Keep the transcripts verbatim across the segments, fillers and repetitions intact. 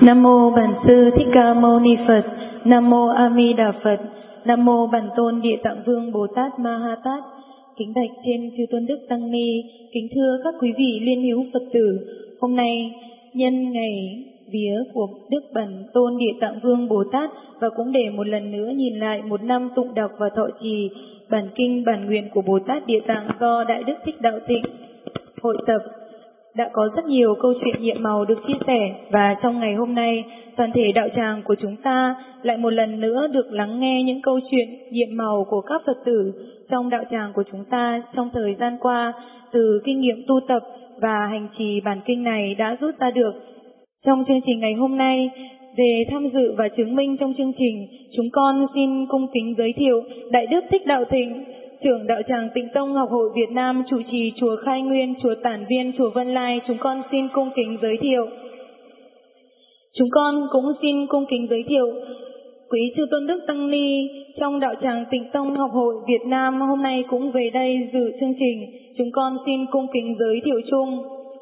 Nam mô Bản Sư Thích Ca Mâu Ni Phật. Nam mô A Di Đà Phật. Nam mô Bản Tôn Địa Tạng Vương Bồ Tát Ma Ha Tát. Kính bạch trên chư tôn đức tăng ni, kính thưa các quý vị liên hữu Phật tử. Hôm nay nhân ngày vía của Đức Bản Tôn Địa Tạng Vương Bồ Tát, và cũng để một lần nữa nhìn lại một năm tụng đọc và thọ trì bản kinh bản nguyện của Bồ Tát Địa Tạng do Đại Đức Thích Đạo Tịnh hội tập, đã có rất nhiều câu chuyện nhiệm màu được chia sẻ, và trong ngày hôm nay toàn thể đạo tràng của chúng ta lại một lần nữa được lắng nghe những câu chuyện nhiệm màu của các Phật tử trong đạo tràng của chúng ta trong thời gian qua, từ kinh nghiệm tu tập và hành trì bản kinh này đã rút ra được. Trong chương trình ngày hôm nay, về tham dự và chứng minh trong chương trình, chúng con xin cung kính giới thiệu Đại Đức Thích Đạo Thịnh, trưởng đạo tràng Tịnh Tông Học hội Việt Nam, trụ trì chùa Khai Nguyên, chùa Tản Viên, chùa Vân Lai. Chúng con xin cung kính giới thiệu. Chúng con cũng xin cung kính giới thiệu quý chư tôn đức tăng ni trong đạo tràng Tịnh Tông Học hội Việt Nam hôm nay cũng về đây dự chương trình. Chúng con xin cung kính giới thiệu chung.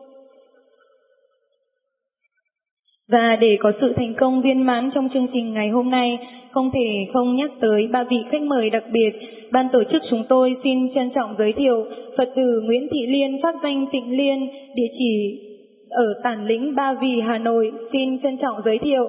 Và để có sự thành công viên mãn trong chương trình ngày hôm nay, không thể không nhắc tới ba vị khách mời đặc biệt. Ban tổ chức chúng tôi xin trân trọng giới thiệu Phật tử Nguyễn Thị Liên, pháp danh Tịnh Liên, địa chỉ ở Tản Lĩnh, Ba Vì, Hà Nội. Xin trân trọng giới thiệu.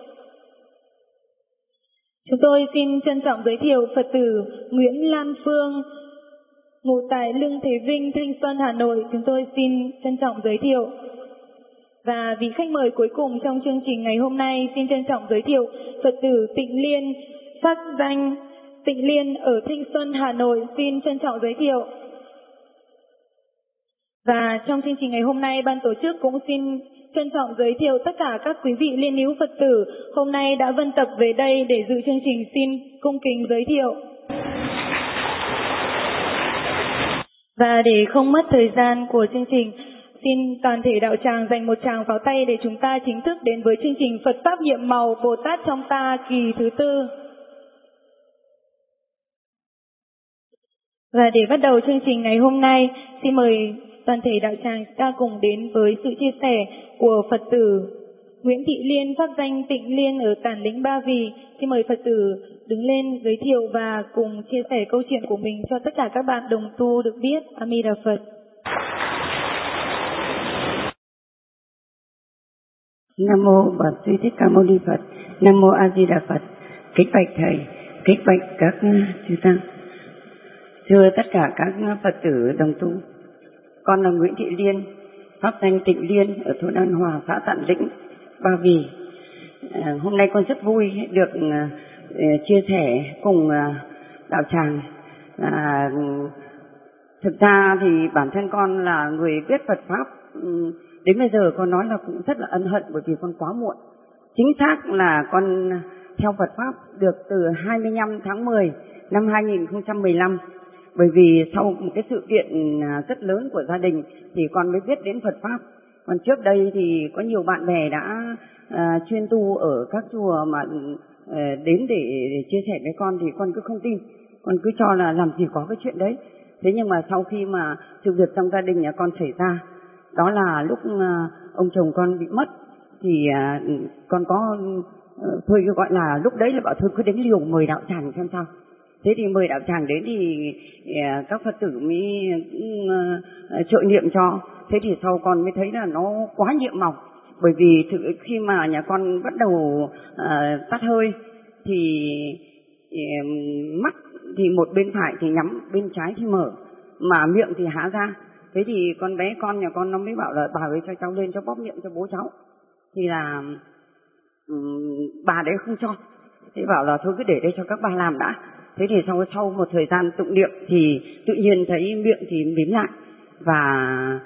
Chúng tôi xin trân trọng giới thiệu Phật tử Nguyễn Lan Phương, ngụ tại Lương Thế Vinh, Thanh Xuân, Hà Nội. Chúng tôi xin trân trọng giới thiệu. Và vị khách mời cuối cùng trong chương trình ngày hôm nay, xin trân trọng giới thiệu Phật tử Tịnh Liên, pháp danh Tịnh Liên ở Thanh Xuân, Hà Nội. Xin trân trọng giới thiệu. Và trong chương trình ngày hôm nay, ban tổ chức cũng xin trân trọng giới thiệu tất cả các quý vị liên hữu Phật tử hôm nay đã vân tập về đây để dự chương trình. Xin cung kính giới thiệu. Và để không mất thời gian của chương trình, xin toàn thể đạo tràng dành một tràng pháo tay để chúng ta chính thức đến với chương trình Phật Pháp nhiệm màu Bồ Tát trong ta kỳ thứ tư. Và để bắt đầu chương trình ngày hôm nay, xin mời toàn thể đạo tràng ta cùng đến với sự chia sẻ của Phật tử Nguyễn Thị Liên, pháp danh Tịnh Liên ở Tản Lĩnh, Ba Vì. Xin mời Phật tử đứng lên giới thiệu và cùng chia sẻ câu chuyện của mình cho tất cả các bạn đồng tu được biết. A Di Đà Phật. Nam mô Bản Sư Thích Ca Mâu Ni Phật. Nam mô A Di Đà Phật. Kính bạch thầy, kính bạch các chư tăng. Thưa tất cả các Phật tử đồng tu, con là Nguyễn Thị Liên, pháp danh Tịnh Liên ở thôn An Hòa, xã Tản Lĩnh, Ba Vì. À, hôm nay con rất vui được uh, chia sẻ cùng uh, đạo tràng. À, thực ra thì bản thân con là người biết Phật pháp. Um, Đến bây giờ con nói là cũng rất là ân hận bởi vì con quá muộn. Chính xác là con theo Phật Pháp được từ hai mươi lăm tháng mười năm hai nghìn không trăm mười lăm. Bởi vì sau một cái sự kiện rất lớn của gia đình thì con mới biết đến Phật Pháp. Còn trước đây thì có nhiều bạn bè đã uh, chuyên tu ở các chùa mà uh, đến để, để chia sẻ với con thì con cứ không tin. Con cứ cho là làm gì có cái chuyện đấy. Thế nhưng mà sau khi mà sự việc trong gia đình nhà con xảy ra, đó là lúc uh, ông chồng con bị mất thì uh, con có uh, thôi gọi là lúc đấy là bảo thôi cứ đến liều mời đạo tràng xem sao. Thế thì mời đạo tràng đến thì uh, các Phật tử mới uh, trợ niệm cho. Thế thì sau con mới thấy là nó quá nhiệm màu. Bởi vì thực, khi mà nhà con bắt đầu uh, tắt hơi thì uh, mắt thì một bên phải thì nhắm, bên trái thì mở, mà miệng thì há ra. Thế thì con bé con nhà con nó mới bảo là bà ơi cho cháu lên cho bóp miệng cho bố cháu. Thì là um, bà đấy không cho. Thế bảo là thôi cứ để đây cho các bà làm đã. Thế thì sau, sau một thời gian tụng niệm thì tự nhiên thấy miệng thì mím lại và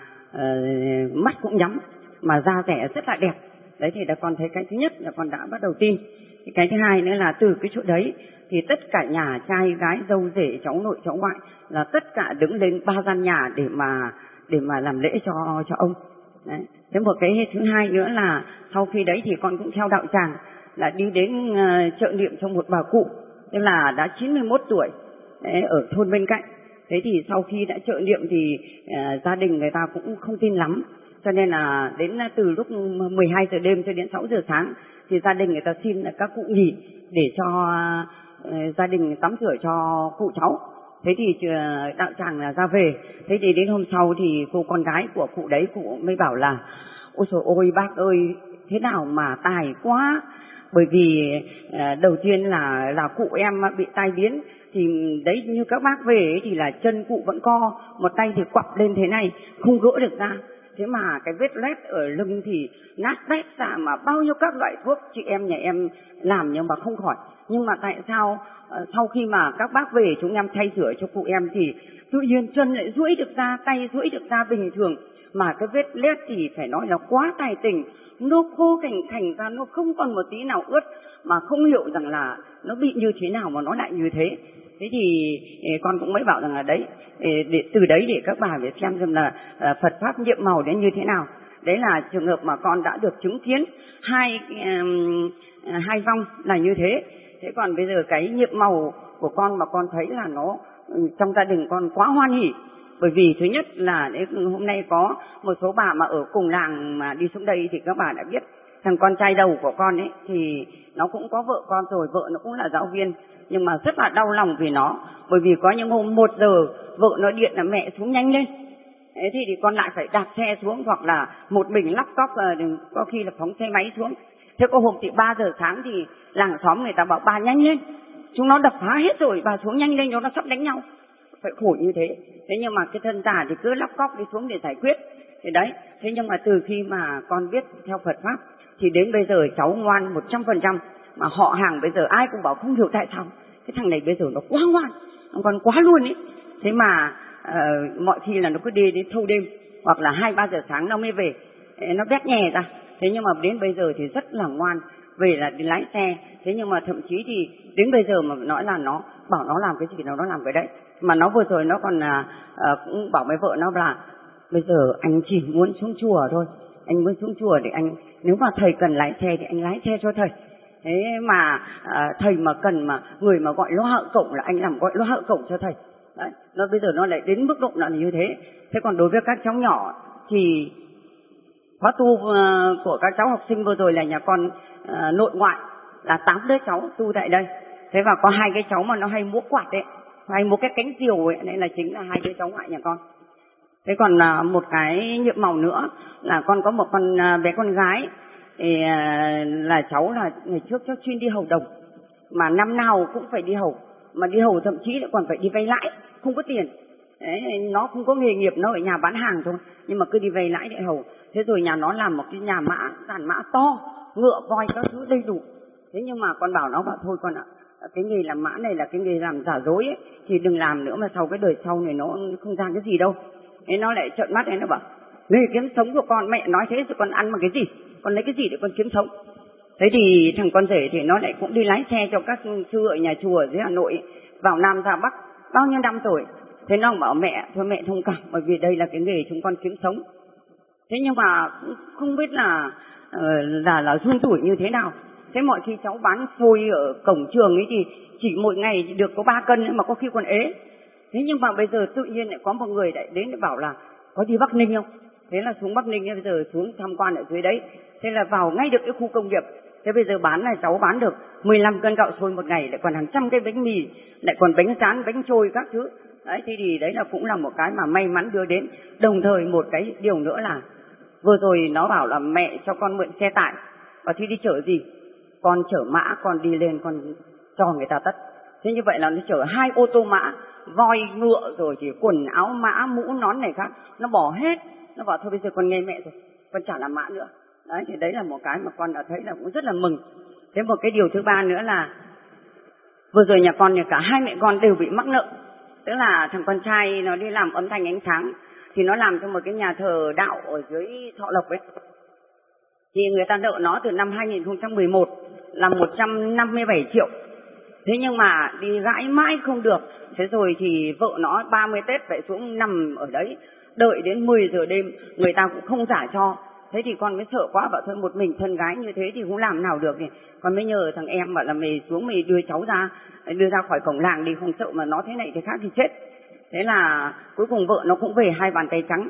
uh, mắt cũng nhắm, mà da rẻ rất là đẹp. Đấy thì là con thấy cái thứ nhất là con đã bắt đầu tin. Cái thứ hai nữa là từ cái chỗ đấy thì tất cả nhà trai gái dâu rể cháu nội cháu ngoại là tất cả đứng lên ba gian nhà để mà để mà làm lễ cho cho ông. Đấy. Thế một cái thứ hai nữa là sau khi đấy thì con cũng theo đạo tràng là đi đến uh, trợ niệm cho một bà cụ, tức là đã chín mươi mốt tuổi đấy, ở thôn bên cạnh. Thế thì sau khi đã trợ niệm thì uh, gia đình người ta cũng không tin lắm. Cho nên là đến từ lúc mười hai giờ đêm cho đến sáu giờ sáng thì gia đình người ta xin là các cụ nghỉ để cho uh, gia đình tắm rửa cho cụ cháu. Thế thì uh, đạo tràng là ra về. Thế thì đến hôm sau thì cô con gái của cụ đấy, cụ mới bảo là ôi trời ôi bác ơi, thế nào mà tài quá. Bởi vì uh, đầu tiên là là cụ em bị tai biến, thì đấy như các bác về ấy, thì là chân cụ vẫn co, một tay thì quặp lên thế này, không gỡ được ra. Thế mà cái vết loét ở lưng thì nát bét ra, mà bao nhiêu các loại thuốc chị em nhà em làm nhưng mà không khỏi. Nhưng mà tại sao uh, sau khi mà các bác về chúng em thay sửa cho cụ em thì tự nhiên chân lại duỗi được ra, tay duỗi được ra bình thường. Mà cái vết loét thì phải nói là quá tài tình, nó khô cảnh thành ra, nó không còn một tí nào ướt, mà không hiểu rằng là nó bị như thế nào mà nó lại như thế. Thế thì con cũng mới bảo rằng là đấy, để, từ đấy để các bà để xem xem là Phật Pháp nhiệm màu đến như thế nào. Đấy là trường hợp mà con đã được chứng kiến hai um, hai vong là như thế. Thế còn bây giờ cái nhiệm màu của con mà con thấy là nó trong gia đình con quá hoan hỉ. Bởi vì thứ nhất là đấy, hôm nay có một số bà mà ở cùng làng mà đi xuống đây thì các bà đã biết thằng con trai đầu của con ấy thì nó cũng có vợ con rồi, vợ nó cũng là giáo viên. Nhưng mà rất là đau lòng vì nó, bởi vì có những hôm một giờ vợ nó điện là mẹ xuống nhanh lên. Thế thì, thì con lại phải đạp xe xuống, hoặc là một mình lắp cóc, có khi là phóng xe máy xuống. Thế có hôm thì ba giờ sáng thì làng xóm người ta bảo bà nhanh lên, chúng nó đập phá hết rồi, bà xuống nhanh lên, nó sắp đánh nhau. Phải khổ như thế. Thế nhưng mà cái thân già thì cứ lắp cóc đi xuống để giải quyết. Thế đấy, thế nhưng mà từ khi mà con biết theo Phật Pháp thì đến bây giờ cháu ngoan một trăm phần trăm. Mà họ hàng bây giờ ai cũng bảo không hiểu tại sao cái thằng này bây giờ nó quá ngoan, nó còn quá luôn ấy. Thế mà uh, mọi khi là nó cứ đi đến thâu đêm, hoặc là hai ba giờ sáng nó mới về, nó vét nhè ra. Thế nhưng mà đến bây giờ thì rất là ngoan, về là đi lái xe. Thế nhưng mà thậm chí thì đến bây giờ mà nói là nó bảo nó làm cái gì nào nó làm cái đấy. Mà nó vừa rồi nó còn uh, cũng bảo với vợ nó là bây giờ anh chỉ muốn xuống chùa thôi, anh muốn xuống chùa để anh, nếu mà thầy cần lái xe thì anh lái xe cho thầy. Thế mà à, thầy mà cần mà người mà gọi loa hậu cổng là anh làm gọi loa hậu cổng cho thầy. Đấy, nó bây giờ nó lại đến mức độ là như thế. Thế còn đối với các cháu nhỏ thì khóa tu uh, của các cháu học sinh vừa rồi là nhà con uh, nội ngoại là tám đứa cháu tu tại đây. Thế và có hai cái cháu mà nó hay múa quạt đấy, hay múa cái cánh diều ấy, đấy là chính là hai đứa cháu ngoại nhà con. Thế còn uh, một cái nhiệm màu nữa là con có một con uh, bé con gái. Thì là cháu là ngày trước cháu chuyên đi hầu đồng, mà năm nào cũng phải đi hầu, mà đi hầu thậm chí lại còn phải đi vay lãi, không có tiền. Đấy, nó không có nghề nghiệp, nó ở nhà bán hàng thôi, nhưng mà cứ đi vay lãi để hầu. Thế rồi nhà nó làm một cái nhà mã, đàn mã to, ngựa voi các thứ đầy đủ. Thế nhưng mà con bảo nó bảo thôi con ạ, cái nghề làm mã này là cái nghề làm giả dối ấy, thì đừng làm nữa, mà sau cái đời sau này nó không ra cái gì đâu. Thế nó lại trợn mắt ấy, nó bảo nghề kiếm sống của con, mẹ nói thế rồi con ăn bằng cái gì, con lấy cái gì để con kiếm sống. Thế thì thằng con rể thì nó lại cũng đi lái xe cho các sư ở nhà chùa ở dưới Hà Nội, vào Nam ra Bắc bao nhiêu năm rồi. Thế nó bảo mẹ thôi mẹ thông cảm, bởi vì đây là cái nghề chúng con kiếm sống. Thế nhưng mà không biết là là là run rủi như thế nào. Thế mọi khi cháu bán xôi ở cổng trường ấy thì chỉ mỗi ngày được có ba cân mà có khi còn ế. Thế nhưng mà bây giờ tự nhiên lại có một người lại đến để bảo là có đi Bắc Ninh không? Thế là xuống Bắc Ninh, bây giờ xuống tham quan ở dưới đấy. Thế là vào ngay được cái khu công nghiệp. Thế bây giờ bán này cháu bán được mười lăm cân gạo xôi một ngày, lại còn hàng trăm cái bánh mì, lại còn bánh rán, bánh trôi các thứ. Đấy, thì, thì đấy là cũng là một cái mà may mắn đưa đến. Đồng thời một cái điều nữa là vừa rồi nó bảo là mẹ cho con mượn xe tải, và thì đi chở gì? Con chở mã, con đi lên con cho người ta tất. Thế như vậy là nó chở hai ô tô mã, voi ngựa rồi thì quần áo mã, mũ nón này khác, nó bỏ hết. Nó bảo thôi bây giờ con nghe mẹ rồi, con chả làm mã nữa. Đấy, thì đấy là một cái mà con đã thấy là cũng rất là mừng. Thế một cái điều thứ ba nữa là vừa rồi nhà con, nhà cả hai mẹ con đều bị mắc nợ. Tức là thằng con trai nó đi làm âm thanh ánh sáng, thì nó làm cho một cái nhà thờ đạo ở dưới Thọ Lộc ấy. Thì người ta nợ nó từ năm hai nghìn không trăm mười một là một trăm năm mươi bảy triệu. Thế nhưng mà đi gãi mãi không được. Thế rồi thì vợ nó ba mươi Tết phải xuống nằm ở đấy, đợi đến mười giờ đêm người ta cũng không trả cho. Thế thì con mới sợ quá, bảo thôi một mình thân gái như thế thì cũng làm nào được nhỉ. Con mới nhờ thằng em bảo là mày xuống mày đưa cháu ra, đưa ra khỏi cổng làng đi, không sợ mà nó thế này thế khác thì chết. Thế là cuối cùng vợ nó cũng về hai bàn tay trắng.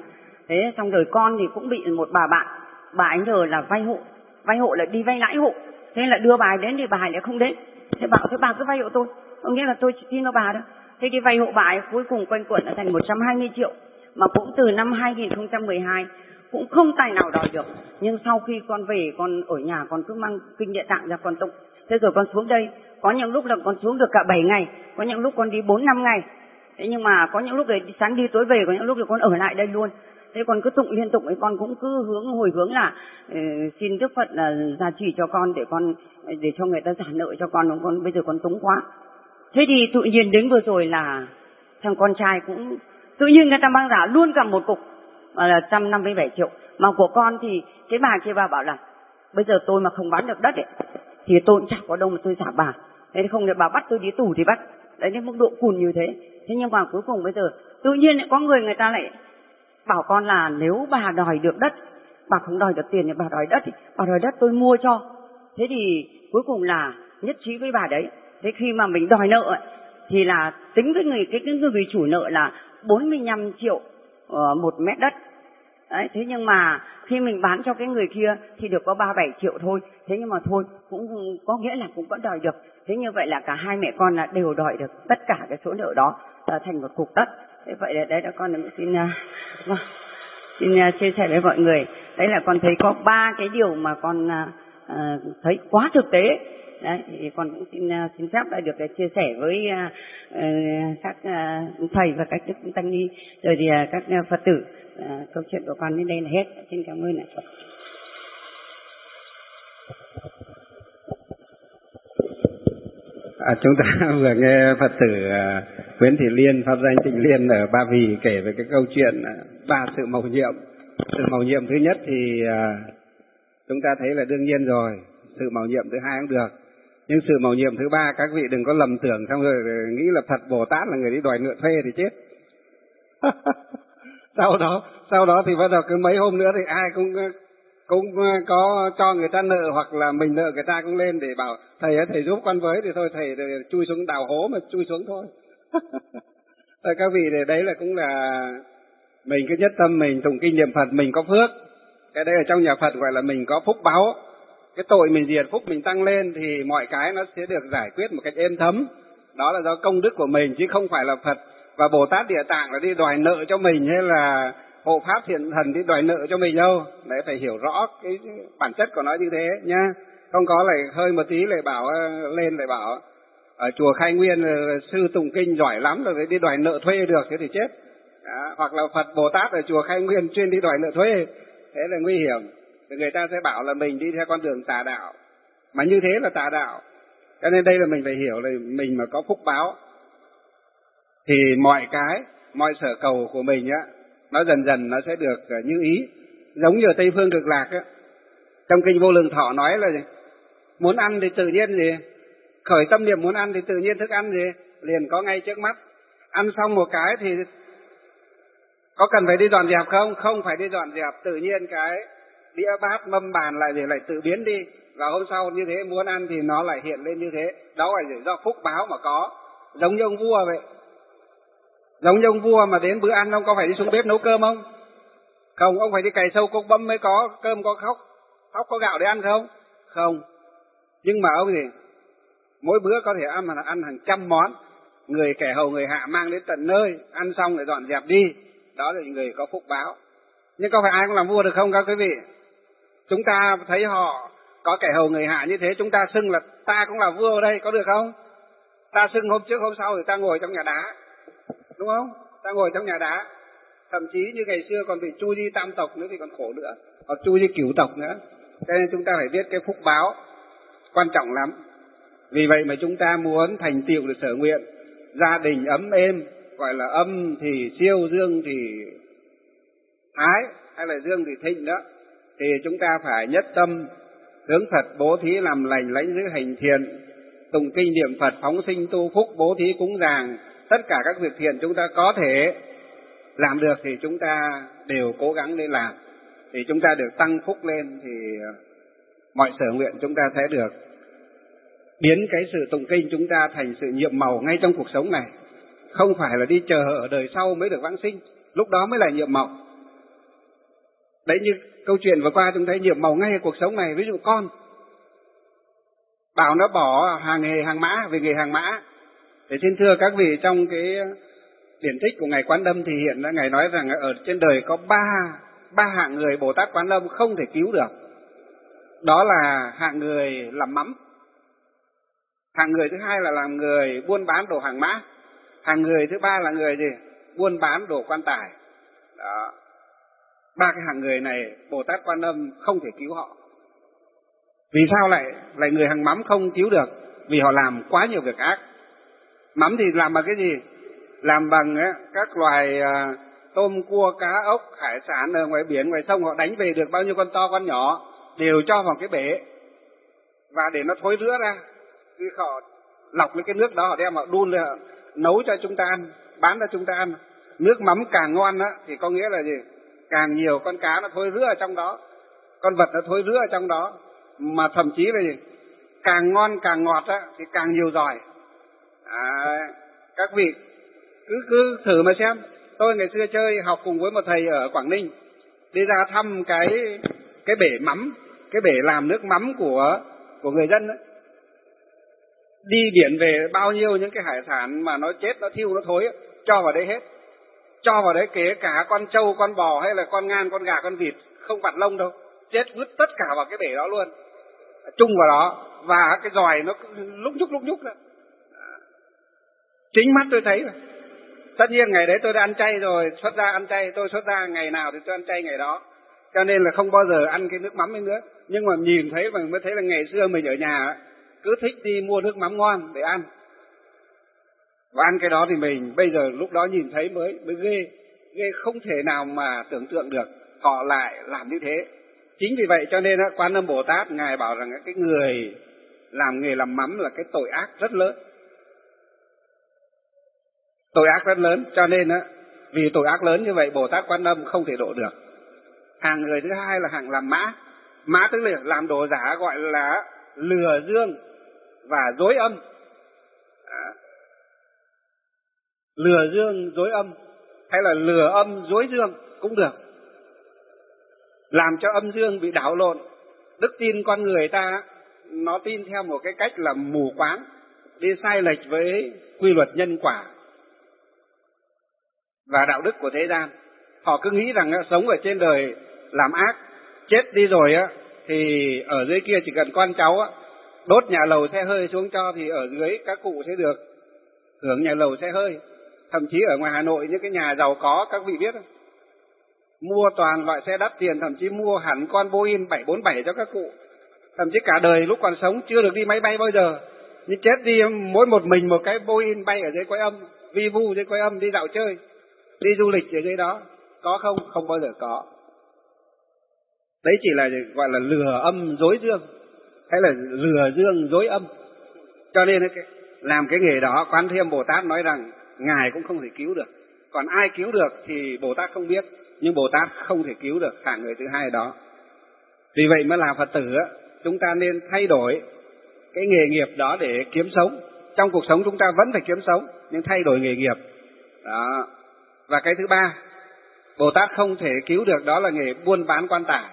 Thế xong rồi con thì cũng bị một bà bạn, bà ấy nhờ là vay hộ, vay hộ lại đi vay lãi hộ. Thế là đưa bà ấy đến thì bà ấy lại không đến. Thế bảo thế bà cứ vay hộ tôi, có nghĩa là tôi xin cho bà đó. Thế cái vay hộ bà ấy cuối cùng quanh quẩn là thành một trăm hai mươi triệu, mà cũng từ năm hai nghìn không trăm mười hai cũng không tài nào đòi được. Nhưng sau khi con về, con ở nhà con cứ mang kinh địa tạng ra con tụng. Thế rồi con xuống đây, có những lúc là con xuống được cả bảy ngày, có những lúc con đi bốn năm ngày. Thế nhưng mà có những lúc đấy sáng đi tối về, có những lúc thì con ở lại đây luôn. Thế con cứ tụng liên tục ấy, con cũng cứ hướng hồi hướng là uh, xin Đức Phật là gia trì cho con để con để cho người ta trả nợ cho con, con bây giờ con túng quá. Thế thì tự nhiên đến vừa rồi là thằng con trai cũng tự nhiên người ta mang giả luôn cả một cục là một trăm năm mươi bảy triệu. Mà của con thì cái bà kia bà bảo là bây giờ tôi mà không bán được đất ấy, thì tôi cũng chẳng có đâu mà tôi trả bà. Thế không, để bà bắt tôi đi tù thì bắt. Đấy đến mức độ cùn như thế. Thế nhưng mà cuối cùng bây giờ tự nhiên lại có người người ta lại bảo con là nếu bà đòi được đất, bà không đòi được tiền thì bà đòi đất, thì bà đòi đất tôi mua cho. Thế thì cuối cùng là nhất trí với bà đấy. Thế khi mà mình đòi nợ ấy, thì là tính với người cái, cái người chủ nợ là bốn mươi lăm triệu uh, một mét đất. Đấy, thế nhưng mà khi mình bán cho cái người kia thì được có ba mươi bảy triệu thôi. Thế nhưng mà thôi, cũng có nghĩa là cũng vẫn đòi được. Thế như vậy là cả hai mẹ con là đều đòi được tất cả cái số nợ đó uh, thành một cục đất. Thế vậy là đấy là con là xin uh, xin uh, chia sẻ với mọi người. Đấy là con thấy có ba cái điều mà con uh, thấy quá thực tế. Đấy, thì con cũng xin xin phép đã được chia sẻ với uh, uh, các uh, thầy và các đức tăng ni, rồi thì uh, các uh, Phật tử. Uh, câu chuyện của con đến đây là hết. Xin cảm ơn ạ. À, chúng ta vừa nghe Phật tử uh, Nguyễn Thị Liên, Pháp danh Tịnh Liên ở Ba Vì kể về cái câu chuyện uh, ba sự mầu nhiệm. Sự mầu nhiệm thứ nhất thì uh, chúng ta thấy là đương nhiên rồi, sự mầu nhiệm thứ hai cũng được. Nhưng sự mầu nhiệm thứ ba các vị đừng có lầm tưởng xong rồi nghĩ là Phật Bồ Tát là người đi đòi nợ thuê thì chết. sau đó sau đó thì bắt đầu cứ mấy hôm nữa thì ai cũng cũng có cho người ta nợ, hoặc là mình nợ người ta cũng lên để bảo thầy ơi thầy giúp con với, thì thôi thầy chui xuống đào hố mà chui xuống thôi. Rồi các vị để đấy là cũng là mình cứ nhất tâm mình tụng kinh niệm Phật, mình có phước. Cái đấy ở trong nhà Phật gọi là mình có phúc báu. Cái tội mình diệt, phúc mình tăng lên thì mọi cái nó sẽ được giải quyết một cách êm thấm. Đó là do công đức của mình, chứ không phải là Phật và Bồ Tát Địa Tạng là đi đòi nợ cho mình, hay là hộ pháp thiện thần đi đòi nợ cho mình đâu. Đấy, phải hiểu rõ cái bản chất của nó như thế nhá. Không có lại hơi một tí lại bảo lên lại bảo ở chùa Khai Nguyên sư tụng kinh giỏi lắm rồi đi đòi nợ thuê được, thế thì chết. Đó, hoặc là Phật Bồ Tát ở chùa Khai Nguyên chuyên đi đòi nợ thuê, thế là nguy hiểm. Người ta sẽ bảo là mình đi theo con đường tà đạo, mà như thế là tà đạo. Cho nên đây là mình phải hiểu là mình mà có phúc báo thì mọi cái, mọi sở cầu của mình á, nó dần dần nó sẽ được như ý. Giống như ở Tây Phương Cực Lạc á, trong kinh Vô Lượng Thọ nói là muốn ăn thì tự nhiên gì, khởi tâm niệm muốn ăn thì tự nhiên thức ăn gì liền có ngay trước mắt. Ăn xong một cái thì có cần phải đi dọn dẹp không? Không phải đi dọn dẹp, tự nhiên cái đĩa bát mâm bàn lại thì lại tự biến đi, và hôm sau như thế muốn ăn thì nó lại hiện lên như thế. Đó là do phúc báo mà có. Giống như ông vua vậy, giống như ông vua mà đến bữa ăn ông có phải đi xuống bếp nấu cơm không? Không, ông phải đi cày sâu cốc bấm mới có cơm, có khóc khóc có gạo để ăn không? Không. Nhưng mà ông thì mỗi bữa có thể ăn mà ăn hàng trăm món, người kẻ hầu người hạ mang đến tận nơi, ăn xong rồi dọn dẹp đi. Đó là người có phúc báo. Nhưng có phải ai cũng làm vua được không các quý vị? Chúng ta thấy họ có kẻ hầu người hạ như thế, chúng ta xưng là ta cũng là vua ở đây, có được không? Ta xưng hôm trước hôm sau thì ta ngồi trong nhà đá, đúng không? Ta ngồi trong nhà đá. Thậm chí như ngày xưa còn bị chui đi tam tộc nữa thì còn khổ nữa, hoặc chui đi cửu tộc nữa. Cho nên chúng ta phải biết cái phúc báo quan trọng lắm. Vì vậy mà chúng ta muốn thành tựu được sở nguyện, gia đình ấm êm, gọi là âm thì siêu, dương thì thái, hay là dương thì thịnh đó, thì chúng ta phải nhất tâm hướng Phật, bố thí làm lành, lãnh giữ hành thiện, tụng kinh niệm Phật, phóng sinh tu phúc, bố thí cúng dường, tất cả các việc thiện chúng ta có thể làm được thì chúng ta đều cố gắng để làm, thì chúng ta được tăng phúc lên, thì mọi sở nguyện chúng ta sẽ được biến cái sự tụng kinh chúng ta thành sự nhiệm màu ngay trong cuộc sống này. Không phải là đi chờ ở đời sau mới được vãng sinh, lúc đó mới là nhiệm màu. Đấy, như câu chuyện vừa qua chúng thấy nhiều màu ngay ở cuộc sống này. Ví dụ con bảo nó bỏ hàng nghề hàng mã về nghề hàng mã. Để xin thưa các vị, trong cái điển tích của Ngài Quán Âm thì hiện là Ngài nói rằng ở trên đời có ba ba hạng người Bồ Tát Quán Âm không thể cứu được. Đó là hạng người làm mắm, hạng người thứ hai là làm người buôn bán đồ hàng mã, hạng người thứ ba là người gì? Buôn bán đồ quan tài. Đó. Ba cái hạng người này Bồ Tát Quan Âm không thể cứu họ. Vì sao lại lại người hàng mắm không cứu được? Vì họ làm quá nhiều việc ác. Mắm thì làm bằng cái gì? Làm bằng ấy, các loài uh, tôm, cua, cá, ốc, hải sản ở ngoài biển, ngoài sông, họ đánh về được bao nhiêu con to, con nhỏ đều cho vào cái bể và để nó thối rữa ra. Khi họ lọc lấy cái nước đó, họ đem họ đun lên, họ nấu cho chúng ta ăn, bán cho chúng ta ăn. Nước mắm càng ngon á thì có nghĩa là gì? Càng nhiều con cá nó thối rữa ở trong đó, con vật nó thối rữa ở trong đó, mà thậm chí là gì? Càng ngon càng ngọt á thì càng nhiều giỏi. À, các vị cứ cứ thử mà xem. Tôi ngày xưa chơi học cùng với một thầy ở Quảng Ninh, đi ra thăm cái cái bể mắm, cái bể làm nước mắm của của người dân ấy. Đi biển về bao nhiêu những cái hải sản mà nó chết, nó thiêu, nó thối ấy, cho vào đấy hết. Cho vào đấy kể cả con trâu, con bò hay là con ngan, con gà, con vịt, không vặt lông đâu, chết vứt tất cả vào cái bể đó luôn, chung vào đó, và cái giòi nó lúc nhúc lúc nhúc đó. Chính mắt tôi thấy rồi. Tất nhiên ngày đấy tôi đã ăn chay rồi, xuất ra ăn chay, tôi xuất ra ngày nào thì tôi ăn chay ngày đó, cho nên là không bao giờ ăn cái nước mắm ấy nữa. Nhưng mà nhìn thấy mà mới thấy là ngày xưa mình ở nhà cứ thích đi mua nước mắm ngon để ăn, và ăn cái đó thì mình bây giờ lúc đó nhìn thấy mới mới ghê, ghê không thể nào mà tưởng tượng được họ lại làm như thế. Chính vì vậy cho nên Quan Âm Bồ Tát Ngài bảo rằng cái người làm nghề làm mắm là cái tội ác rất lớn, tội ác rất lớn. Cho nên á, vì tội ác lớn như vậy Bồ Tát Quan Âm không thể độ được. Hàng người thứ hai là hàng làm mã. Mã tức là làm đồ giả, gọi là lừa dương và dối âm. À, lừa dương dối âm hay là lừa âm dối dương cũng được, làm cho âm dương bị đảo lộn. Đức tin con người ta nó tin theo một cái cách là mù quáng, đi sai lệch với quy luật nhân quả và đạo đức của thế gian. Họ cứ nghĩ rằng sống ở trên đời làm ác, chết đi rồi á thì ở dưới kia chỉ cần con cháu á đốt nhà lầu xe hơi xuống cho thì ở dưới các cụ sẽ được hưởng nhà lầu xe hơi. Thậm chí ở ngoài Hà Nội những cái nhà giàu có, các vị biết không, mua toàn loại xe đắt tiền, thậm chí mua hẳn con Boeing bảy bốn bảy cho các cụ. Thậm chí cả đời lúc còn sống chưa được đi máy bay bao giờ, nhưng chết đi mỗi một mình một cái Boeing bay ở dưới Quái Âm, vi vu dưới Quái Âm, đi dạo chơi, đi du lịch ở dưới đó. Có không? Không bao giờ có. Đấy chỉ là gọi là lừa âm dối dương, hay là lừa dương dối âm. Cho nên làm cái nghề đó, Quan Thế Âm Bồ Tát nói rằng Ngài cũng không thể cứu được. Còn ai cứu được thì Bồ Tát không biết, nhưng Bồ Tát không thể cứu được hạng người thứ hai đó. Vì vậy mới là Phật tử á, chúng ta nên thay đổi cái nghề nghiệp đó để kiếm sống. Trong cuộc sống chúng ta vẫn phải kiếm sống, nhưng thay đổi nghề nghiệp đó. Và cái thứ ba Bồ Tát không thể cứu được, đó là nghề buôn bán quan tài.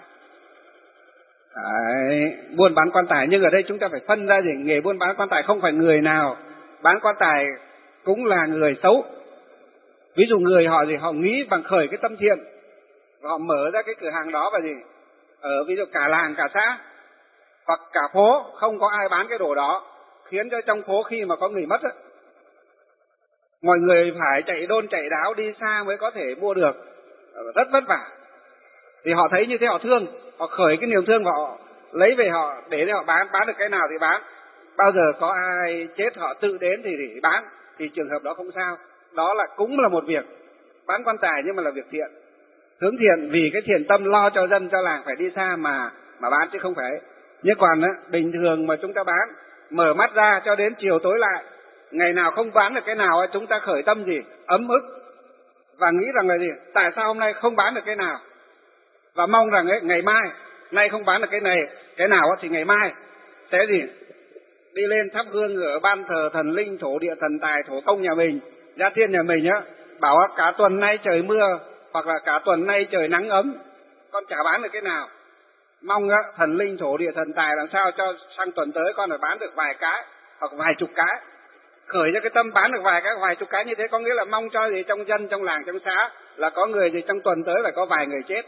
Đấy, buôn bán quan tài. Nhưng ở đây chúng ta phải phân ra gì? Nghề buôn bán quan tài không phải người nào bán quan tài cũng là người xấu. Ví dụ người họ gì, họ nghĩ bằng khởi cái tâm thiện, họ mở ra cái cửa hàng đó và gì, ở ví dụ cả làng cả xã hoặc cả phố không có ai bán cái đồ đó, khiến cho trong phố khi mà có người mất á, mọi người phải chạy đôn chạy đáo đi xa mới có thể mua được, rất vất vả. Thì họ thấy như thế họ thương, họ khởi cái niềm thương và họ lấy về họ để họ bán, bán được cái nào thì bán. Bao giờ có ai chết họ tự đến thì để bán, thì trường hợp đó không sao. Đó là cũng là một việc bán quan tài, nhưng mà là việc thiện, hướng thiện, vì cái thiện tâm lo cho dân cho làng phải đi xa mà mà bán, chứ không phải. Nhưng còn á, bình thường mà chúng ta bán, mở mắt ra cho đến chiều tối lại, ngày nào không bán được cái nào, chúng ta khởi tâm gì? Ấm ức, và nghĩ rằng là gì? Tại sao hôm nay không bán được cái nào? Và mong rằng ấy, ngày mai, nay không bán được cái này, cái nào thì ngày mai sẽ gì? Đi lên thắp hương ở ban thờ thần linh, thổ địa, thần tài, thổ công nhà mình, gia thiên nhà mình á, bảo cả tuần nay trời mưa hoặc là cả tuần nay trời nắng ấm, con chả bán được cái nào. Mong á, thần linh thổ địa thần tài làm sao cho sang tuần tới con phải bán được vài cái hoặc vài chục cái. Khởi cho cái tâm bán được vài cái vài chục cái như thế có nghĩa là mong cho gì trong dân, trong làng, trong xã là có người gì trong tuần tới phải có vài người chết.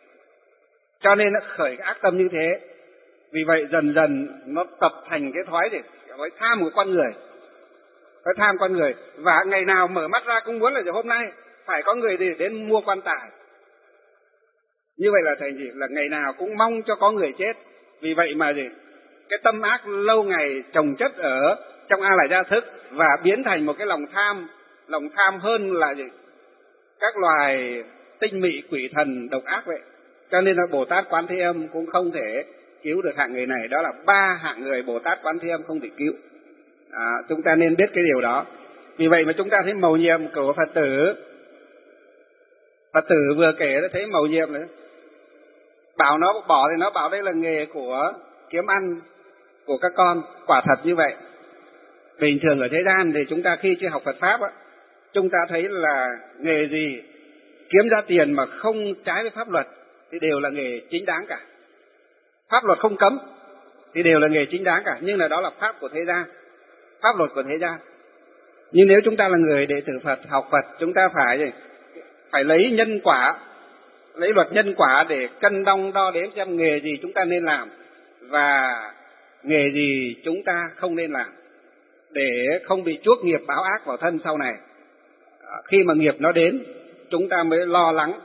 Cho nên nó khởi cái ác tâm như thế. Vì vậy dần dần nó tập thành cái thói gì? Thói tham của con người. Thói tham con người. Và ngày nào mở mắt ra cũng muốn là hôm nay phải có người gì đến mua quan tài. Như vậy là thành gì? Là ngày nào cũng mong cho có người chết. Vì vậy mà gì? Cái tâm ác lâu ngày chồng chất ở trong a lại gia thức và biến thành một cái lòng tham. Lòng tham hơn là gì? Các loài tinh mị quỷ thần độc ác vậy. Cho nên là Bồ Tát Quán Thế Âm cũng không thể cứu được hạng người này. Đó là ba hạng người Bồ Tát Quán Thế Âm không thể cứu. À, chúng ta nên biết cái điều đó. Vì vậy mà chúng ta thấy mầu nhiệm của Phật tử. Phật tử vừa kể đã thấy mầu nhiệm nữa. Bảo nó bỏ thì nó bảo đây là nghề của kiếm ăn của các con. Quả thật như vậy. Bình thường ở thế gian thì chúng ta khi chưa học Phật Pháp á, chúng ta thấy là nghề gì kiếm ra tiền mà không trái với pháp luật thì đều là nghề chính đáng cả. Pháp luật không cấm thì đều là nghề chính đáng cả. Nhưng là đó là pháp của thế gian, pháp luật của thế gian. Nhưng nếu chúng ta là người đệ tử Phật, học Phật, chúng ta phải gì? Phải lấy nhân quả, lấy luật nhân quả để cân đong đo đếm xem nghề gì chúng ta nên làm và nghề gì chúng ta không nên làm, để không bị chuốc nghiệp báo ác vào thân sau này. À, khi mà nghiệp nó đến, chúng ta mới lo lắng.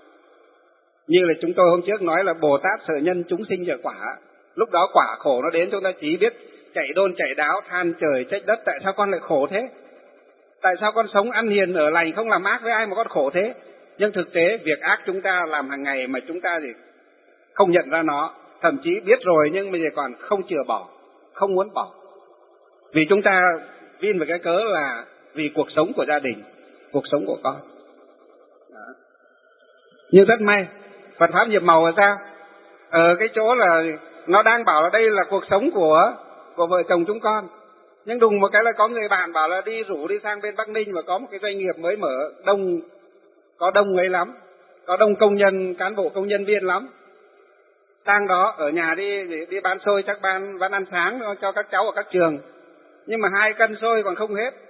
Như là chúng tôi hôm trước nói là Bồ Tát sợ nhân chúng sinh nhờ quả. Lúc đó quả khổ nó đến, chúng ta chỉ biết chạy đôn chạy đáo, than trời trách đất. Tại sao con lại khổ thế? Tại sao con sống ăn hiền ở lành không làm ác với ai mà con khổ thế? Nhưng thực tế việc ác chúng ta làm hàng ngày mà chúng ta gì không nhận ra nó, thậm chí biết rồi nhưng bây giờ còn không chừa bỏ, không muốn bỏ. Vì chúng ta vin về cái cớ là vì cuộc sống của gia đình, cuộc sống của con. Đó. Nhưng rất may Phật Pháp nhiệm màu là sao? Ở cái chỗ là nó đang bảo là đây là cuộc sống của của vợ chồng chúng con. Nhưng đùng một cái là có người bạn bảo là đi rủ đi sang bên Bắc Ninh và có một cái doanh nghiệp mới mở, đông, có đông ấy lắm, có đông công nhân, cán bộ công nhân viên lắm. Sang đó ở nhà đi đi bán xôi, chắc bán bán ăn sáng cho các cháu ở các trường. Nhưng mà hai cân xôi còn không hết,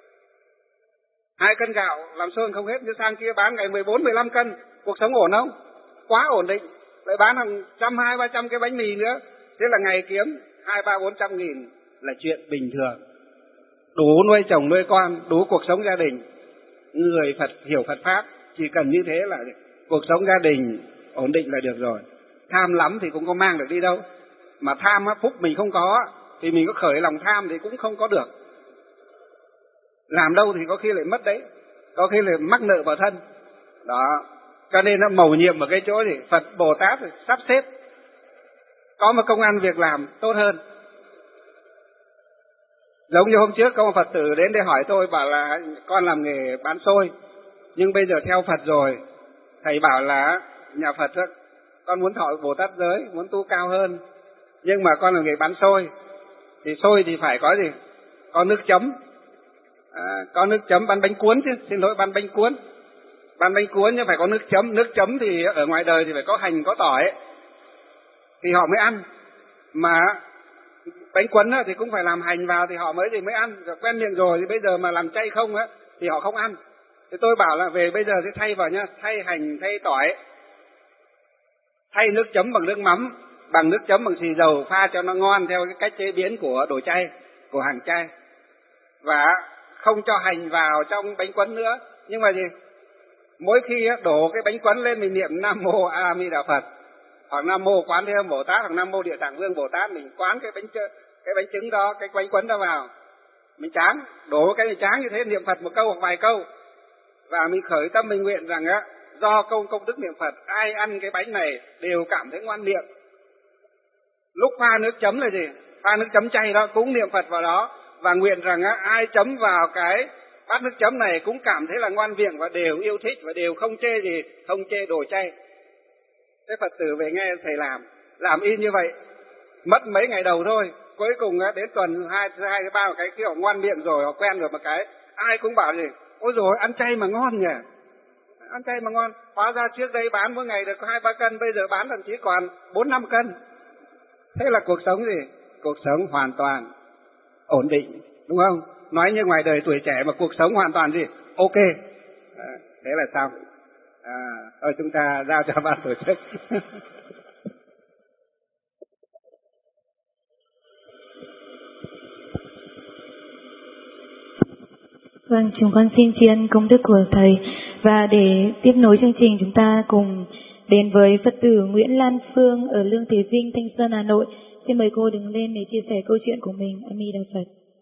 hai cân gạo làm xôi còn không hết. Nhưng sang kia bán ngày mười bốn, mười lăm cân, cuộc sống ổn không? Quá ổn định. Lại bán hàng trăm, hai, ba trăm cái bánh mì nữa. Thế là ngày kiếm hai, ba, bốn trăm nghìn là chuyện bình thường. Đủ nuôi chồng, nuôi con, đủ cuộc sống gia đình. Người Phật hiểu Phật Pháp chỉ cần như thế là cuộc sống gia đình ổn định là được rồi. Tham lắm thì cũng có mang được đi đâu. Mà tham á, phúc mình không có thì mình có khởi lòng tham thì cũng không có được. Làm đâu thì có khi lại mất đấy, có khi lại mắc nợ vào thân. Đó. Cho nên nó mầu nhiệm ở cái chỗ thì Phật Bồ Tát sắp xếp có một công ăn việc làm tốt hơn. Giống như hôm trước có một Phật tử đến để hỏi tôi, bảo là con làm nghề bán xôi, nhưng bây giờ theo Phật rồi, thầy bảo là nhà Phật đó, con muốn thọ Bồ Tát giới, muốn tu cao hơn, nhưng mà con làm nghề bán xôi, thì xôi thì phải có gì? Có nước chấm, à, có nước chấm, bán bánh cuốn chứ, xin lỗi bán bánh cuốn, bán bánh cuốn nhưng phải có nước chấm. Nước chấm thì ở ngoài đời thì phải có hành, có tỏi thì họ mới ăn, mà bánh cuốn thì cũng phải làm hành vào thì họ mới thì mới ăn. Rồi quen miệng rồi thì bây giờ mà làm chay không á thì họ không ăn. Thì tôi bảo là về bây giờ thì thay vào nhá, thay hành, thay tỏi, thay nước chấm bằng nước mắm, bằng nước chấm bằng xì dầu, pha cho nó ngon theo cái cách chế biến của đồ chay, của hàng chay, và không cho hành vào trong bánh cuốn nữa. Nhưng mà gì, mỗi khi đổ cái bánh cuốn lên mình niệm Nam Mô A Di Đà Phật, hoặc Nam Mô Quán Thế Âm Bồ Tát, hoặc Nam Mô Địa Tạng Vương Bồ Tát, mình quán cái bánh cái bánh trứng đó, cái bánh cuốn đó vào, mình tráng, đổ cái mình tráng như thế, niệm Phật một câu hoặc vài câu, và mình khởi tâm mình nguyện rằng á, do công công đức niệm Phật, ai ăn cái bánh này đều cảm thấy ngoan miệng. Lúc pha nước chấm là gì? Pha nước chấm chay đó cũng niệm Phật vào đó, và nguyện rằng á, ai chấm vào cái bát nước chấm này cũng cảm thấy là ngoan miệng và đều yêu thích và đều không chê gì, không chê đồ chay. Thế Phật tử về nghe thầy làm, làm y như vậy, mất mấy ngày đầu thôi, cuối cùng đến tuần hai, hai, ba cái khi họ ngoan miệng rồi, họ quen rồi một cái, ai cũng bảo gì, ôi dồi ăn chay mà ngon nhỉ. ăn chay mà ngon. Hóa ra trước đây bán mỗi ngày được có hai ba cân, bây giờ bán thậm chí còn bốn năm cân. Thế là cuộc sống gì? Cuộc sống hoàn toàn ổn định, đúng không? Nói như ngoài đời tuổi trẻ mà cuộc sống hoàn toàn gì? Ok. À, thế là xong. À, thôi chúng ta giao cho ban tổ chức. Vâng, chúng con xin tri ân công đức của Thầy. Và để tiếp nối chương trình, chúng ta cùng đến với Phật tử Nguyễn Lan Phương ở Lương Thế Vinh, Thanh Xuân, Hà Nội. Xin mời cô đứng lên để chia sẻ câu chuyện của mình. A Di Đà Phật.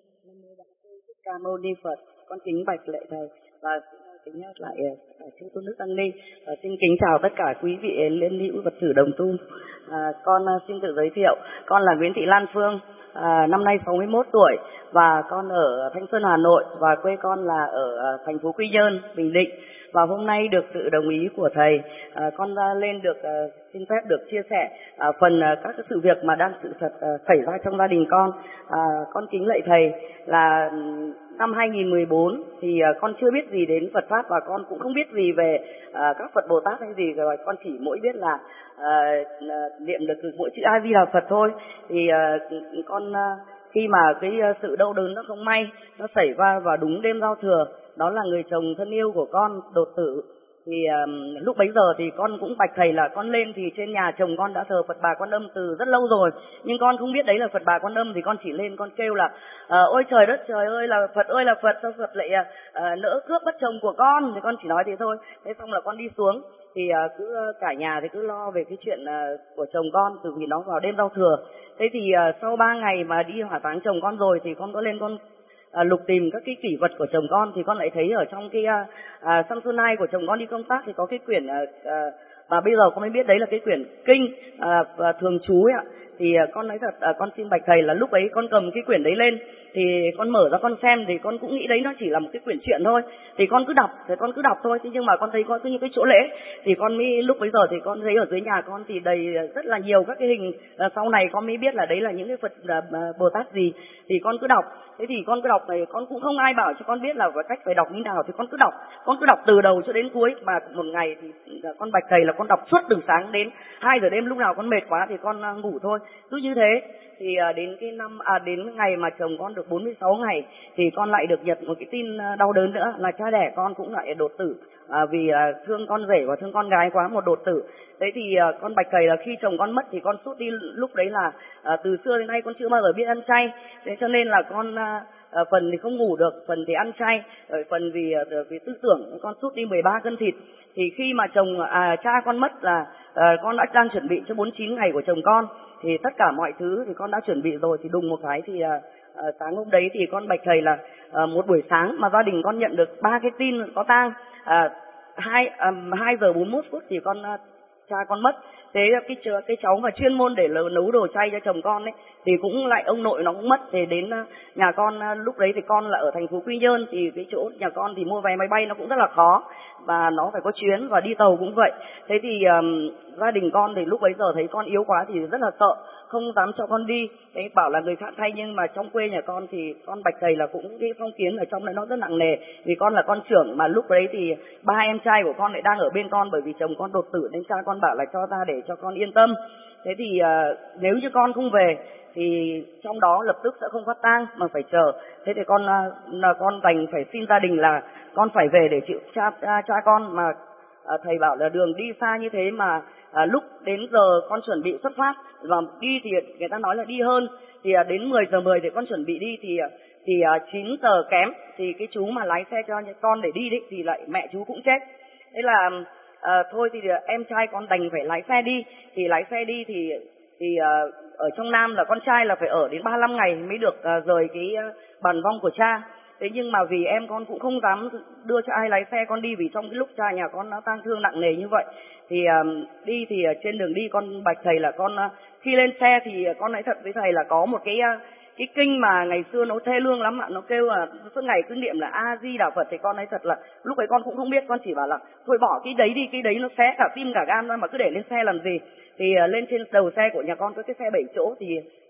Ca Mâu Ni Phật. Con kính bạch lạy Thầy và kính nhắc lại chư tôn đức tăng ni. Và xin kính chào tất cả quý vị liên hữu Phật tử đồng tu. À, con xin tự giới thiệu, con là Nguyễn Thị Lan Phương. À, năm nay sáu mươi mốt tuổi và con ở Thanh Xuân, Hà Nội và quê con là ở thành phố Quy Nhơn, Bình Định. Và hôm nay được sự đồng ý của Thầy, à, con lên được à, xin phép được chia sẻ à, phần à, các cái sự việc mà đang sự thật à, xảy ra trong gia đình con. À, con kính lạy Thầy là năm hai nghìn mười bốn thì à, con chưa biết gì đến Phật Pháp và con cũng không biết gì về à, các Phật Bồ Tát hay gì, rồi con chỉ mỗi biết là à, niệm được mỗi chữ A Di Đà Phật thôi. Thì à, con à, khi mà cái sự đau đớn nó không may nó xảy ra vào đúng đêm giao thừa, đó là người chồng thân yêu của con đột tử. Thì um, lúc bấy giờ thì con cũng bạch Thầy là con lên thì trên nhà chồng con đã thờ Phật Bà Quan Âm từ rất lâu rồi, nhưng con không biết đấy là Phật Bà Quan Âm. Thì con chỉ lên con kêu là à, ôi trời đất trời ơi là Phật ơi là Phật, sao Phật lại à, nỡ cướp bất chồng của con. Thì con chỉ nói thế thôi. Thế xong là con đi xuống thì à, cứ cả nhà thì cứ lo về cái chuyện à, của chồng con, từ vì nó vào đêm giao thừa. Thế thì à, sau ba ngày mà đi hỏa táng chồng con rồi thì con có lên con À, lục tìm các cái kỷ vật của chồng con, thì con lại thấy ở trong cái à, à, Samsonite của chồng con đi công tác thì có cái quyển à, à, và bây giờ con mới biết đấy là cái quyển kinh à, và thường trú ấy ạ. Thì à, con nói thật, à, con xin bạch Thầy là lúc ấy con cầm cái quyển đấy lên thì con mở ra con xem thì con cũng nghĩ đấy nó chỉ là một cái quyển truyện thôi. Thì con cứ đọc, thì con cứ đọc thôi. Thế nhưng mà con thấy có những cái chỗ lễ thì con mới lúc bấy giờ thì con thấy ở dưới nhà con thì đầy rất là nhiều các cái hình. À, sau này con mới biết là đấy là những cái Phật à, Bồ Tát gì. Thì con cứ đọc. Thế thì con cứ đọc này, con cũng không ai bảo cho con biết là cách phải đọc như nào, thì con cứ đọc, con cứ đọc từ đầu cho đến cuối. Mà một ngày thì con bạch Thầy là con đọc suốt từ sáng đến hai giờ đêm, lúc nào con mệt quá thì con ngủ thôi. Cứ như thế thì đến cái năm à đến ngày mà chồng con được bốn mươi sáu ngày thì con lại được nhận một cái tin đau đớn nữa là cha đẻ con cũng lại đột tử. À, vì à, thương con rể và thương con gái quá, một đột tử. Thế thì à, con bạch Thầy là khi chồng con mất thì con sút đi, lúc đấy là à, từ xưa đến nay con chưa bao giờ biết ăn chay. Thế cho nên là con à, à, phần thì không ngủ được, phần thì ăn chay, rồi phần vì à, vì tư tưởng con sút đi mười ba cân thịt. Thì khi mà chồng à, cha con mất là à, con đã đang chuẩn bị cho bốn mươi chín ngày của chồng con, thì tất cả mọi thứ thì con đã chuẩn bị rồi. Thì đùng một cái thì à, à, sáng hôm đấy thì con bạch Thầy là à, một buổi sáng mà gia đình con nhận được ba cái tin có tang. À, hai à, hai giờ bốn mươi mốt phút thì con à, cha con mất. Thế cái cái cháu mà chuyên môn để nấu đồ chay cho chồng con ấy thì cũng lại ông nội nó cũng mất. Thì đến nhà con lúc đấy thì con là ở thành phố Quy Nhơn, thì cái chỗ nhà con thì mua vé máy bay nó cũng rất là khó và nó phải có chuyến, và đi tàu cũng vậy. Thế thì um, gia đình con thì lúc bấy giờ thấy con yếu quá thì rất là sợ, không dám cho con đi. Thế bảo là người khác thay, nhưng mà trong quê nhà con thì con bạch Thầy là cũng cái phong kiến ở trong đấy nó rất nặng nề, vì con là con trưởng. Mà lúc đấy thì ba em trai của con lại đang ở bên con, bởi vì chồng con đột tử nên cha con bảo là cho ra để cho con yên tâm. Thế thì uh, nếu như con không về thì trong đó lập tức sẽ không phát tang mà phải chờ. Thế thì con uh, con đành phải xin gia đình là con phải về để chịu cha, cha, cha con. Mà uh, thầy bảo là đường đi xa như thế mà uh, lúc đến giờ con chuẩn bị xuất phát và đi thì người ta nói là đi hơn, thì uh, đến mười giờ mười thì con chuẩn bị đi thì uh, thì uh, chín giờ kém thì cái chú mà lái xe cho con để đi đấy thì lại mẹ chú cũng chết. Thế là À, thôi thì em trai con đành phải lái xe đi. Thì lái xe đi thì thì uh, ở trong Nam là con trai là phải ở đến ba mươi lăm ngày mới được uh, rời cái uh, bàn vong của cha. Thế nhưng mà vì em con cũng không dám đưa cho ai lái xe con đi, vì trong cái lúc cha nhà con nó tang thương nặng nề như vậy. Thì uh, đi thì uh, trên đường đi con bạch Thầy là con uh, khi lên xe thì uh, con nói thật với Thầy là có một cái uh, cái kinh mà ngày xưa nó thê lương lắm ạ, nó kêu là suốt ngày cứ niệm là A Di Đà Phật. Thì con nói thật là lúc ấy con cũng không biết, con chỉ bảo là thôi bỏ cái đấy đi, cái đấy nó xé cả tim cả gan ra mà cứ để lên xe làm gì. Thì uh, lên trên đầu xe của nhà con có cái xe bảy chỗ, thì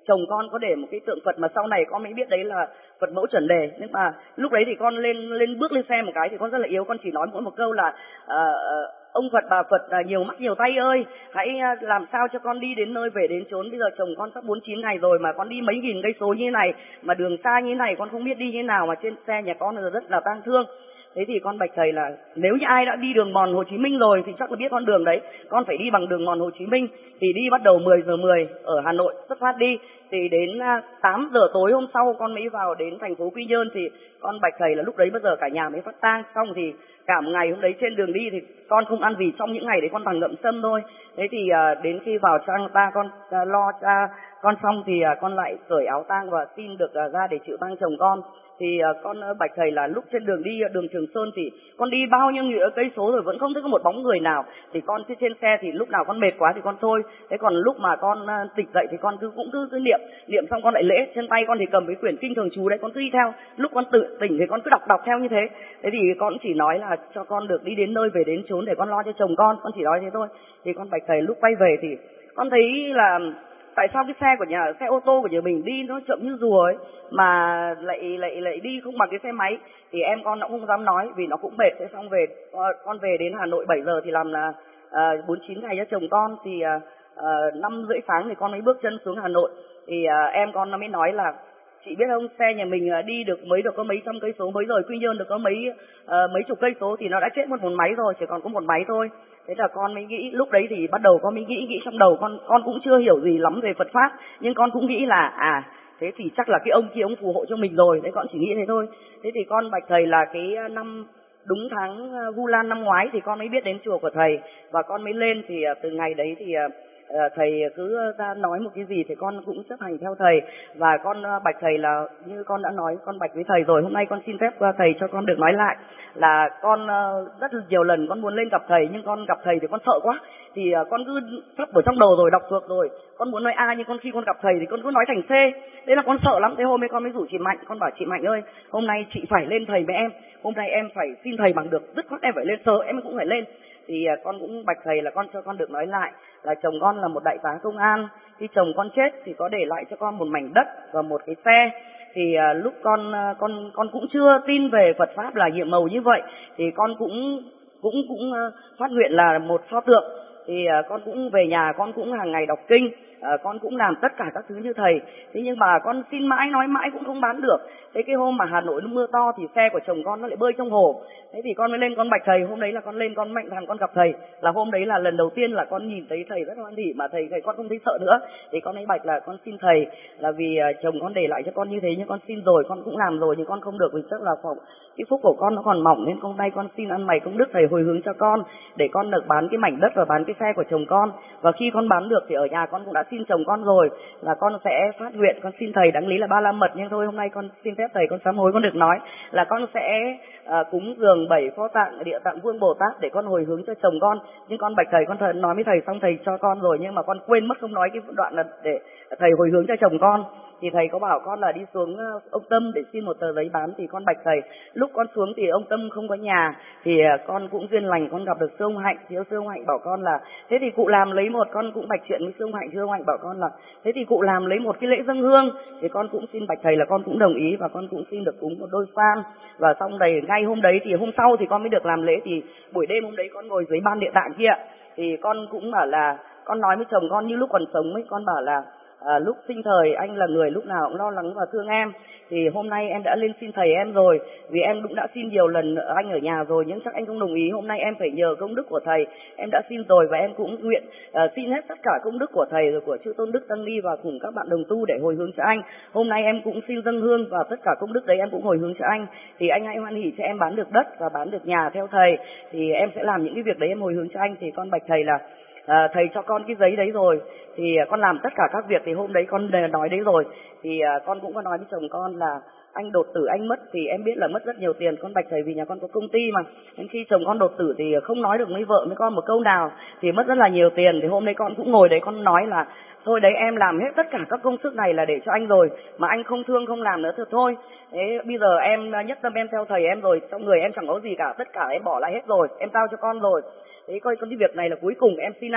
chồng con có để một cái tượng Phật mà sau này con mới biết đấy là Phật mẫu chuẩn đề. Nhưng mà lúc đấy thì con lên lên bước lên xe một cái thì con rất là yếu, con chỉ nói mỗi một câu là à, ông Phật bà Phật à, nhiều mắt nhiều tay ơi, hãy à, làm sao cho con đi đến nơi về đến chốn. Bây giờ chồng con sắp bốn mươi chín ngày rồi mà con đi mấy nghìn cây số như thế này, mà đường xa như thế này con không biết đi như thế nào, mà trên xe nhà con là rất là tang thương. Thế thì con bạch thầy là nếu như ai đã đi đường mòn Hồ Chí Minh rồi thì chắc là biết con đường đấy, con phải đi bằng đường mòn Hồ Chí Minh. Thì đi bắt đầu mười giờ mười ở Hà Nội xuất phát đi, thì đến tám giờ tối hôm sau con mới vào đến thành phố Quy Nhơn. Thì con bạch thầy là lúc đấy bây giờ cả nhà mới phát tang xong, thì cả một ngày hôm đấy trên đường đi thì con không ăn gì, trong những ngày đấy con toàn ngậm sâm thôi. Thế thì đến khi vào cho ta con lo cha con xong thì con lại cởi áo tang và xin được ra để chịu tang chồng con. Thì con bạch thầy là lúc trên đường đi đường Trường Sơn thì con đi bao nhiêu nghĩa cây số rồi vẫn không thấy có một bóng người nào. Thì con trên xe thì lúc nào con mệt quá thì con thôi. Thế còn lúc mà con tỉnh dậy thì con cứ cũng cứ, cứ niệm niệm xong con lại lễ. Trên tay con thì cầm cái quyển kinh thường trú đấy, con cứ đi theo. Lúc con tự tỉnh thì con cứ đọc đọc theo như thế. Thế thì con chỉ nói là cho con được đi đến nơi về đến chốn để con lo cho chồng con, con chỉ nói thế thôi. Thì con bạch thầy lúc quay về thì con thấy là tại sao cái xe của nhà xe ô tô của nhà mình đi nó chậm như rùa ấy mà lại lại lại đi không bằng cái xe máy. Thì em con nó cũng không dám nói vì nó cũng mệt. Thế xong về con về đến Hà Nội bảy giờ thì làm là à, bốn mươi chín ngày cho chồng con. Thì à, à, năm rưỡi sáng thì con mới bước chân xuống Hà Nội. Thì à, em con nó mới nói là chị biết không, xe nhà mình đi được mấy được có mấy trăm cây số, mới rồi Quy Nhơn được có mấy à, mấy chục cây số thì nó đã chết một một máy rồi, chỉ còn có một máy thôi. Thế là con mới nghĩ, lúc đấy thì bắt đầu con mới nghĩ nghĩ trong đầu con con cũng chưa hiểu gì lắm về Phật pháp, nhưng con cũng nghĩ là à thế thì chắc là cái ông kia ông phù hộ cho mình rồi. Đấy, con chỉ nghĩ thế thôi. Thế thì con bạch thầy là cái năm đúng tháng Vu Lan năm ngoái thì con mới biết đến chùa của thầy và con mới lên. Thì từ ngày đấy thì thầy cứ ra nói một cái gì thì con cũng chấp hành theo thầy. Và con bạch thầy là như con đã nói, con bạch với thầy rồi, hôm nay con xin phép thầy cho con được nói lại là con rất là nhiều lần con muốn lên gặp thầy, nhưng con gặp thầy thì con sợ quá. Thì con cứ sắp ở trong đầu rồi, đọc thuộc rồi, con muốn nói A nhưng con khi con gặp thầy thì con cứ nói thành C. Thế là con sợ lắm. Thế hôm nay con mới rủ chị Mạnh, con bảo chị Mạnh ơi, hôm nay chị phải lên thầy với em, hôm nay em phải xin thầy bằng được, dứt khoát em phải lên, sợ em cũng phải lên. Thì con cũng bạch thầy là con cho con được nói lại là chồng con là một đại tá công an, khi chồng con chết thì có để lại cho con một mảnh đất và một cái xe. Thì uh, lúc con uh, con con cũng chưa tin về Phật pháp là nhiệm màu như vậy, thì con cũng cũng cũng uh, phát nguyện là một pho tượng. Thì uh, con cũng về nhà con cũng hàng ngày đọc kinh, uh, con cũng làm tất cả các thứ như thầy. Thế nhưng mà con xin mãi nói mãi cũng không bán được. Thế cái hôm mà Hà Nội nó mưa to thì xe của chồng con nó lại bơi trong hồ. Thế thì con mới lên con bạch thầy. Hôm đấy là con lên con mạnh dạn con gặp thầy, là hôm đấy là lần đầu tiên là con nhìn thấy thầy rất hoan hỉ, mà thầy thầy con không thấy sợ nữa. Thì con ấy bạch là con xin thầy là vì uh, chồng con để lại cho con như thế, nhưng con xin rồi, con cũng làm rồi nhưng con không được vì chắc là phòng cái phúc của con nó còn mỏng, nên hôm nay con xin ăn mày công đức thầy hồi hướng cho con để con được bán cái mảnh đất và bán cái xe của chồng con. Và khi con bán được thì ở nhà con cũng đã xin chồng con rồi là con sẽ phát nguyện con xin thầy, đáng lý là ba la mật, nhưng thôi hôm nay con xin phép thầy con sám hối con được nói là con sẽ uh, cúng dường bảy pho tạng Địa Tạng Vương Bồ Tát để con hồi hướng cho chồng con. Nhưng con bạch thầy, con thầy nói với thầy xong thầy cho con rồi, nhưng mà con quên mất không nói cái đoạn là để thầy hồi hướng cho chồng con. Thì thầy có bảo con là đi xuống ông Tâm để xin một tờ giấy bán. Thì con bạch thầy, lúc con xuống thì ông Tâm không có nhà, thì con cũng duyên lành con gặp được sư ông Hạnh. Thì sư ông Hạnh bảo con là thế thì cụ làm lấy một, con cũng bạch chuyện với sư ông Hạnh. Sư ông Hạnh bảo con là thế thì cụ làm lấy một cái lễ dâng hương. Thì con cũng xin bạch thầy là con cũng đồng ý, và con cũng xin được cúng một đôi fan. Và xong đây ngay hôm đấy thì hôm sau thì con mới được làm lễ. Thì buổi đêm hôm đấy con ngồi dưới ban địa tạng kia, thì con cũng bảo là con nói với chồng con như lúc còn sống ấy, con bảo là À, lúc sinh thời anh là người lúc nào cũng lo lắng và thương em, thì hôm nay em đã lên xin thầy em rồi, vì em cũng đã xin nhiều lần anh ở nhà rồi nhưng chắc anh không đồng ý. Hôm nay em phải nhờ công đức của thầy, em đã xin rồi và em cũng nguyện uh, xin hết tất cả công đức của thầy rồi của chư Tôn Đức Tăng Ni và cùng các bạn đồng tu để hồi hướng cho anh. Hôm nay em cũng xin dâng hương và tất cả công đức đấy em cũng hồi hướng cho anh. Thì anh hãy hoan hỉ cho em bán được đất và bán được nhà theo thầy, thì em sẽ làm những cái việc đấy em hồi hướng cho anh. Thì con bạch thầy là À, thầy cho con cái giấy đấy rồi thì con làm tất cả các việc. Thì hôm đấy con nói đấy rồi thì à, con cũng có nói với chồng con là anh đột tử anh mất thì em biết là mất rất nhiều tiền. Con bạch thầy vì nhà con có công ty mà, nên khi chồng con đột tử thì không nói được với vợ với con một câu nào thì mất rất là nhiều tiền. Thì hôm nay con cũng ngồi đấy con nói là thôi đấy em làm hết tất cả các công sức này là để cho anh rồi mà anh không thương không làm nữa thì thôi. Thế bây giờ em nhất tâm em theo thầy em rồi, trong người em chẳng có gì cả, tất cả em bỏ lại hết rồi, em giao cho con rồi. Thế coi con cái việc này là cuối cùng em xin anh.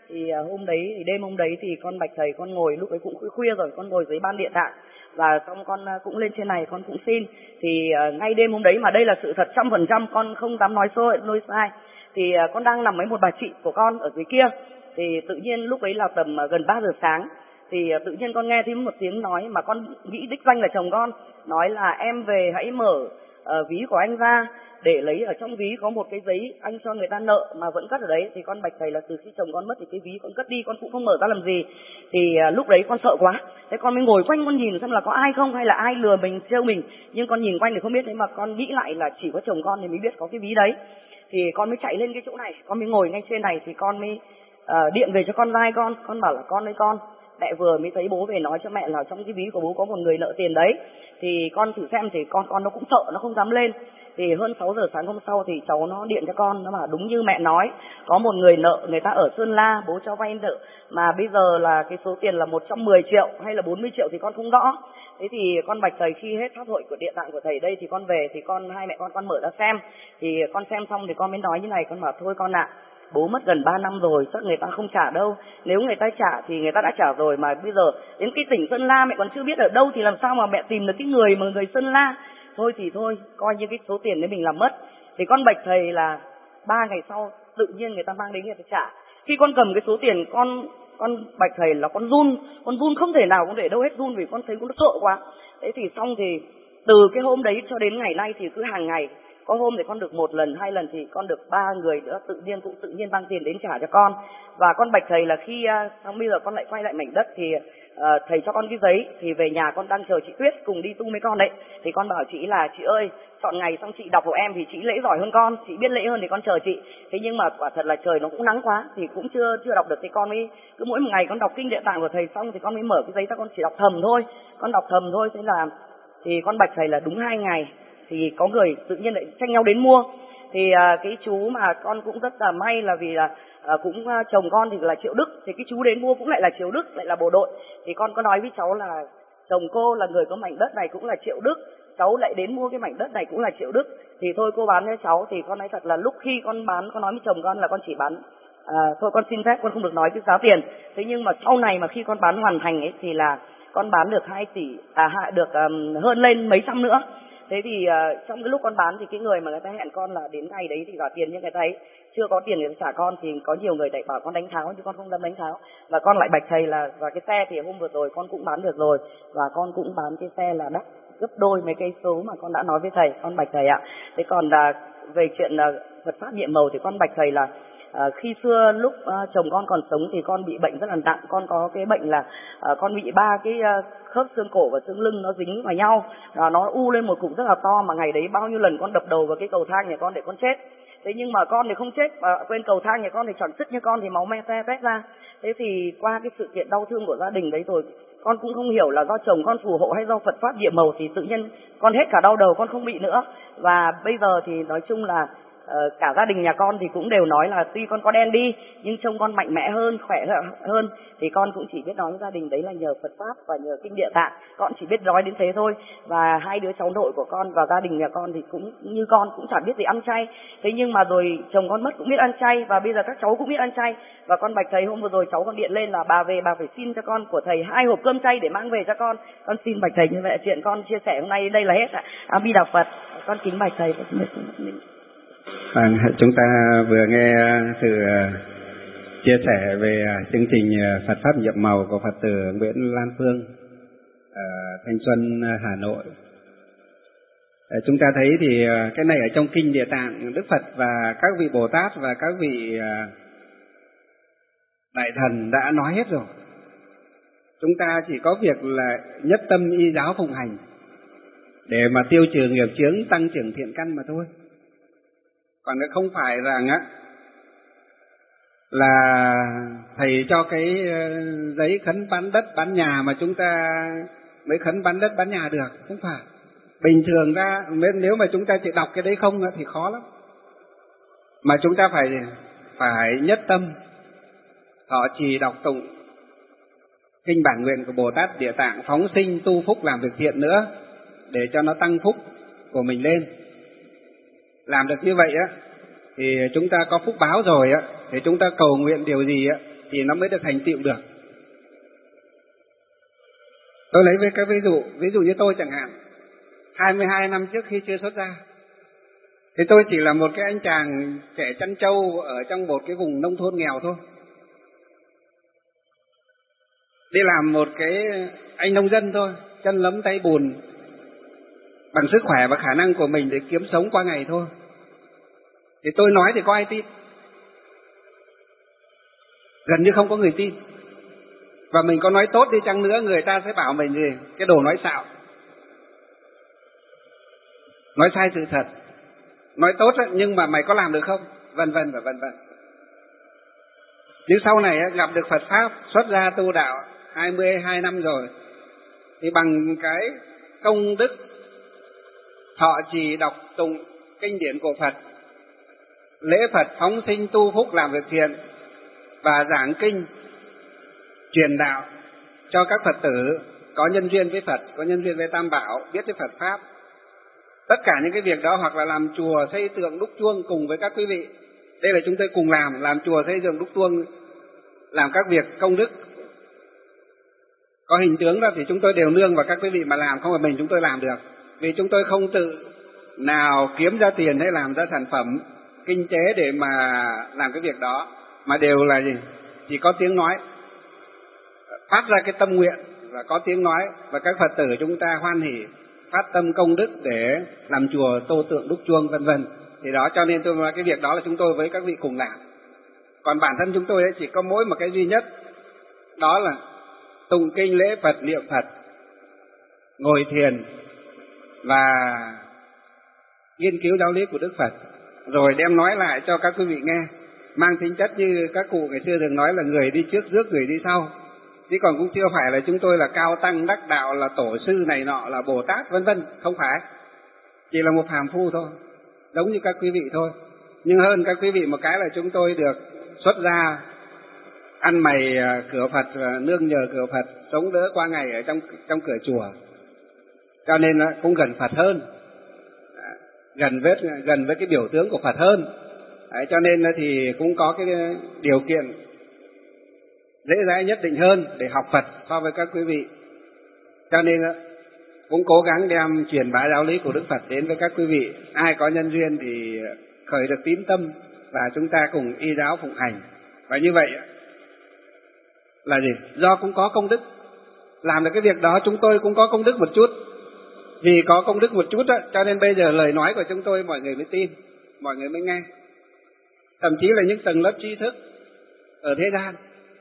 Thì hôm đấy thì đêm hôm đấy thì con bạch thầy, con ngồi lúc ấy cũng khuya rồi, con ngồi dưới ban địa tạng và xong con cũng lên trên này con cũng xin. Thì ngay đêm hôm đấy, mà đây là sự thật trăm phần trăm, con không dám nói xôi nói sai, thì con đang nằm với một bà chị của con ở dưới kia. Thì tự nhiên lúc ấy là tầm gần ba giờ sáng, thì tự nhiên con nghe thấy một tiếng nói mà con nghĩ đích danh là chồng con, nói là em về hãy mở uh, ví của anh ra để lấy ở trong ví có một cái giấy anh cho người ta nợ mà vẫn cất ở đấy. Thì con bạch thầy là từ khi chồng con mất thì cái ví con cất đi, con cũng không mở ra làm gì. Thì uh, lúc đấy con sợ quá, thế con mới ngồi quanh con nhìn xem là có ai không hay là ai lừa mình trêu mình, nhưng con nhìn quanh thì không biết. Thế mà con nghĩ lại là chỉ có chồng con thì mới biết có cái ví đấy. Thì con mới chạy lên cái chỗ này, con mới ngồi ngay trên này, thì con mới uh, điện về cho con trai con, con bảo là con ơi con, mẹ vừa mới thấy bố về nói cho mẹ là trong cái ví của bố có một người nợ tiền đấy. Thì con thử xem, thì con con nó cũng sợ, nó không dám lên. Thì hơn sáu giờ sáng hôm sau thì cháu nó điện cho con, nó bảo đúng như mẹ nói, có một người nợ, người ta ở Sơn La, bố cho vay nợ mà bây giờ là cái số tiền là một trăm mười triệu hay là bốn mươi triệu thì con không rõ. Thế thì con bạch thầy khi hết pháp hội của địa tạng của thầy đây thì con về, thì con hai mẹ con con mở ra xem, thì con xem xong thì con mới nói như này, con bảo thôi con ạ, à, bố mất gần ba năm rồi, chắc người ta không trả đâu. Nếu người ta trả thì người ta đã trả rồi, mà bây giờ đến cái tỉnh Sơn La mẹ còn chưa biết ở đâu thì làm sao mà mẹ tìm được cái người mà người Sơn La. Thôi thì thôi, coi như cái số tiền đấy mình làm mất. Thì con bạch thầy là ba ngày sau tự nhiên người ta mang đến người ta trả. Khi con cầm cái số tiền, con con bạch thầy là con run, con run không thể nào cũng để đâu hết, run vì con thấy con sợ quá. Thế thì xong thì từ cái hôm đấy cho đến ngày nay thì cứ hàng ngày, có hôm thì con được một lần, hai lần thì con được ba người nữa tự nhiên cũng tự nhiên mang tiền đến trả cho con. Và con bạch thầy là khi xong bây giờ con lại quay lại mảnh đất thì uh, thầy cho con cái giấy, thì về nhà con đang chờ chị Tuyết cùng đi tu với con đấy. Thì con bảo chị là chị ơi, chọn ngày xong chị đọc của em, thì chị lễ giỏi hơn con, chị biết lễ hơn thì con chờ chị. Thế nhưng mà quả thật là trời nó cũng nắng quá thì cũng chưa chưa đọc được. Thì con mới cứ mỗi một ngày con đọc kinh địa tạng của thầy xong thì con mới mở cái giấy ra, con chỉ đọc thầm thôi, con đọc thầm thôi. Thế là thì con bạch thầy là đúng hai ngày thì có người tự nhiên lại tranh nhau đến mua. Thì à, cái chú mà con cũng rất là may là vì là à, cũng à, chồng con thì là Triệu Đức, thì cái chú đến mua cũng lại là Triệu Đức, lại là bộ đội. Thì con có nói với cháu là chồng cô là người có mảnh đất này cũng là Triệu Đức, cháu lại đến mua cái mảnh đất này cũng là Triệu Đức, thì thôi cô bán cho cháu. Thì con nói thật là lúc khi con bán, con nói với chồng con là con chỉ bán à, thôi con xin phép con không được nói cái giá tiền. Thế nhưng mà sau này mà khi con bán hoàn thành ấy thì là con bán được hai tỷ, à được um, hơn lên mấy trăm nữa. Thế thì uh, trong cái lúc con bán thì cái người mà người ta hẹn con là đến ngày đấy thì trả tiền, nhưng người ta ấy chưa có tiền người ta trả con, thì có nhiều người lại bảo con đánh tháo, chứ con không dám đánh tháo. Và con lại bạch thầy là, và cái xe thì hôm vừa rồi con cũng bán được rồi, và con cũng bán cái xe là đắt gấp đôi mấy cây số mà con đã nói với thầy, con bạch thầy ạ. Thế còn uh, về chuyện uh, Phật pháp nhiệm màu thì con bạch thầy là À, khi xưa lúc uh, chồng con còn sống thì con bị bệnh rất là nặng. Con có cái bệnh là uh, con bị ba cái uh, khớp xương cổ và xương lưng nó dính vào nhau, uh, nó u lên một cục rất là to, mà ngày đấy bao nhiêu lần con đập đầu vào cái cầu thang nhà con để con chết. Thế nhưng mà con thì không chết, và quên cầu thang nhà con thì chẳng sức như con thì máu me te tét ra. Thế thì qua cái sự kiện đau thương của gia đình đấy rồi, con cũng không hiểu là do chồng con phù hộ hay do Phật pháp nhiệm màu, thì tự nhiên con hết cả đau đầu, con không bị nữa. Và bây giờ thì nói chung là Uh, cả gia đình nhà con thì cũng đều nói là tuy con có đen đi nhưng trông con mạnh mẽ hơn, khỏe hơn. Thì con cũng chỉ biết nói với gia đình đấy là nhờ Phật pháp và nhờ kinh địa tạng, con chỉ biết nói đến thế thôi. Và hai đứa cháu nội của con và gia đình nhà con thì cũng như con cũng chẳng biết gì ăn chay. Thế nhưng mà rồi chồng con mất cũng biết ăn chay, và bây giờ các cháu cũng biết ăn chay. Và con bạch thầy hôm vừa rồi cháu con điện lên là bà về bà phải xin cho con của thầy hai hộp cơm chay để mang về cho con. Con xin bạch thầy như vậy, chuyện con chia sẻ hôm nay đây là hết ạ. A Di Đà Phật. Con kính bạch thầy. À, chúng ta vừa nghe sự chia sẻ về chương trình Phật pháp nhiệm màu của Phật tử Nguyễn Lan Phương ở Thanh Xuân, Hà Nội. Chúng ta thấy thì cái này ở trong kinh Địa Tạng, Đức Phật và các vị Bồ Tát và các vị đại thần đã nói hết rồi. Chúng ta chỉ có việc là nhất tâm y giáo phụng hành để mà tiêu trừ nghiệp chướng, tăng trưởng thiện căn mà thôi. Còn không phải rằng á là thầy cho cái giấy khấn bán đất bán nhà mà chúng ta mới khấn bán đất bán nhà được, không phải. Bình thường ra nếu mà chúng ta chỉ đọc cái đấy không thì khó lắm. Mà chúng ta phải phải nhất tâm thọ trì đọc tụng kinh bản nguyện của Bồ Tát Địa Tạng, phóng sinh tu phúc làm việc thiện nữa để cho nó tăng phúc của mình lên. Làm được như vậy á thì chúng ta có phúc báo rồi á, thì chúng ta cầu nguyện điều gì á thì nó mới được thành tựu được. Tôi lấy với các ví dụ, ví dụ như tôi chẳng hạn, hai mươi hai năm trước khi chưa xuất gia, thì tôi chỉ là một cái anh chàng trẻ chăn trâu ở trong một cái vùng nông thôn nghèo thôi. Đi làm một cái anh nông dân thôi, chân lấm tay bùn, bằng sức khỏe và khả năng của mình để kiếm sống qua ngày thôi. Thì tôi nói thì có ai tin? Gần như không có người tin. Và mình có nói tốt đi chăng nữa, người ta sẽ bảo mình gì? Cái đồ nói xạo, nói sai sự thật. Nói tốt ấy, nhưng mà mày có làm được không? Vân vân và vân vân. Nhưng sau này gặp được Phật Pháp, xuất gia tu đạo hai mươi hai năm rồi, thì bằng cái công đức thọ trì đọc tụng kinh điển của Phật, lễ Phật phóng sinh tu phúc làm việc thiện, và giảng kinh truyền đạo cho các Phật tử có nhân duyên với Phật, có nhân duyên với Tam Bảo, biết với Phật Pháp. Tất cả những cái việc đó, hoặc là làm chùa, xây tượng, đúc chuông cùng với các quý vị. Đây là chúng tôi cùng làm, làm chùa, xây dựng, đúc chuông, làm các việc công đức. Có hình tướng đó thì chúng tôi đều nương vào các quý vị mà làm, không phải mình chúng tôi làm được. Vì chúng tôi không tự nào kiếm ra tiền hay làm ra sản phẩm kinh tế để mà làm cái việc đó, mà đều là gì? Chỉ có tiếng nói, phát ra cái tâm nguyện và có tiếng nói, và các Phật tử chúng ta hoan hỉ phát tâm công đức để làm chùa, tô tượng, đúc chuông, vân vân. Thì đó, cho nên tôi nói cái việc đó là chúng tôi với các vị cùng làm. Còn bản thân chúng tôi ấy chỉ có mỗi một cái duy nhất, đó là tụng kinh lễ Phật, niệm Phật, ngồi thiền và nghiên cứu giáo lý của Đức Phật, rồi đem nói lại cho các quý vị nghe, mang tính chất như các cụ ngày xưa thường nói là người đi trước rước người đi sau. Chứ còn cũng chưa phải là chúng tôi là cao tăng đắc đạo, là tổ sư này nọ, là Bồ Tát vân vân, không phải. Chỉ là một phàm phu thôi, giống như các quý vị thôi. Nhưng hơn các quý vị một cái là chúng tôi được xuất gia, ăn mày cửa Phật, nương nhờ cửa Phật, sống đỡ qua ngày ở trong trong cửa chùa. Cho nên cũng gần Phật hơn, gần với gần với cái biểu tướng của Phật hơn. Đấy, cho nên thì cũng có cái điều kiện dễ dãi nhất định hơn để học Phật so với các quý vị. Cho nên cũng cố gắng đem truyền bá giáo lý của Đức Phật đến với các quý vị. Ai có nhân duyên thì khởi được tín tâm và chúng ta cùng y giáo phụng hành. Và như vậy là gì? Do cũng có công đức. Làm được cái việc đó chúng tôi cũng có công đức một chút. Vì có công đức một chút đó, cho nên bây giờ lời nói của chúng tôi mọi người mới tin, mọi người mới nghe. Thậm chí là những tầng lớp trí thức ở thế gian,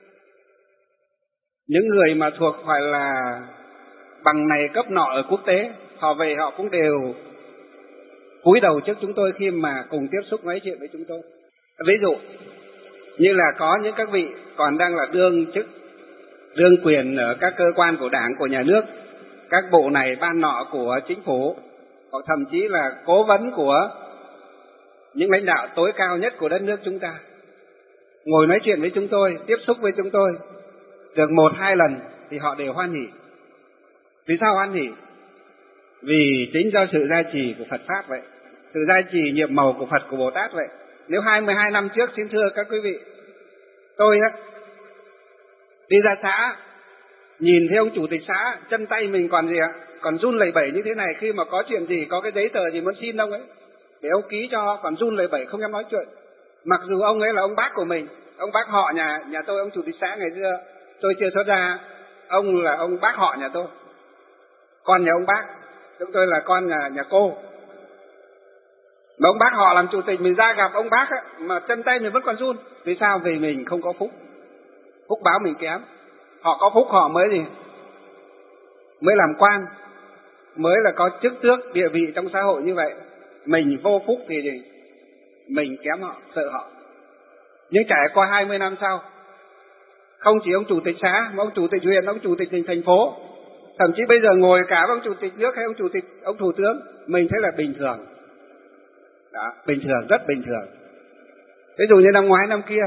những người mà thuộc phải là bằng này cấp nọ ở quốc tế, họ về họ cũng đều cúi đầu trước chúng tôi khi mà cùng tiếp xúc nói chuyện với chúng tôi. Ví dụ như là có những các vị còn đang là đương chức, đương quyền ở các cơ quan của Đảng, của nhà nước, các bộ này ban nọ của chính phủ, hoặc thậm chí là cố vấn của những lãnh đạo tối cao nhất của đất nước chúng ta, ngồi nói chuyện với chúng tôi, tiếp xúc với chúng tôi được một hai lần thì họ đều hoan hỉ. Vì sao hoan hỉ? Vì chính do sự gia trì của Phật Pháp vậy, sự gia trì nhiệm màu của Phật, của Bồ Tát vậy. Nếu hai mươi hai năm trước, xin thưa các quý vị, tôi á đi ra xã, nhìn thấy ông chủ tịch xã, chân tay mình còn gì ạ? Còn run lẩy bẩy như thế này, khi mà có chuyện gì, có cái giấy tờ gì muốn xin ông ấy, để ông ký cho, còn run lẩy bẩy không dám nói chuyện. Mặc dù ông ấy là ông bác của mình, ông bác họ nhà nhà tôi, ông chủ tịch xã ngày xưa, tôi chưa xuất ra, ông là ông bác họ nhà tôi, con nhà ông bác, chúng tôi là con nhà nhà cô. Mà ông bác họ làm chủ tịch, mình ra gặp ông bác á, mà chân tay mình vẫn còn run. Vì sao? Vì mình không có phúc, phúc báo mình kém. Họ có phúc họ mới gì? Mới làm quan, mới là có chức tước, địa vị trong xã hội như vậy. Mình vô phúc thì gì? Mình kém họ, sợ họ. Nhưng trải qua hai mươi năm sau, không chỉ ông chủ tịch xã, mà ông chủ tịch huyện, ông chủ tịch thành phố, thậm chí bây giờ ngồi cả với ông chủ tịch nước hay ông chủ tịch, ông thủ tướng, mình thấy là bình thường. Đó, bình thường, rất bình thường. Ví dụ như năm ngoái năm kia,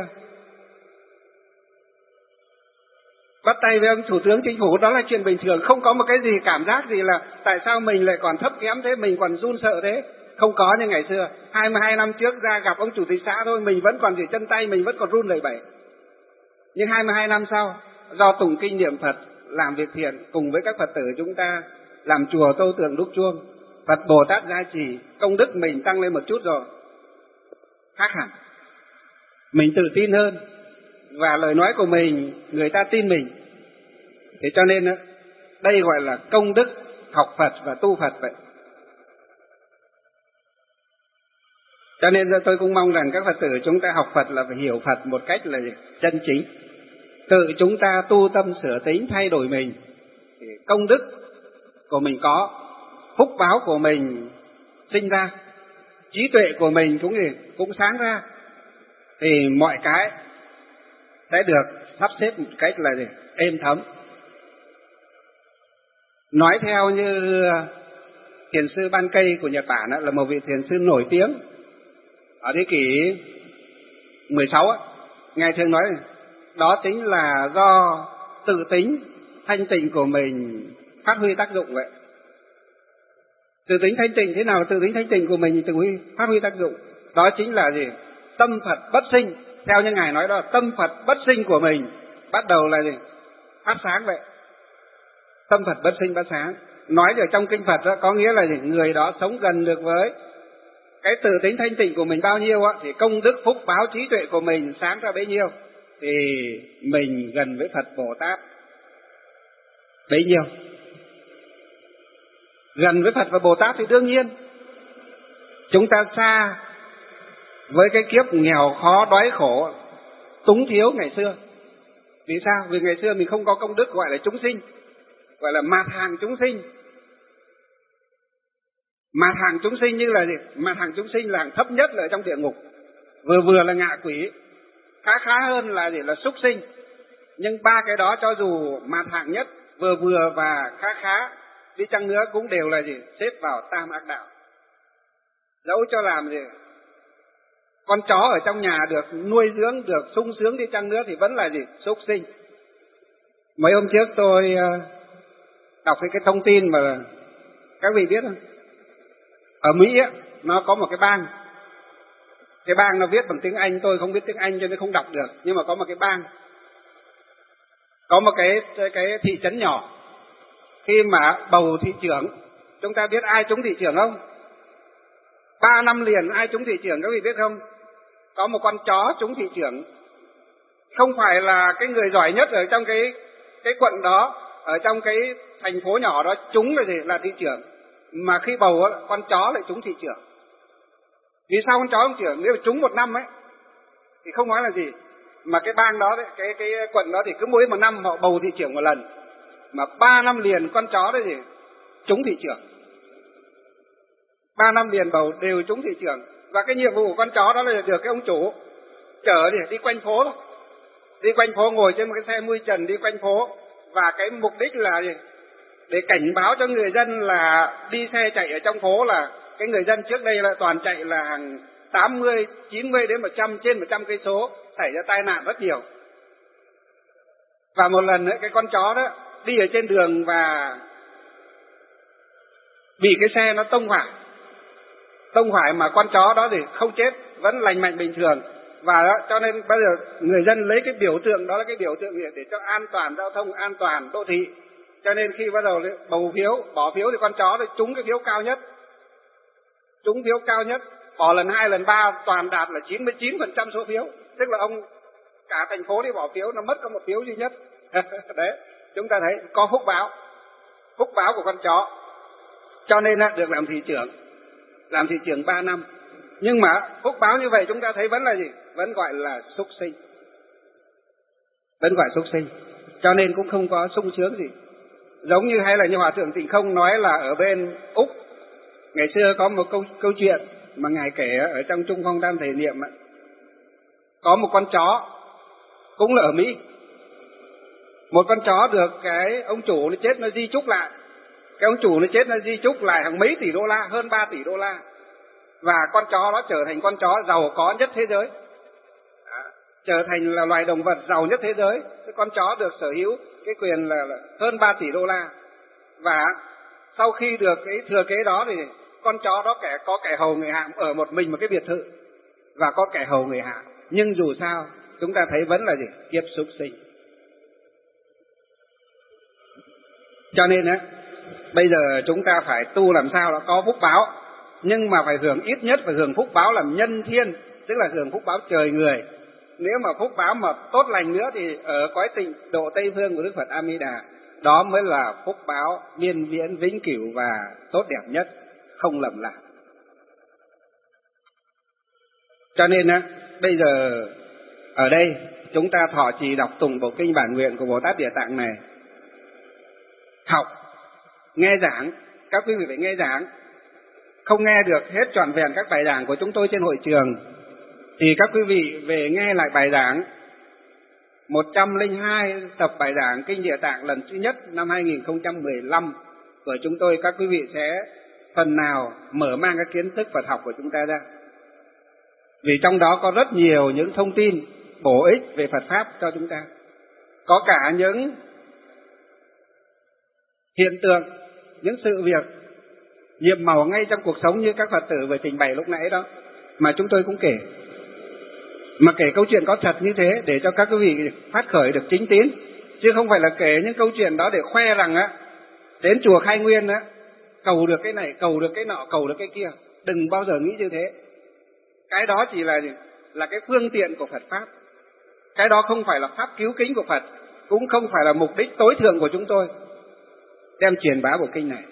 bắt tay với ông thủ tướng chính phủ, đó là chuyện bình thường, không có một cái gì cảm giác gì là tại sao mình lại còn thấp kém thế, mình còn run sợ thế. Không có như ngày xưa. hai mươi hai năm trước ra gặp ông chủ tịch xã thôi, mình vẫn còn gì, chân tay mình vẫn còn run lẩy bẩy. Nhưng hai mươi hai năm sau, do tụng kinh niệm Phật, làm việc thiện cùng với các Phật tử chúng ta làm chùa tô tượng đúc chuông, Phật Bồ Tát gia trì, công đức mình tăng lên một chút rồi, khác hẳn. Mình tự tin hơn và lời nói của mình người ta tin mình. Thế cho nên đây gọi là công đức học Phật và tu Phật vậy. Cho nên tôi cũng mong rằng các Phật tử chúng ta học Phật là phải hiểu Phật một cách là chân chính. Tự chúng ta tu tâm sửa tính thay đổi mình, công đức của mình có, phúc báo của mình sinh ra, trí tuệ của mình cũng gì cũng sáng ra, thì mọi cái sẽ được sắp xếp một cách là gì êm thấm. Nói theo như thiền sư Ban Cây của Nhật Bản là một vị thiền sư nổi tiếng ở thế kỷ mười sáu, ngài thường nói đó chính là do tự tính thanh tịnh của mình phát huy tác dụng vậy. Tự tính thanh tịnh thế nào? Tự tính thanh tịnh của mình tự phát huy tác dụng. Đó chính là gì? Tâm Phật bất sinh. Theo như ngài nói đó, tâm Phật bất sinh của mình bắt đầu là gì? Phát sáng vậy. Tâm Phật bất sinh phát sáng. Nói ở trong kinh Phật đó, có nghĩa là gì? Người đó sống gần được với cái tự tính thanh tịnh của mình bao nhiêu á, thì công đức phúc báo trí tuệ của mình sáng ra bấy nhiêu, thì mình gần với Phật Bồ Tát bấy nhiêu. Gần với Phật và Bồ Tát thì đương nhiên chúng ta xa với cái kiếp nghèo khó đói khổ túng thiếu ngày xưa. Vì sao? Vì ngày xưa mình không có công đức gọi là chúng sinh, gọi là mạt hàng chúng sinh. Mạt hàng chúng sinh như là gì? Mạt hàng chúng sinh là thấp nhất là ở trong địa ngục, vừa vừa là ngạ quỷ, khá khá hơn là gì? Là súc sinh. Nhưng ba cái đó cho dù mạt hạng nhất, vừa vừa và khá khá đi chăng nữa cũng đều là gì? Xếp vào tam ác đạo. Dẫu cho làm gì con chó ở trong nhà được nuôi dưỡng, được sung sướng đi chăng nữa thì vẫn là gì? Súc sinh. Mấy hôm trước tôi đọc cái, cái thông tin mà các vị biết không? Ở Mỹ á, nó có một cái bang. Cái bang nó viết bằng tiếng Anh, tôi không biết tiếng Anh cho nên không đọc được. Nhưng mà có một cái bang, có một cái, cái thị trấn nhỏ. Khi mà bầu thị trưởng, chúng ta biết ai trúng thị trưởng không? Ba năm liền ai trúng thị trưởng các vị biết không? Có một con chó trúng thị trưởng. Không phải là cái người giỏi nhất ở trong cái, cái quận đó, ở trong cái thành phố nhỏ đó trúng là gì? Là thị trưởng. Mà khi bầu con chó lại trúng thị trưởng. Vì sao con chó không trưởng? Nếu trúng một năm ấy thì không nói là gì. Mà cái bang đó, đấy, cái cái quận đó thì cứ mỗi một năm họ bầu thị trưởng một lần. Mà ba năm liền con chó đấy gì? Trúng thị trưởng. Ba năm liền bầu đều trúng thị trưởng. Và cái nhiệm vụ của con chó đó là được cái ông chủ chở đi, đi quanh phố thôi. Đi quanh phố, ngồi trên một cái xe mui trần đi quanh phố. Và cái mục đích là gì? Để cảnh báo cho người dân là đi xe chạy ở trong phố là cái người dân trước đây là toàn chạy là hàng tám mươi, chín mươi đến một trăm, trên một trăm cây số, xảy ra tai nạn rất nhiều. Và một lần nữa cái con chó đó đi ở trên đường và bị cái xe nó tông phải. Tông phải mà con chó đó thì không chết, vẫn lành mạnh bình thường. Và đó, cho nên bây giờ người dân lấy cái biểu tượng đó là cái biểu tượng để cho an toàn giao thông, an toàn đô thị. Cho nên khi bắt đầu bầu phiếu, bỏ phiếu thì con chó thì trúng cái phiếu cao nhất. Trúng phiếu cao nhất, bỏ lần hai, lần ba toàn đạt là chín mươi chín phần trăm số phiếu. Tức là ông cả thành phố đi bỏ phiếu, nó mất có một phiếu duy nhất. Đấy, chúng ta thấy có phúc báo. Phúc báo của con chó. Cho nên được làm thị trưởng. Làm thị trưởng ba năm. Nhưng mà phúc báo như vậy chúng ta thấy vẫn là gì? Vẫn gọi là súc sinh. Vẫn gọi súc sinh. Cho nên cũng không có sung sướng gì. Giống như hay là như Hòa Thượng Tịnh Không nói là ở bên Úc, ngày xưa có một câu, câu chuyện mà Ngài kể ở trong Trung Phong Tam Thể Niệm. Có một con chó, cũng là ở Mỹ. Một con chó được cái ông chủ nó chết nó di chúc lại. Cái ông chủ nó chết nó di chúc lại hàng mấy tỷ đô la, hơn ba tỷ đô la. Và con chó đó trở thành con chó giàu có nhất thế giới. À, trở thành là loài động vật giàu nhất thế giới. Cái con chó được sở hữu cái quyền là, là hơn ba tỷ đô la. Và sau khi được cái thừa kế đó thì con chó đó kẻ có kẻ hầu người hạ ở một mình một cái biệt thự. Và có kẻ hầu người hạ. Nhưng dù sao chúng ta thấy vẫn là gì? Kiếp súc sinh. Cho nên á, bây giờ chúng ta phải tu làm sao đó có phúc báo, nhưng mà phải hưởng ít nhất phải hưởng phúc báo làm nhân thiên, tức là hưởng phúc báo trời người. Nếu mà phúc báo mà tốt lành nữa thì ở cõi tịnh độ Tây Phương của Đức Phật A Di Đà, đó mới là phúc báo miên viễn vĩnh cửu và tốt đẹp nhất, không lầm lạc. Cho nên á, bây giờ ở đây chúng ta thọ trì đọc tụng bộ kinh bản nguyện của Bồ Tát Địa Tạng này, học, nghe giảng, các quý vị phải nghe giảng. Không nghe được hết trọn vẹn các bài giảng của chúng tôi trên hội trường thì các quý vị về nghe lại bài giảng một trăm lẻ hai tập bài giảng Kinh Địa Tạng lần thứ nhất năm hai nghìn không trăm mười lăm của chúng tôi. Các quý vị sẽ phần nào mở mang các kiến thức Phật học của chúng ta ra. Vì trong đó có rất nhiều những thông tin bổ ích về Phật Pháp cho chúng ta. Có cả những hiện tượng, những sự việc nhiệm màu ngay trong cuộc sống như các Phật tử vừa trình bày lúc nãy đó, mà chúng tôi cũng kể. Mà kể câu chuyện có thật như thế để cho các quý vị phát khởi được chính tín, chứ không phải là kể những câu chuyện đó để khoe rằng á đến chùa Khai Nguyên á cầu được cái này, cầu được cái nọ, cầu được cái kia. Đừng bao giờ nghĩ như thế. Cái đó chỉ là là cái phương tiện của Phật Pháp. Cái đó không phải là pháp cứu kính của Phật, cũng không phải là mục đích tối thượng của chúng tôi đem truyền bá bộ kinh này.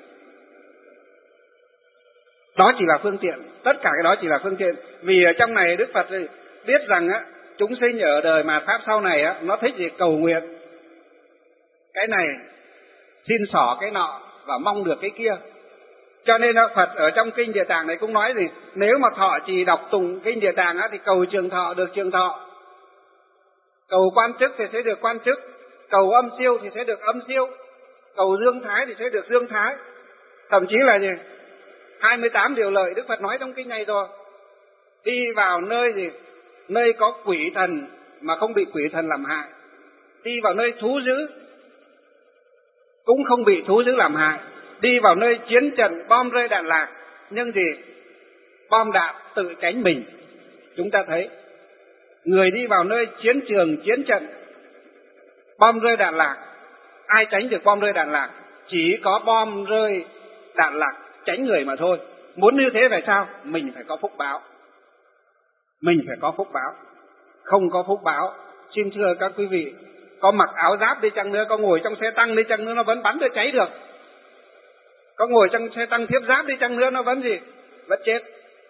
Đó chỉ là phương tiện, tất cả cái đó chỉ là phương tiện. Vì ở trong này Đức Phật biết rằng á, chúng sinh ở đời mà Pháp sau này á, nó thích gì cầu nguyện cái này, xin xỏ cái nọ và mong được cái kia. Cho nên Phật ở trong Kinh Địa Tạng này cũng nói gì, nếu mà thọ trì đọc tụng Kinh Địa Tạng á, thì cầu trường thọ được trường thọ, cầu quan chức thì sẽ được quan chức, cầu âm siêu thì sẽ được âm siêu, cầu dương thái thì sẽ được dương thái. Thậm chí là gì, hai mươi tám điều lợi Đức Phật nói trong kinh này rồi. Đi vào nơi gì, nơi có quỷ thần mà không bị quỷ thần làm hại, đi vào nơi thú dữ cũng không bị thú dữ làm hại, đi vào nơi chiến trận bom rơi đạn lạc nhưng gì bom đạn tự tránh mình. Chúng ta thấy người đi vào nơi chiến trường chiến trận bom rơi đạn lạc, ai tránh được bom rơi đạn lạc? Chỉ có bom rơi đạn lạc tránh người mà thôi. Muốn như thế phải sao? Mình phải có phúc báo. Mình phải có phúc báo. Không có phúc báo, xin thưa các quý vị, có mặc áo giáp đi chăng nữa, có ngồi trong xe tăng đi chăng nữa, nó vẫn bắn được cháy được. Có ngồi trong xe tăng thiếp giáp đi chăng nữa, nó vẫn gì? Vẫn chết.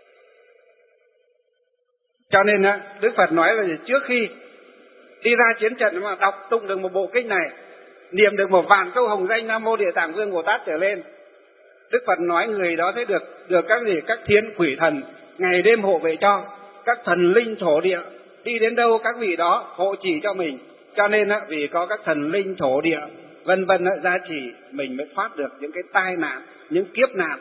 Cho nên Đức Phật nói là gì? Trước khi đi ra chiến trận mà đọc tụng được một bộ kinh này, niệm được một vạn câu hồng danh Nam Mô Địa Tạng Vương Bồ Tát trở lên, Đức Phật nói người đó sẽ được được các gì? Các thiên quỷ thần ngày đêm hộ vệ cho, các thần linh thổ địa đi đến đâu các vị đó hộ trì cho mình. Cho nên vì có các thần linh thổ địa vân vân gia trì, mình mới thoát được những cái tai nạn, những kiếp nạn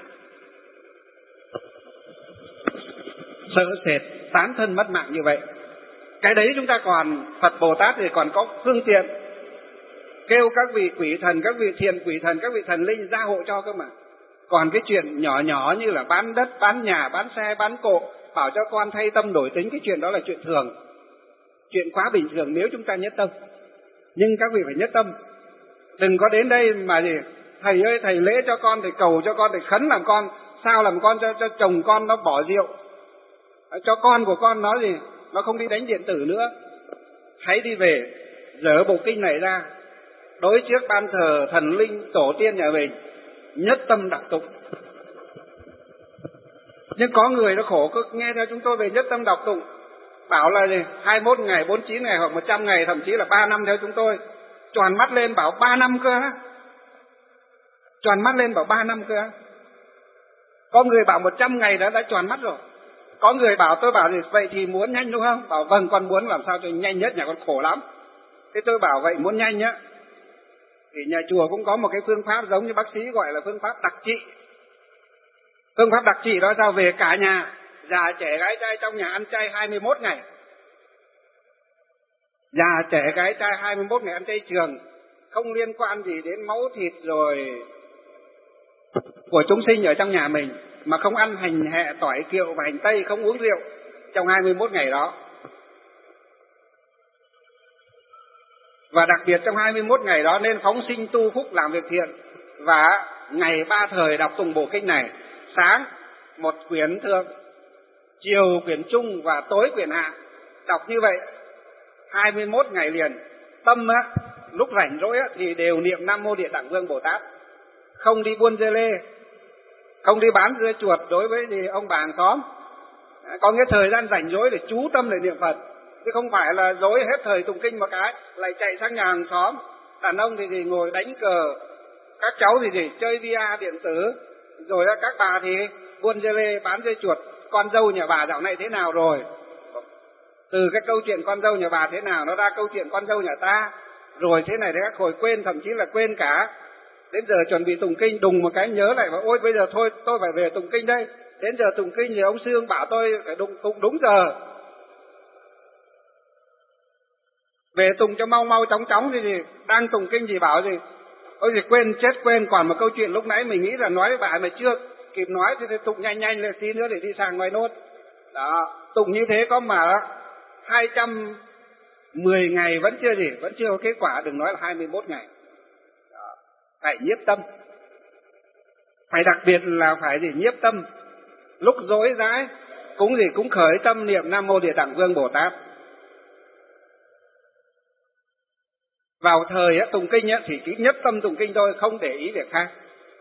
sợ sệt, tán thân mất mạng như vậy. Cái đấy chúng ta còn, Phật Bồ Tát thì còn có phương tiện kêu các vị quỷ thần, các vị thiện quỷ thần, các vị thần linh gia hộ cho cơ mà. Còn cái chuyện nhỏ nhỏ như là bán đất, bán nhà, bán xe, bán cộ, bảo cho con thay tâm đổi tính, cái chuyện đó là chuyện thường, chuyện quá bình thường nếu chúng ta nhất tâm. Nhưng các vị phải nhất tâm, đừng có đến đây mà gì thầy ơi thầy lễ cho con, thầy cầu cho con, thầy khấn làm con, sao làm con cho, cho chồng con nó bỏ rượu, cho con của con nó gì nó không đi đánh điện tử nữa. Hãy đi về dở bộ kinh này ra, đối trước ban thờ thần linh tổ tiên nhà mình, nhất tâm đọc tụng. Nhưng có người nó khổ, cứ nghe theo chúng tôi về nhất tâm đọc tụng, bảo là gì hai mươi mốt ngày, bốn mươi chín ngày hoặc một trăm ngày, thậm chí là ba năm theo chúng tôi, tròn mắt lên bảo ba năm cơ á, tròn mắt lên bảo ba năm cơ á. Có người bảo một trăm ngày đã đã tròn mắt rồi. Có người bảo, tôi bảo thì vậy thì muốn nhanh đúng không? Bảo vâng, con muốn làm sao cho nhanh nhất, nhà con khổ lắm. Thế tôi bảo vậy muốn nhanh nhá, thì nhà chùa cũng có một cái phương pháp giống như bác sĩ gọi là phương pháp đặc trị. Phương pháp đặc trị đó sao? Về cả nhà, già trẻ gái trai trong nhà ăn chay hai mươi mốt ngày. Già trẻ gái trai hai mươi mốt ngày ăn chay trường, không liên quan gì đến máu thịt rồi của chúng sinh ở trong nhà mình, mà không ăn hành hẹ, tỏi, kiệu và hành tây, không uống rượu trong hai mươi mốt ngày đó. Và đặc biệt trong hai mươi mốt ngày đó nên phóng sinh tu phúc làm việc thiện, và ngày ba thời đọc tùng bộ kinh này, sáng một quyển thượng, chiều quyển trung và tối quyển hạ. Đọc như vậy hai mươi mốt ngày liền. Tâm á, lúc rảnh rỗi á, thì đều niệm Nam Mô Địa Tạng Vương Bồ Tát, không đi buôn dê lê, không đi bán dưa chuột đối với thì ông bà hàng xóm. Có nghĩa thời gian rảnh rỗi để chú tâm để niệm Phật, chứ không phải là dối hết thời tụng kinh một cái lại chạy sang nhà hàng xóm. Đàn ông thì, thì ngồi đánh cờ, các cháu thì, thì chơi vi a điện tử, rồi các bà thì buôn dê lê bán dê chuột. Con dâu nhà bà dạo này thế nào rồi? Từ cái câu chuyện con dâu nhà bà thế nào nó ra câu chuyện con dâu nhà ta, rồi thế này thế khác, hồi quên, thậm chí là quên cả. Đến giờ chuẩn bị tụng kinh đùng một cái nhớ lại và ôi bây giờ thôi tôi phải về tụng kinh đây. Đến giờ tụng kinh thì ông Sương bảo tôi phải tụng, tụng đúng giờ, về tụng cho mau mau chóng chóng thì, thì đang tụng kinh gì bảo gì ôi thì quên, chết quên, còn một câu chuyện lúc nãy mình nghĩ là nói với bà mà chưa kịp nói thì, thì tụng nhanh nhanh lên tí nữa để đi sang ngoài nốt. Đó, tụng như thế có mà hai trăm mười ngày vẫn chưa gì, vẫn chưa có kết quả, đừng nói là hai mươi mốt ngày. Đó, phải nhiếp tâm, phải đặc biệt là phải gì nhiếp tâm. Lúc rỗi rãi cũng gì cũng khởi tâm niệm Nam Mô Địa Tạng Vương Bồ Tát. Vào thời á, tụng kinh á, thì chỉ nhất tâm tụng kinh thôi, không để ý việc khác.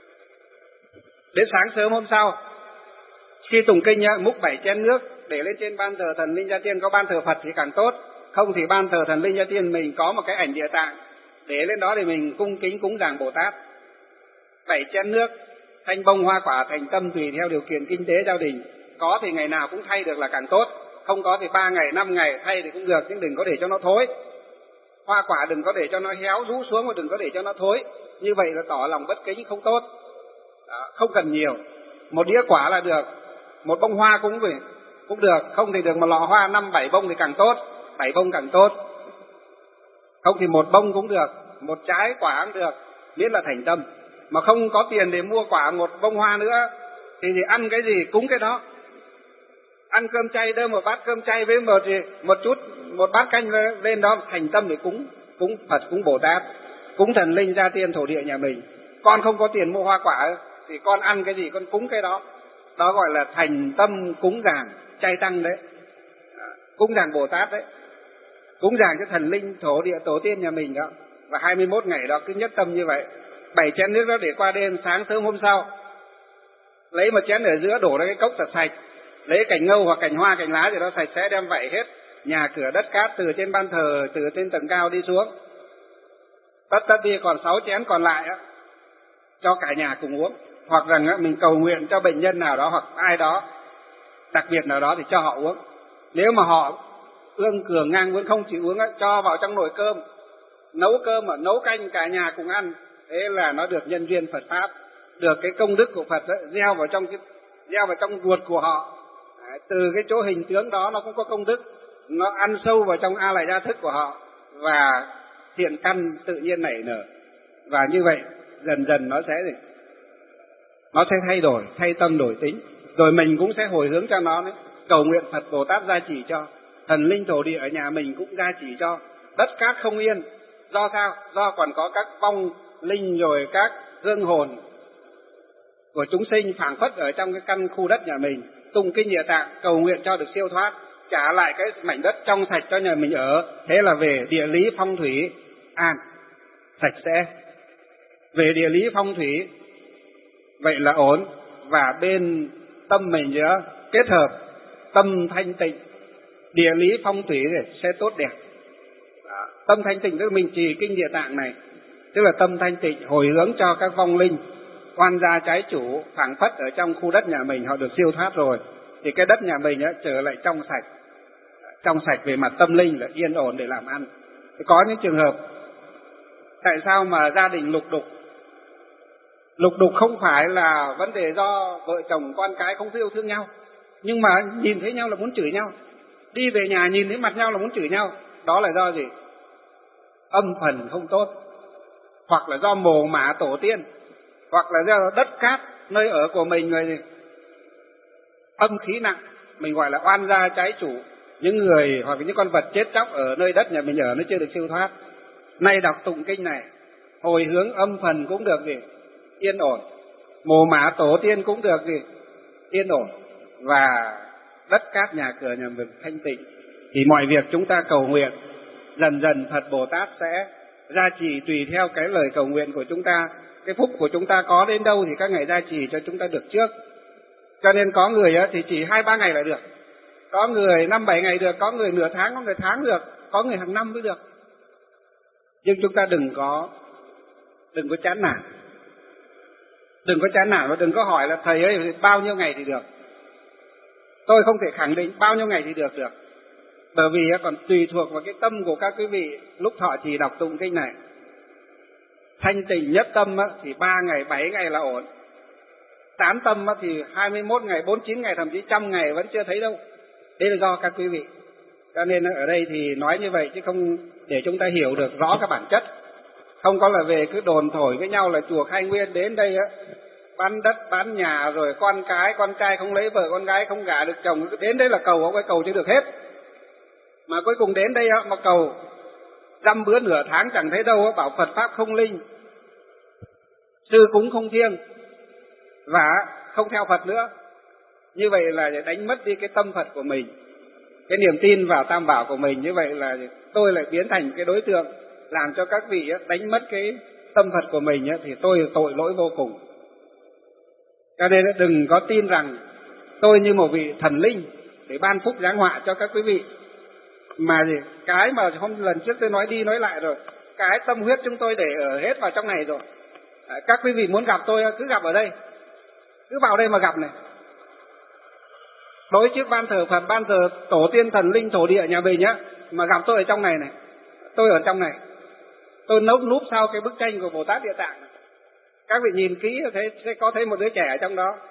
Đến sáng sớm hôm sau, khi tụng kinh á, múc bảy chén nước để lên trên ban thờ thần linh gia tiên. Có ban thờ Phật thì càng tốt, không thì ban thờ thần linh gia tiên mình có một cái ảnh Địa Tạng, để lên đó để mình cung kính cúng dường Bồ Tát. Bảy chén nước, thanh bông hoa quả thành tâm tùy theo điều kiện kinh tế gia đình. Có thì ngày nào cũng thay được là càng tốt, không có thì ba ngày năm ngày thay thì cũng được, nhưng đừng có để cho nó thối. Hoa quả đừng có để cho nó héo rũ xuống, và đừng có để cho nó thối, như vậy là tỏ lòng bất kính không tốt. Đó, không cần nhiều, một đĩa quả là được, một bông hoa cũng phải cũng được, không thì được một lọ hoa năm bảy bông thì càng tốt, bảy bông càng tốt. Không thì một bông cũng được, một trái quả cũng được, miễn là thành tâm. Mà không có tiền để mua quả một bông hoa nữa thì, thì ăn cái gì cúng cái đó. Ăn cơm chay đưa một bát cơm chay với một một chút một bát canh lên đó, thành tâm để cúng cúng Phật, cúng Bồ Tát, cúng thần linh gia tiên thổ địa nhà mình. Con không có tiền mua hoa quả thì con ăn cái gì con cúng cái đó. Đó gọi là thành tâm cúng dường chay tăng đấy, cúng dường Bồ Tát đấy, cúng dường cho thần linh thổ địa tổ tiên nhà mình đó. Và hai mươi mốt ngày đó cứ nhất tâm như vậy. Bảy chén nước đó để qua đêm, sáng sớm hôm sau lấy một chén ở giữa đổ ra cái cốc thật sạch, lấy cành ngâu hoặc cành hoa cành lá gì đó sạch sẽ đem vẩy hết nhà cửa đất cát từ trên ban thờ, từ trên tầng cao đi xuống. Tất tất đi, còn sáu chén còn lại á, cho cả nhà cùng uống. Hoặc rằng á, mình cầu nguyện cho bệnh nhân nào đó hoặc ai đó đặc biệt nào đó thì cho họ uống. Nếu mà họ ương cường ngang vẫn không chịu uống á, cho vào trong nồi cơm, nấu cơm mà nấu canh cả nhà cùng ăn. Thế là nó được nhân duyên Phật pháp, được cái công đức của Phật ấy, gieo vào trong cái gieo vào trong ruột của họ. Đấy, từ cái chỗ hình tướng đó nó cũng có công đức, nó ăn sâu vào trong a lại gia thức của họ, và thiện căn tự nhiên nảy nở. Và như vậy dần dần nó sẽ nó sẽ thay đổi, thay tâm đổi tính, rồi mình cũng sẽ hồi hướng cho nó đấy. Cầu nguyện Phật Bồ Tát gia chỉ cho, thần linh thổ địa ở nhà mình cũng gia chỉ cho. Đất cát không yên, do sao? Do còn có các vong linh rồi các hương hồn của chúng sinh phảng phất ở trong cái căn khu đất nhà mình. Tụng kinh Địa Tạng cầu nguyện cho được siêu thoát, trả lại cái mảnh đất trong sạch cho nhà mình ở. Thế là về địa lý phong thủy an, sạch sẽ. Về địa lý phong thủy vậy là ổn. Và bên tâm mình nữa, kết hợp tâm thanh tịnh, địa lý phong thủy sẽ tốt đẹp. Đó. Tâm thanh tịnh tức mình trì kinh Địa Tạng này, tức là tâm thanh tịnh hồi hướng cho các vong linh oan gia trái chủ phảng phất ở trong khu đất nhà mình, họ được siêu thoát rồi thì cái đất nhà mình á, trở lại trong sạch, trong sạch về mặt tâm linh, là yên ổn để làm ăn. Thì có những trường hợp tại sao mà gia đình lục đục? Lục đục không phải là vấn đề do vợ chồng con cái không yêu thương nhau, nhưng mà nhìn thấy nhau là muốn chửi nhau, đi về nhà nhìn thấy mặt nhau là muốn chửi nhau. Đó là do gì? Âm phần không tốt, hoặc là do mồ mả tổ tiên, hoặc là do đất cát nơi ở của mình người âm khí nặng, mình gọi là oan gia trái chủ. Những người hoặc những con vật chết chóc ở nơi đất nhà mình ở nó chưa được siêu thoát. Nay đọc tụng kinh này, hồi hướng âm phần cũng được gì? Yên ổn. Mồ mả tổ tiên cũng được gì? Yên ổn. Và đất cát nhà cửa nhà mình thanh tịnh. Thì mọi việc chúng ta cầu nguyện, dần dần Phật Bồ Tát sẽ gia trì tùy theo cái lời cầu nguyện của chúng ta. Cái phúc của chúng ta có đến đâu thì các ngài gia trì cho chúng ta được trước. Cho nên có người thì chỉ hai ba ngày là được, có người năm bảy ngày được, có người nửa tháng, có người tháng được, có người hàng năm mới được. Nhưng chúng ta đừng có đừng có chán nản, đừng có chán nản và đừng có hỏi là thầy ơi bao nhiêu ngày thì được. Tôi không thể khẳng định bao nhiêu ngày thì được được, bởi vì còn tùy thuộc vào cái tâm của các quý vị lúc thọ trì đọc tụng kinh này. Thanh tịnh nhất tâm thì ba ngày, bảy ngày là ổn. Tán tâm thì hai mươi mốt ngày, bốn mươi chín ngày, thậm chí trăm ngày vẫn chưa thấy đâu. Đây là do các quý vị. Cho nên ở đây thì nói như vậy chứ không để chúng ta hiểu được rõ cái bản chất. Không có là về cứ đồn thổi với nhau là chùa Khai Nguyên đến đây á, bán đất, bán nhà, rồi con cái, con trai không lấy vợ, con gái không gả được chồng. Đến đây là cầu, không phải cầu chưa được hết. Mà cuối cùng đến đây mà cầu dăm bữa nửa tháng chẳng thấy đâu, bảo Phật Pháp không linh, sư cúng không thiêng, và không theo Phật nữa. Như vậy là đánh mất đi cái tâm Phật của mình, cái niềm tin vào Tam Bảo của mình. Như vậy là tôi lại biến thành cái đối tượng làm cho các vị đánh mất cái tâm Phật của mình, thì tôi tội lỗi vô cùng. Cho nên đừng có tin rằng tôi như một vị thần linh để ban phúc giáng họa cho các quý vị. Mà gì? Cái mà hôm lần trước tôi nói đi nói lại rồi, cái tâm huyết chúng tôi để ở hết vào trong này rồi. Các quý vị muốn gặp tôi cứ gặp ở đây, cứ vào đây mà gặp này. Đối trước ban thờ Phật, ban thờ tổ tiên thần linh thổ địa nhà mình nhá, mà gặp tôi ở trong này này, tôi ở trong này, tôi núp núp sau cái bức tranh của Bồ Tát Địa Tạng. Các vị nhìn kỹ thấy sẽ có thấy một đứa trẻ ở trong đó,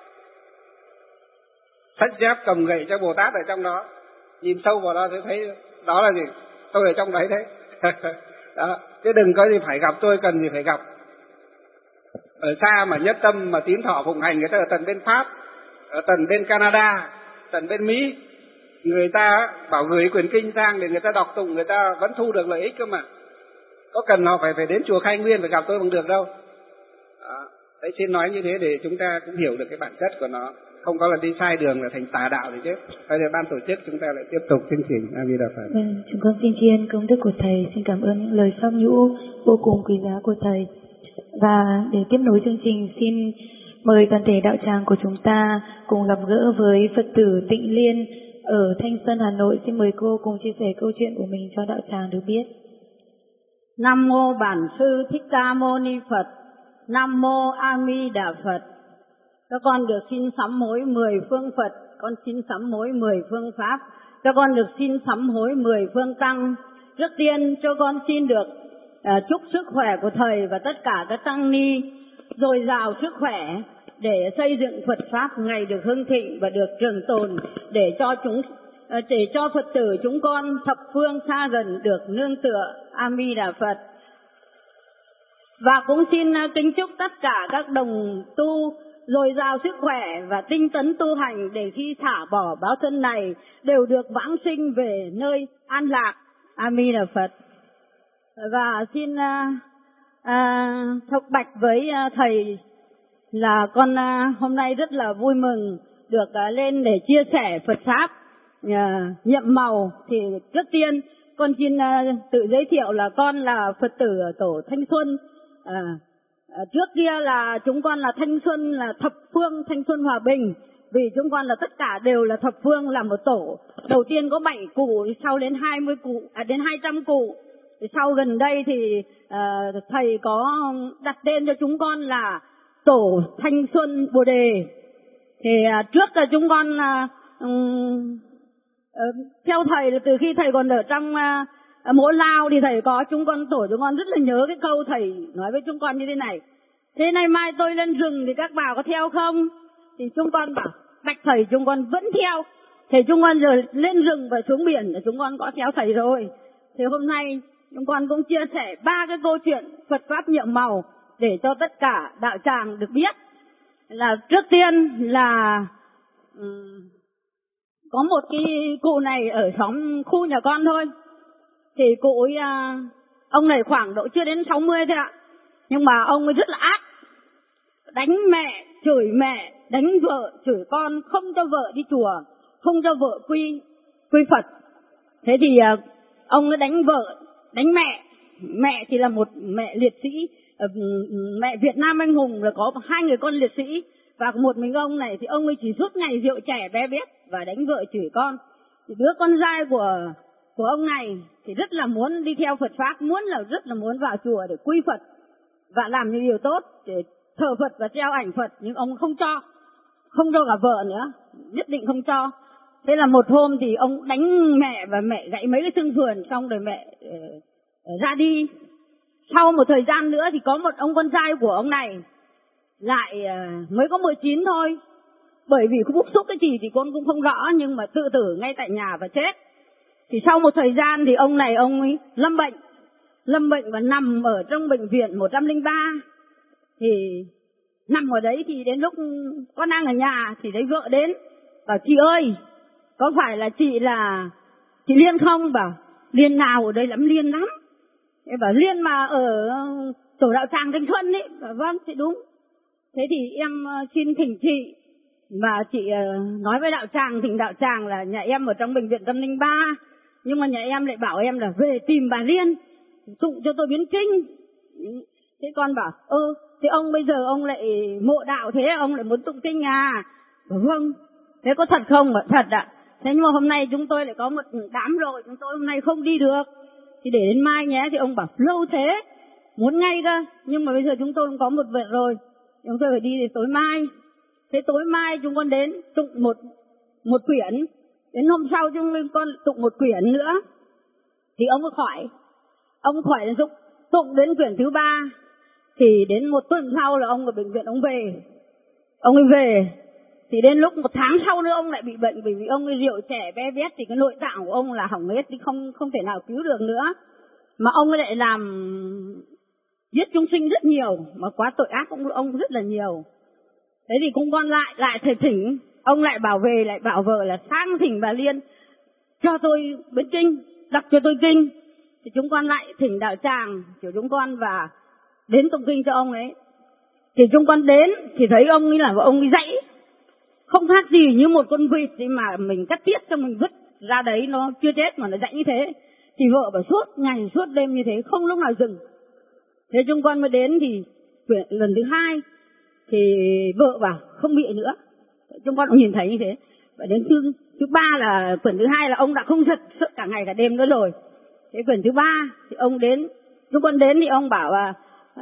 xách dép cầm gậy cho Bồ Tát ở trong đó. Nhìn sâu vào đó sẽ thấy đó là gì? Tôi ở trong đấy đấy. Đó. Chứ đừng có gì phải gặp tôi, cần gì phải gặp. Ở xa mà nhất tâm mà tín thọ phụng hành, người ta ở tận bên Pháp, ở tận bên Canada, tận bên Mỹ, người ta bảo gửi quyển kinh sang để người ta đọc tụng, người ta vẫn thu được lợi ích cơ mà. Có cần họ phải phải đến chùa Khai Nguyên phải gặp tôi bằng được đâu. Đó. Đấy, xin nói như thế để chúng ta cũng hiểu được cái bản chất của nó, không có là đi sai đường là thành tà đạo gì chứ. Bây giờ ban tổ chức chúng ta lại tiếp tục chương trình. A Di Đà Phật. Vâng, chúng con xin tri ân công đức của thầy, xin cảm ơn những lời pháp nhũ vô cùng quý giá của thầy. Và để tiếp nối chương trình, xin mời toàn thể đạo tràng của chúng ta cùng gặp gỡ với Phật tử Tịnh Liên ở Thanh Xuân, Hà Nội. Xin mời cô cùng chia sẻ câu chuyện của mình cho đạo tràng được biết. Nam mô Bản Sư Thích Ca Mâu Ni Phật. Nam mô A Di Đà Phật. Các con được xin sám hối mười phương Phật, con xin sám hối mười phương Pháp. Các con được xin sám hối mười phương Tăng. Trước tiên cho con xin được uh, chúc sức khỏe của thầy và tất cả các tăng ni dồi dào sức khỏe để xây dựng Phật Pháp ngày được hưng thịnh và được trường tồn, để cho chúng uh, để cho Phật tử chúng con thập phương xa gần được nương tựa. A Di Đà Phật. Và cũng xin uh, kính chúc tất cả các đồng tu dồi dào sức khỏe và tinh tấn tu hành, để khi thả bỏ báo thân này đều được vãng sinh về nơi an lạc. A Di Đà Phật. Và xin uh, uh, thọc bạch với uh, thầy là con uh, hôm nay rất là vui mừng được uh, lên để chia sẻ Phật Pháp uh, nhiệm màu. Thì trước tiên con xin uh, tự giới thiệu là con là Phật tử ở tổ Thanh Xuân. uh, À, trước kia là chúng con là Thanh Xuân, là thập phương Thanh Xuân Hòa Bình, vì chúng con là tất cả đều là thập phương, là một tổ. Đầu tiên có bảy cụ, sau đến hai mươi cụ, à, đến hai trăm cụ. Thì sau gần đây thì à, thầy có đặt tên cho chúng con là tổ Thanh Xuân Bồ Đề. Thì à, trước là chúng con à, um, uh, theo thầy là từ khi thầy còn ở trong à, À, Mỗ Lao thì thầy có chúng con tổ chúng con rất là nhớ cái câu thầy nói với chúng con như thế này: thế nay mai tôi lên rừng thì các bà có theo không? Thì chúng con bảo bạch thầy, chúng con vẫn theo. Thì chúng con giờ lên rừng và xuống biển thì chúng con có theo thầy rồi. Thì hôm nay chúng con cũng chia sẻ ba cái câu chuyện Phật Pháp nhiệm màu để cho tất cả đạo tràng được biết. Là trước tiên là um, có một cái cụ này ở xóm khu nhà con thôi. Thì cụ ấy, Ông này khoảng độ chưa đến sáu mươi thôi ạ. Nhưng mà ông ấy rất là ác. Đánh mẹ, chửi mẹ, đánh vợ, chửi con, không cho vợ đi chùa, không cho vợ quy quy Phật. Thế thì ông ấy đánh vợ, đánh mẹ. Mẹ thì là một mẹ liệt sĩ, mẹ Việt Nam anh hùng, là có hai người con liệt sĩ. Và một mình ông này thì ông ấy chỉ suốt ngày rượu chè bé bét và đánh vợ chửi con. Thì đứa con trai của của ông này thì rất là muốn đi theo Phật pháp, muốn là rất là muốn vào chùa để quy Phật và làm những điều tốt, để thờ Phật và treo ảnh Phật, nhưng ông không cho, không cho cả vợ nữa, nhất định không cho. Thế là một hôm thì ông đánh mẹ và mẹ gãy mấy cái xương sườn, xong rồi mẹ uh, ra đi. Sau một thời gian nữa thì có một ông con trai của ông này lại uh, mới có mười chín thôi, bởi vì bức xúc cái gì thì con cũng không rõ, nhưng mà tự tử ngay tại nhà và chết. Thì sau một thời gian thì ông này ông ấy lâm bệnh, lâm bệnh và nằm ở trong bệnh viện một không ba. Thì nằm ở đấy thì đến lúc con đang ở nhà thì thấy vợ đến, bảo chị ơi, có phải là chị là chị Liên không? Bảo Liên nào, ở đây lắm Liên lắm. Em bảo Liên mà ở tổ đạo tràng Thanh Xuân ấy. Bảo vâng, chị đúng. Thế thì em xin thỉnh chị, mà chị nói với đạo tràng, thỉnh đạo tràng là nhà em ở trong bệnh viện một không ba, nhưng mà nhà em lại bảo em là về tìm bà Liên tụng cho tôi biến kinh. Thế con bảo ơ thế ông bây giờ ông lại mộ đạo thế, ông lại muốn tụng kinh à? Bảo vâng. Thế có thật không? Bảo thật ạ. Thế nhưng mà hôm nay chúng tôi lại có một đám rồi, chúng tôi hôm nay không đi được, thì để đến mai nhé. Thì ông bảo lâu thế, muốn ngay cơ, nhưng mà bây giờ chúng tôi cũng có một việc rồi, chúng tôi phải đi đến tối mai. Thế tối mai chúng con đến tụng một một quyển, đến hôm sau chúng con tụng một quyển nữa, thì ông có khỏi, ông khỏi đến tụng đến quyển thứ ba. Thì đến một tuần sau là ông ở bệnh viện ông về, ông ấy về. Thì đến lúc một tháng sau nữa ông lại bị bệnh, bởi vì ông ấy rượu chè bé bét, thì cái nội tạng của ông là hỏng hết, thì không không thể nào cứu được nữa. Mà ông ấy lại làm giết chúng sinh rất nhiều, mà quá tội ác cũng ông rất là nhiều. Thế thì cũng con lại lại thầy thỉnh, ông lại bảo về, lại bảo vợ là sáng thỉnh bà Liên cho tôi biến kinh, đọc cho tôi kinh. Thì chúng con lại thỉnh đạo tràng của chúng con và đến tụng kinh cho ông ấy. Thì chúng con đến thì thấy ông ấy là ông ấy dãy, không khác gì như một con vịt thì mà mình cắt tiết cho mình vứt ra đấy, nó chưa chết mà nó dãy như thế. Thì vợ bảo suốt ngày suốt đêm như thế, không lúc nào dừng. Thế chúng con mới đến thì lần thứ hai thì vợ bảo không bị nữa. Chúng con cũng nhìn thấy như thế. Và đến thứ thứ ba là quyển thứ hai là ông đã không giật suốt cả ngày cả đêm nữa rồi. Thế quyển thứ ba thì ông đến, chúng con đến thì ông bảo là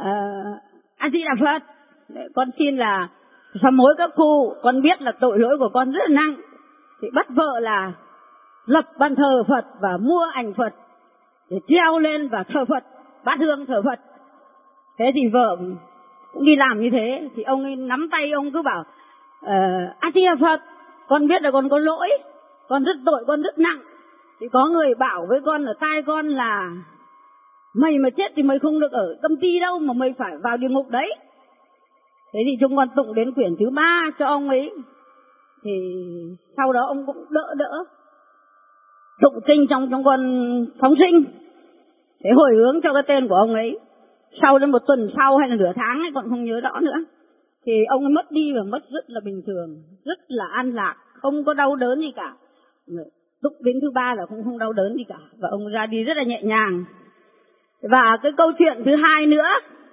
A Di Đà Phật, con xin là sám hối các cụ, con biết là tội lỗi của con rất là nặng. Thì bắt vợ là lập bàn thờ Phật và mua ảnh Phật để treo lên và thờ Phật, bát hương thờ Phật. Thế thì vợ cũng đi làm như thế. Thì ông ấy nắm tay ông cứ bảo A Di Đà Phật, con biết là con có lỗi, con rất tội, con rất nặng. Thì có người bảo với con ở tai con là mày mà chết thì mày không được ở công ty đâu, mà mày phải vào địa ngục đấy. Thế thì chúng con tụng đến quyển thứ ba cho ông ấy. Thì sau đó ông cũng đỡ đỡ tụng kinh trong chúng con phóng sinh, thế hồi hướng cho cái tên của ông ấy. Sau đến một tuần sau hay là nửa tháng ấy, còn không nhớ rõ nữa, thì ông ấy mất đi và mất rất là bình thường, rất là an lạc, không có đau đớn gì cả. Tụng đến thứ ba là không không đau đớn gì cả, và ông ra đi rất là nhẹ nhàng. Và cái câu chuyện thứ hai nữa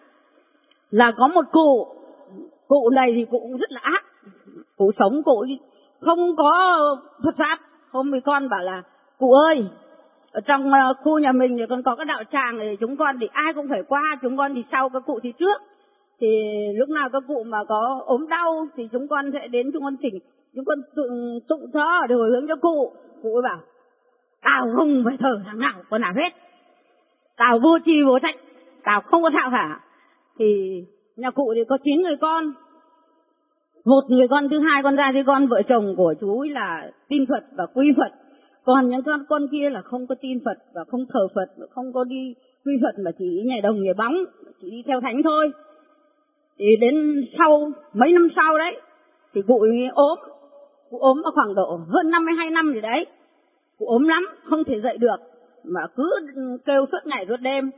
là có một cụ, cụ này thì cụ cũng rất là ác, cụ sống cụ không có Phật pháp. Hôm thì con bảo là cụ ơi, ở trong khu nhà mình thì con có cái đạo tràng thì chúng con thì ai cũng phải qua, chúng con thì sau, các cụ thì trước. Thì lúc nào các cụ mà có ốm đau thì chúng con sẽ đến, chúng con thỉnh, chúng con tụng, tụng cho để hồi hướng cho cụ. Cụ ấy bảo tao không phải thờ thằng nào con nào hết, tao vô tri vô trách, tao không có sao cả. Thì nhà cụ thì có chín người con, một người con thứ hai con ra thì con vợ chồng của chú ấy là tin Phật và quy Phật, còn những con con kia là không có tin Phật và không thờ Phật, không có đi quy Phật, mà chỉ nhảy đồng nhảy bóng, chỉ đi theo thánh thôi. Thì đến sau mấy năm sau đấy thì cụ ấy ốm, cụ ốm ở khoảng độ hơn năm mươi hai năm rồi đấy, cụ ốm lắm, không thể dậy được mà cứ kêu suốt ngày suốt đêm.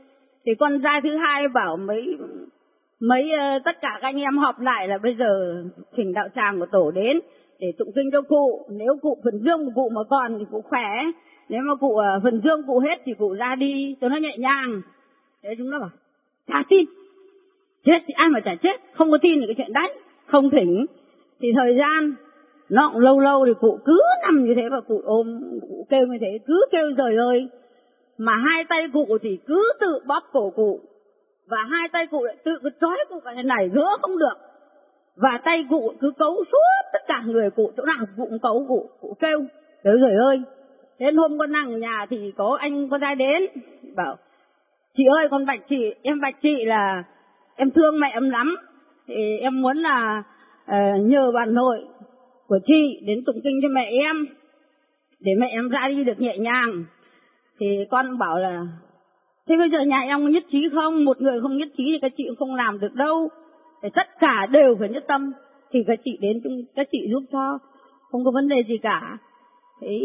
Thì con trai thứ hai bảo mấy mấy uh, tất cả các anh em họp lại là bây giờ thỉnh đạo tràng của tổ đến để tụng kinh cho cụ. Nếu cụ phần dương của cụ mà còn thì cụ khỏe, nếu mà cụ uh, phần dương cụ hết thì cụ ra đi cho nó nhẹ nhàng. Thế chúng nó bảo chả tin, chết thì ai mà chả chết, không có tin thì cái chuyện đấy, không thỉnh. Thì thời gian nó cũng lâu lâu thì cụ cứ nằm như thế và cụ ôm, cụ kêu như thế, cứ kêu trời ơi. Mà hai tay cụ thì cứ tự bóp cổ cụ, và hai tay cụ lại tự cứ trói cụ vào thế này, gỡ không được. Và tay cụ cứ cấu suốt tất cả người cụ, chỗ nào cụ cũng cấu cụ, cụ kêu trời trời ơi. Thế hôm con đang ở nhà thì có anh con trai đến, bảo chị ơi con bạch chị, em bạch chị là em thương mẹ em lắm, thì em muốn là uh, nhờ bà nội của chị đến tụng kinh cho mẹ em, để mẹ em ra đi được nhẹ nhàng. Thì con bảo là thế bây giờ nhà em có nhất trí không? Một người không nhất trí thì các chị cũng không làm được đâu. Thì tất cả đều phải nhất tâm thì các chị đến chung các chị giúp cho, không có vấn đề gì cả. Thế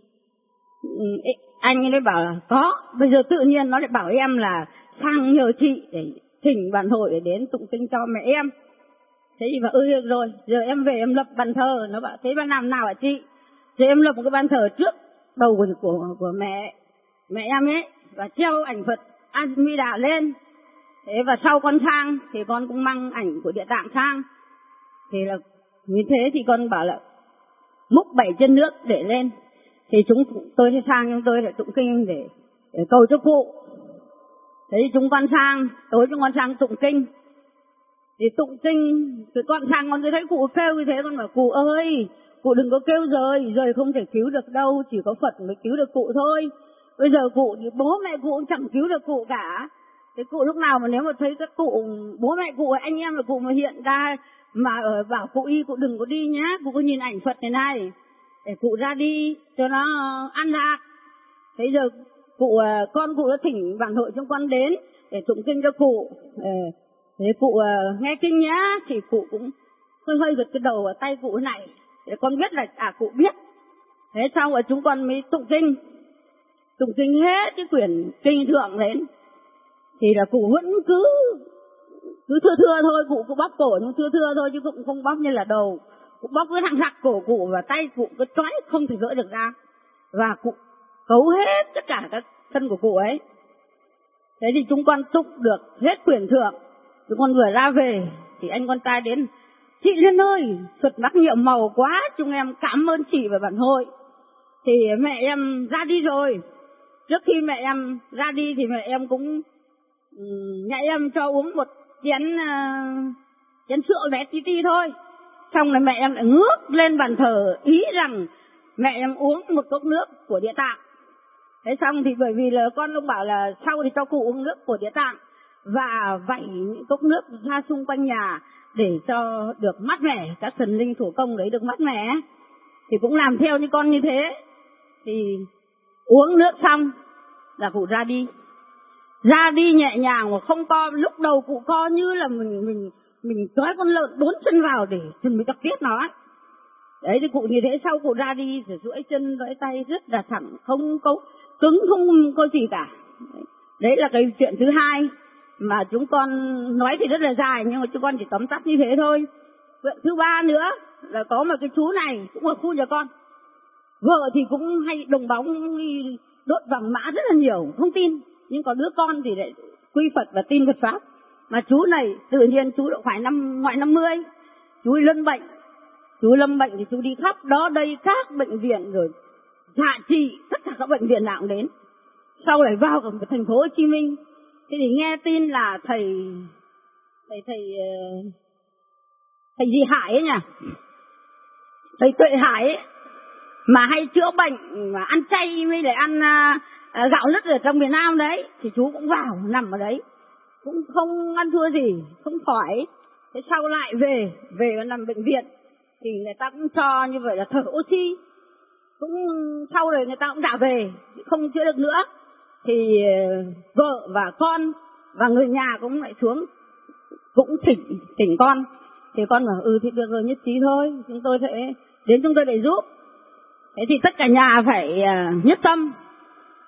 anh ấy bảo là có, bây giờ tự nhiên nó lại bảo em là sang nhờ chị để thỉnh bản hội để đến tụng kinh cho mẹ em. Thế thì bảo ừ được rồi, giờ em về em lập bàn thờ. Nó bảo thế ban làm nào hả chị? Thì em lập một cái bàn thờ trước đầu của của, của mẹ mẹ em ấy, và treo ảnh Phật A Di Đà lên. Thế và sau con sang thì con cũng mang ảnh của Địa Tạng sang. Thì là như thế thì con bảo là múc bảy chân nước để lên. Thì chúng tôi sẽ sang, chúng tôi lại tụng kinh để, để cầu cho cụ. Thế thì chúng con sang, tối chúng con sang tụng kinh. Thì tụng kinh, thì con sang con thấy cụ kêu như thế, con bảo cụ ơi, cụ đừng có kêu rời, rời không thể cứu được đâu, chỉ có Phật mới cứu được cụ thôi. Bây giờ cụ thì bố mẹ cụ cũng chẳng cứu được cụ cả. Thế cụ lúc nào mà nếu mà thấy các cụ, bố mẹ cụ, anh em và cụ mà hiện ra mà ở bảo cụ y, cụ đừng có đi nhá, cụ có nhìn ảnh Phật này này, để cụ ra đi cho nó an lạc. Thế giờ cụ, con cụ đã thỉnh bản hội trong con đến để tụng kinh cho cụ. Thế cụ nghe kinh nhá, thì cụ cũng hơi hơi gật cái đầu ở tay cụ này, để con biết là à cụ biết. Thế sau rồi chúng con mới tụng kinh, tụng kinh hết cái quyển kinh thượng đến. Thì là cụ vẫn cứ cứ thưa thưa thôi, cụ cứ bóp cổ nhưng thưa thưa thôi chứ cũng không bóp như là đầu. Cụ bóp cứ thẳng thẳng cổ cụ và tay cụ cứ trói không thể gỡ được ra. Và cụ cấu hết tất cả các thân của cụ ấy. Thế thì chúng con tụng được hết quyển thượng. Chúng con vừa ra về thì anh con trai đến, chị Liên ơi, Phật mắc nhiệm màu quá, chúng em cảm ơn chị và bản hội. Thì mẹ em ra đi rồi. Trước khi mẹ em ra đi thì mẹ em cũng nhà em cho uống một chén uh, chén sữa bé tí tí thôi. Xong rồi mẹ em lại ngước lên bàn thờ ý rằng mẹ em uống một cốc nước của Địa Tạng. Thế xong thì bởi vì là con ông bảo là sau thì cho cụ uống nước của Địa Tạng và vẩy những cốc nước ra xung quanh nhà để cho được mát mẻ, các thần linh thủ công đấy được mát mẻ. Thì cũng làm theo như con như thế. Thì uống nước xong là cụ ra đi. Ra đi nhẹ nhàng mà không co. Lúc đầu cụ co như là mình mình mình trói con lợn bốn chân vào để chuẩn bị tập tiết nó. Đấy thì cụ như thế, sau cụ ra đi thì duỗi chân duỗi tay rất là thẳng, không có cứng, không có gì cả. Đấy, đấy là cái chuyện thứ hai mà chúng con nói thì rất là dài nhưng mà chúng con chỉ tóm tắt như thế thôi. Chuyện thứ ba nữa là có một cái chú này cũng ở khu nhà con. Vợ thì cũng hay đồng bóng đốt vàng mã rất là nhiều, không tin. Nhưng có đứa con thì lại quy Phật và tin Phật Pháp. Mà chú này tự nhiên chú đã phải năm ngoại năm mươi, chú lâm bệnh. Chú lâm bệnh thì chú đi khắp đó đây các bệnh viện rồi dạ trị, tất cả các bệnh viện nào cũng đến. Sau lại vào ở thành phố Hồ Chí Minh. Thế thì nghe tin là thầy thầy thầy thầy gì Hải ấy nhỉ, thầy Tuệ Hải ấy, mà hay chữa bệnh mà ăn chay mới lại ăn uh, gạo lứt ở trong miền Nam đấy, thì chú cũng vào nằm ở đấy, cũng không ăn thua gì, không khỏi. Thế sau lại về về nằm bệnh viện thì người ta cũng cho như vậy là thở oxy, cũng sau rồi người ta cũng trả về, không chữa được nữa. Thì vợ và con và người nhà cũng lại xuống cũng thỉnh thỉnh con. Thì con bảo ừ thì được rồi, nhất trí thôi, chúng tôi sẽ đến, chúng tôi để giúp. Thế thì tất cả nhà phải nhất tâm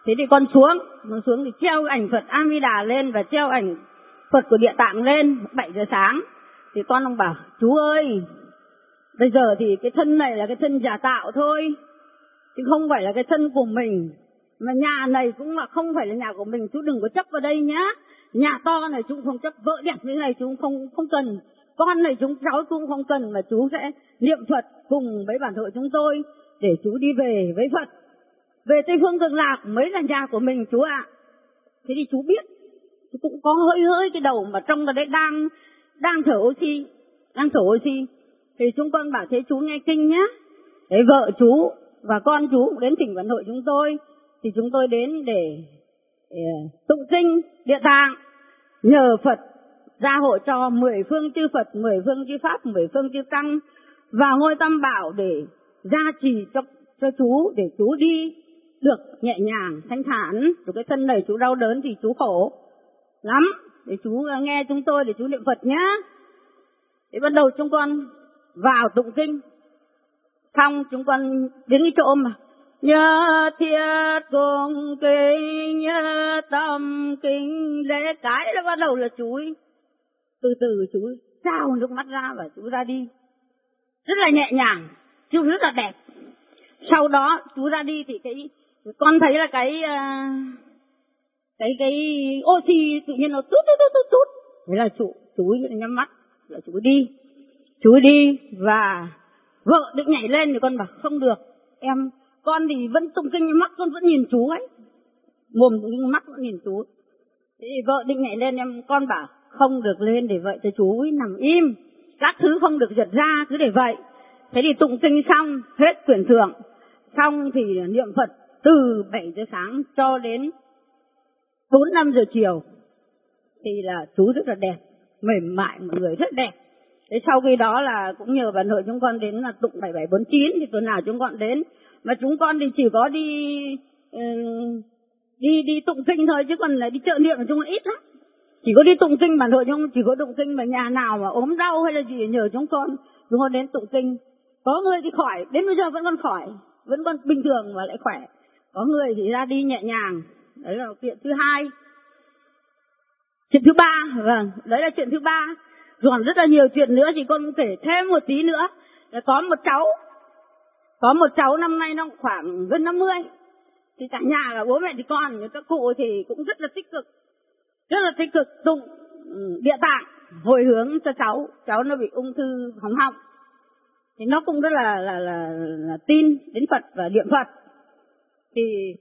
Thế thì con xuống, con xuống thì treo ảnh Phật A Di Đà lên và treo ảnh Phật của Địa Tạng lên, bảy giờ sáng. Thì con ông bảo, chú ơi, bây giờ thì cái thân này là cái thân giả tạo thôi, chứ không phải là cái thân của mình. Mà nhà này cũng là không phải là nhà của mình, chú đừng có chấp vào đây nhá. Nhà to này chú không chấp, vợ đẹp như này chú không không cần, con này chúng cháu cũng không cần, mà chú sẽ niệm Phật cùng với bản hội chúng tôi để chú đi về với Phật. Về Tây Phương Cực Lạc mới là nhà của mình chú ạ. À. Thế thì chú biết, chú cũng có hơi hơi cái đầu mà trong đấy đang đang thở oxy, đang thở oxy. Thì chúng con bảo thế chú nghe kinh nhá. Thế vợ chú và con chú cũng đến thỉnh bản hội chúng tôi. Thì chúng tôi đến để, để tụng kinh Địa Tạng, nhờ Phật gia hộ cho mười phương chư Phật, mười phương chư Pháp, mười phương chư Tăng và ngôi Tam Bảo để gia trì cho, cho chú, để chú đi được nhẹ nhàng, thanh thản. Rồi cái thân này chú đau đớn thì chú khổ lắm, để chú nghe chúng tôi để chú niệm Phật nhá. Thế bắt đầu chúng con vào tụng kinh, xong chúng con đến cái chỗ mà nhớ thiết cùng kinh, nhớ tâm kinh lễ cái, nó bắt đầu là chú ấy, từ từ chú trao nước mắt ra và chú ra đi rất là nhẹ nhàng, chú rất là đẹp. Sau đó chú ra đi thì cái con thấy là cái cái cái oxy tự nhiên nó tút tút tút tút tút. Thế là chú chú nhắm mắt là chú đi, chú đi và vợ định nhảy lên thì con bảo không được em, con thì vẫn tụng kinh, mắt con vẫn nhìn chú ấy, mồm tụng kinh mắt vẫn nhìn chú. Thế thì vợ định nhảy lên, em con bảo không được lên, để vậy cho chú ấy nằm im, các thứ không được giật ra, cứ để vậy. Thế thì tụng kinh xong hết quyển thượng, xong thì niệm Phật từ bảy giờ sáng cho đến bốn năm giờ chiều. Thì là chú rất là đẹp, mềm mại, mọi người rất đẹp. Thế sau khi đó là cũng nhờ bản hội chúng con đến là tụng bảy bảy bốn chín, thì tuần nào chúng con đến. Mà chúng con thì chỉ có đi uh, đi đi tụng kinh thôi, chứ còn là đi chợ niệm của chúng con ít lắm. Chỉ có đi tụng kinh bản hội chúng chỉ có tụng kinh, mà nhà nào mà ốm đau hay là gì nhờ chúng con, chúng con đến tụng kinh. Có người thì khỏi, đến bây giờ vẫn còn khỏi, vẫn còn bình thường và lại khỏe. Có người thì ra đi nhẹ nhàng. Đấy là chuyện thứ hai. Chuyện thứ ba, vâng, đấy là chuyện thứ ba. Còn rất là nhiều chuyện nữa thì con kể thêm một tí nữa. Là có một cháu, có một cháu năm nay nó khoảng gần năm mươi. Thì cả nhà cả bố mẹ thì con, các cụ thì cũng rất là tích cực, rất là tích cực tụng Địa Tạng hồi hướng cho cháu. Cháu nó bị ung thư họng họng, thì nó cũng rất là là, là là tin đến Phật và niệm Phật. Thì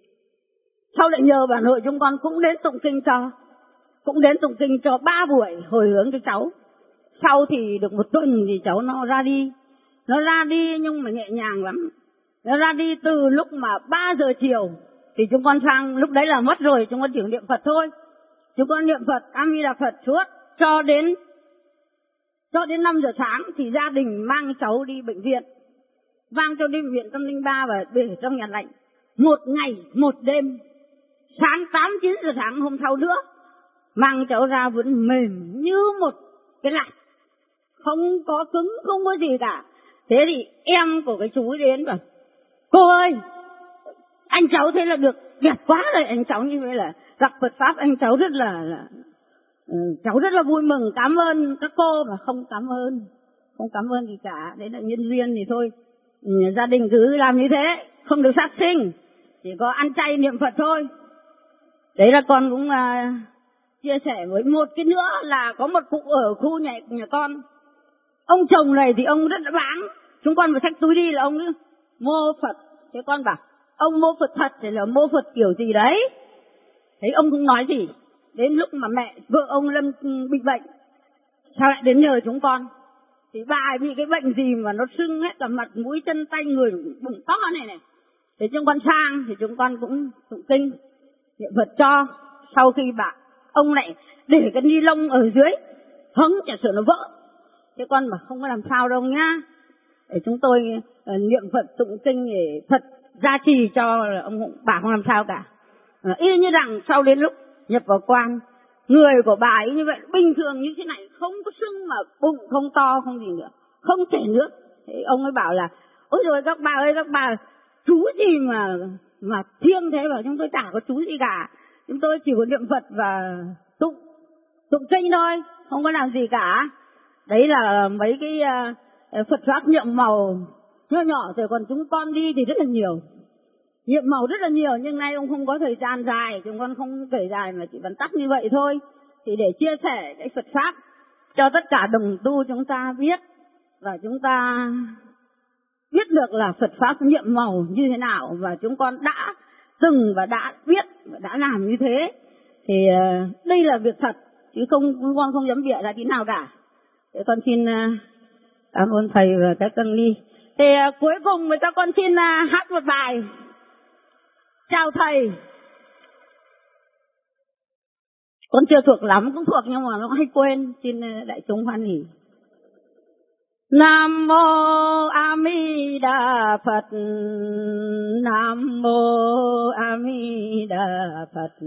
sau lại nhờ bản hội chúng con cũng đến tụng kinh cho, cũng đến tụng kinh cho ba buổi hồi hướng cho cháu. Sau thì được một tuần thì cháu nó ra đi, nó ra đi nhưng mà nhẹ nhàng lắm. Nó ra đi từ lúc mà ba giờ chiều thì chúng con sang, lúc đấy là mất rồi, chúng con chỉ niệm Phật thôi. Chúng con niệm Phật, A Di Đà Phật suốt cho đến cho đến năm giờ sáng thì gia đình mang cháu đi bệnh viện, mang cho đi bệnh viện tâm linh ba và để trong nhà lạnh. Một ngày một đêm, sáng tám chín giờ sáng hôm sau nữa, mang cháu ra vẫn mềm như một cái lạt, không có cứng, không có gì cả. Thế thì em của cái chú ấy đến bảo, cô ơi, anh cháu thế là được đẹp quá rồi, anh cháu như vậy là gặp Phật Pháp, anh cháu rất là, là ừ, cháu rất là vui mừng, cảm ơn các cô. Mà không cảm ơn, không cảm ơn gì cả, đấy là nhân duyên thì thôi. Ừ, gia đình cứ làm như thế, không được sát sinh, chỉ có ăn chay niệm Phật thôi. Đấy là con cũng uh, chia sẻ với một cái nữa là có một cụ ở khu nhà, nhà con. Ông chồng này thì ông rất là báng, chúng con phải xách túi đi là ông ấy mô Phật. Thế con bảo ông mô Phật thật thì là mô Phật kiểu gì đấy. Thấy ông không nói gì. Đến lúc mà mẹ vợ ông lâm bị bệnh, sao lại đến nhờ chúng con? Thì bà ấy bị cái bệnh gì mà nó sưng hết cả mặt mũi chân tay người bụng to này này. Thế chúng con sang thì chúng con cũng tụng kinh niệm Phật cho. Sau khi bà ông lại để cái ni lông ở dưới hứng chả sợ nó vỡ. Thế con mà không có làm sao đâu nhá. Để chúng tôi uh, niệm Phật tụng kinh để Phật gia trì cho ông bà không làm sao cả. Uh, y như rằng sau đến lúc nhập vào quan, người của bà ấy như vậy bình thường như thế này, không có sưng mà bụng không to không gì nữa, không chảy nước. Thế ông ấy bảo là ôi rồi các bà ơi, các bà chú gì mà mà thiêng thế mà chúng tôi chả có chú gì cả. Chúng tôi chỉ có niệm Phật và tụng tụng kinh thôi, không có làm gì cả. Đấy là mấy cái uh, Phật pháp nhiệm màu nhỏ nhỏ, rồi còn chúng con đi thì rất là nhiều, nhiệm màu rất là nhiều, nhưng nay ông không có thời gian dài, chúng con không kể dài mà chỉ bắn tắt như vậy thôi. Thì để chia sẻ cái Phật pháp cho tất cả đồng tu chúng ta biết, và chúng ta biết được là Phật pháp nhiệm màu như thế nào, và chúng con đã từng và đã biết và đã làm như thế. Thì uh, đây là việc thật, chứ không chúng con không dám bịa ra tí nào cả. Để con xin uh, cảm ơn thầy và các tăng ni. Thì uh, cuối cùng với các con xin uh, hát một bài chào thầy. Con chưa thuộc lắm, cũng thuộc nhưng mà nó hay quên, xin uh, đại chúng hoan hỉ. Nam mô A Di Đà Phật, Nam mô A Di Đà Phật.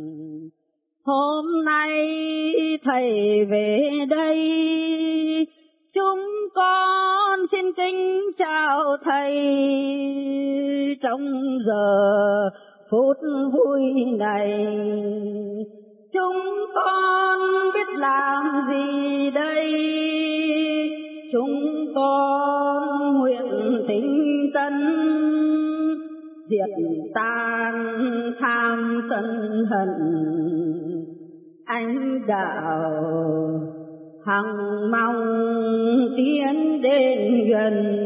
Hôm nay thầy về đây, chúng con xin kính chào thầy. Trong giờ phút vui này, chúng con biết làm gì đây? Chúng con nguyện tinh tấn, diệt tan tham sân hận, ánh đạo hằng mong tiến đến gần.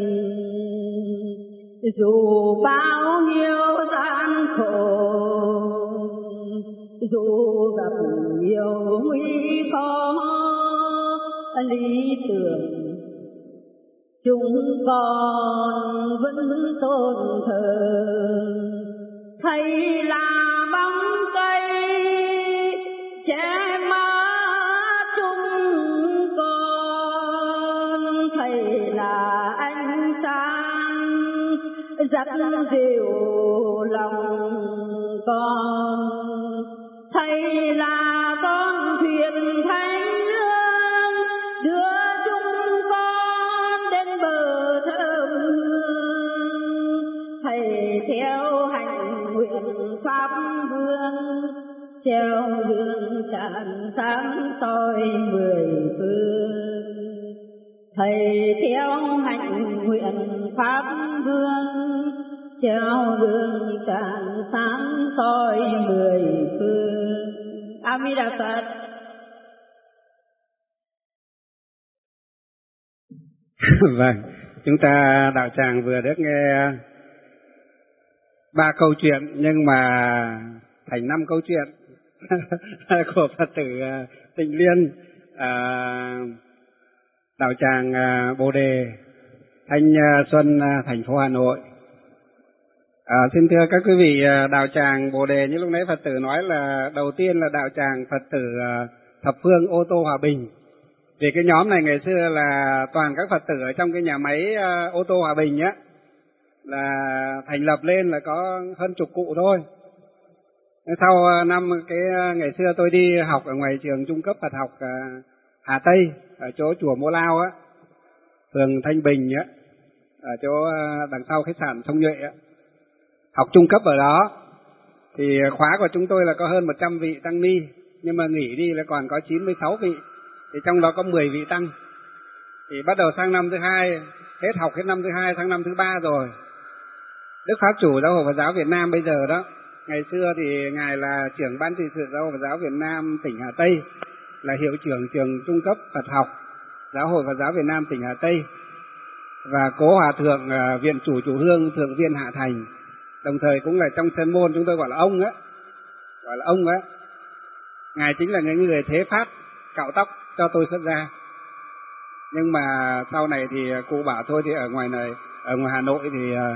Dù bao nhiêu gian khổ, dù gặp nhiều nguy khó, lý tưởng chúng con vẫn tôn thờ. Thầy là bóng cây che mắt chúng con, thầy là ánh sáng dắt dịu lòng con, thầy là con thuyền thánh lương đưa chúng con đến bờ thơm hương. Thầy theo hành nguyện pháp vương, treo gương tràn sáng soi mười phương. Thầy theo hành nguyện pháp vương, treo gương tràn sáng soi mười phương. A Di Đà Phật. Vâng, chúng ta đạo tràng vừa được nghe ba câu chuyện, nhưng mà thành năm câu chuyện của Phật tử Tịnh Liên, à, đạo tràng Bồ Đề, Thanh Xuân, thành phố Hà Nội. À, xin thưa các quý vị, đạo tràng Bồ Đề như lúc nãy Phật tử nói là đầu tiên là đạo tràng Phật tử Thập Phương Ô Tô Hòa Bình. Vì cái nhóm này ngày xưa là toàn các Phật tử ở trong cái nhà máy ô tô Hòa Bình á, là thành lập lên là có hơn chục cụ thôi. Sau năm cái ngày xưa tôi đi học ở ngoài trường trung cấp Phật học Hà Tây, ở chỗ chùa Mô Lao á, phường Thanh Bình á, ở chỗ đằng sau khách sạn Sông Nhuệ á, học trung cấp ở đó. Thì khóa của chúng tôi là có hơn một trăm vị tăng ni, nhưng mà nghỉ đi là còn có chín mươi sáu vị, thì trong đó có mười vị tăng. Thì bắt đầu sang năm thứ hai, hết học hết năm thứ hai sang năm thứ ba rồi. Đức Pháp Chủ Giáo hội Phật giáo Việt Nam bây giờ đó, ngày xưa thì ngài là trưởng ban trị sự Giáo hội Phật giáo Việt Nam tỉnh Hà Tây, là hiệu trưởng trường trung cấp Phật học Giáo hội Phật giáo Việt Nam tỉnh Hà Tây, và cố hòa thượng uh, viện chủ chủ hương thượng viên Hạ Thành, đồng thời cũng là trong sơn môn chúng tôi gọi là ông á, gọi là ông á. Ngài chính là những người thế pháp cạo tóc cho tôi xuất gia. Nhưng mà sau này thì cụ bảo thôi thì ở ngoài này, ở ngoài Hà Nội thì uh,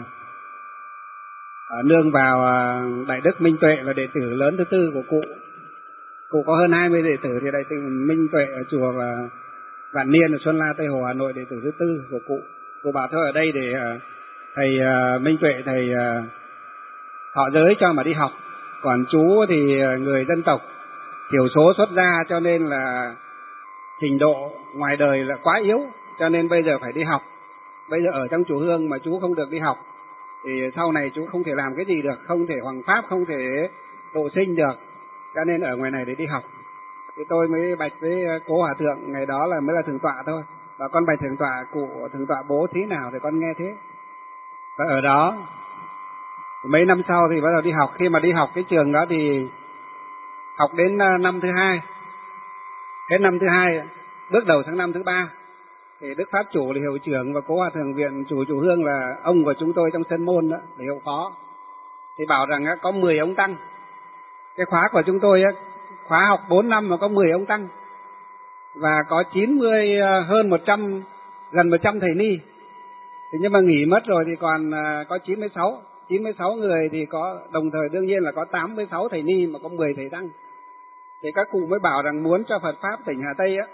uh, nương vào uh, Đại Đức Minh Tuệ là đệ tử lớn thứ tư của cụ. Cụ có hơn hai mươi đệ tử, thì Đại Đức Minh Tuệ ở chùa uh, Vạn Niên ở Xuân La Tây Hồ Hà Nội đệ tử thứ tư của cụ. Cụ bảo thôi ở đây để uh, thầy uh, Minh Tuệ thầy uh, họ giới cho mà đi học, còn chú thì uh, người dân tộc thiểu số xuất gia, cho nên là trình độ ngoài đời là quá yếu, cho nên bây giờ phải đi học. Bây giờ ở trong chùa hương mà chú không được đi học thì sau này chú không thể làm cái gì được, không thể hoằng pháp, không thể độ sinh được, cho nên ở ngoài này để đi học. Thì tôi mới bạch với cố hòa thượng, ngày đó là mới là thượng tọa thôi, và con bạch thượng tọa, cụ thượng tọa bố thế nào thì con nghe thế. Và ở đó mấy năm sau thì bắt đầu đi học. Khi mà đi học cái trường đó thì học đến năm thứ hai, cái năm thứ hai bước đầu sang năm thứ ba thì Đức Pháp Chủ là hiệu trưởng và cố hòa thượng viện chủ chủ hương là ông của chúng tôi trong sân môn đó, là hiệu phó, thì bảo rằng có mười ông tăng. Cái khóa của chúng tôi khóa học bốn năm mà có mười ông tăng, và có chín mươi, hơn một trăm, gần một trăm thầy ni. Thì nhưng mà nghỉ mất rồi thì còn có chín mươi sáu, chín mươi sáu người, thì có đồng thời đương nhiên là có tám mươi sáu thầy ni mà có mười thầy tăng. Thì các cụ mới bảo rằng muốn cho Phật Pháp tỉnh Hà Tây á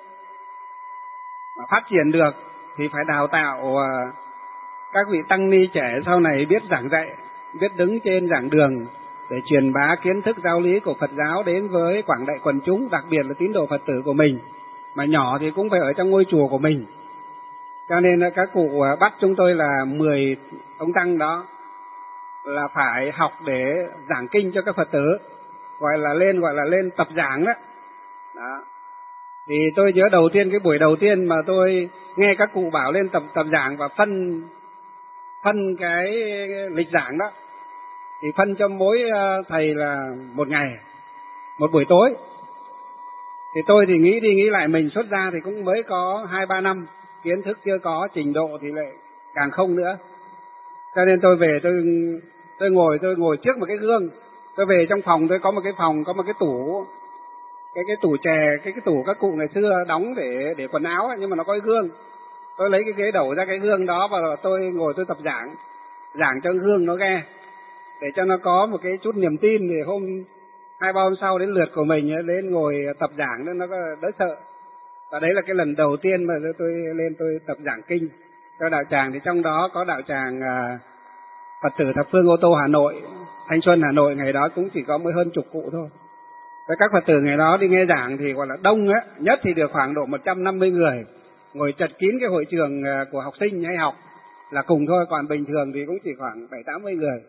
phát triển được thì phải đào tạo các vị tăng ni trẻ sau này biết giảng dạy, biết đứng trên giảng đường để truyền bá kiến thức giáo lý của Phật giáo đến với quảng đại quần chúng, đặc biệt là tín đồ Phật tử của mình. Mà nhỏ thì cũng phải ở trong ngôi chùa của mình. Cho nên các cụ bắt chúng tôi là mười ông tăng đó là phải học để giảng kinh cho các Phật tử, gọi là lên gọi là lên tập giảng đó. Đó. Thì tôi nhớ đầu tiên, cái buổi đầu tiên mà tôi nghe các cụ bảo lên tập tập giảng và phân phân cái lịch giảng đó, thì phân cho mỗi thầy là một ngày, một buổi tối. Thì tôi thì nghĩ đi nghĩ lại, mình xuất gia thì cũng mới có hai ba năm, kiến thức chưa có, trình độ thì lại càng không nữa. Cho nên tôi về tôi tôi ngồi tôi ngồi trước một cái gương. Tôi về trong phòng, tôi có một cái phòng, có một cái tủ, cái cái tủ chè, cái cái tủ các cụ ngày xưa đóng để để quần áo ấy, nhưng mà nó có cái gương. Tôi lấy cái ghế đẩu ra cái gương đó và tôi ngồi tôi tập giảng, giảng cho gương nó nghe, để cho nó có một cái chút niềm tin, để hôm hai ba hôm sau đến lượt của mình ấy, đến ngồi tập giảng nên nó đỡ sợ. Và đấy là cái lần đầu tiên mà tôi lên tôi tập giảng kinh cho đạo tràng. Thì trong đó có đạo tràng à, Phật tử Thập Phương Ô Tô Hà Nội, Thanh Xuân Hà Nội, ngày đó cũng chỉ có mới hơn chục cụ thôi. Với các Phật tử ngày đó đi nghe giảng thì gọi là đông á, nhất thì được khoảng độ một trăm năm mươi người, ngồi chật kín cái hội trường của học sinh hay học là cùng thôi, còn bình thường thì cũng chỉ khoảng bảy tám mươi người.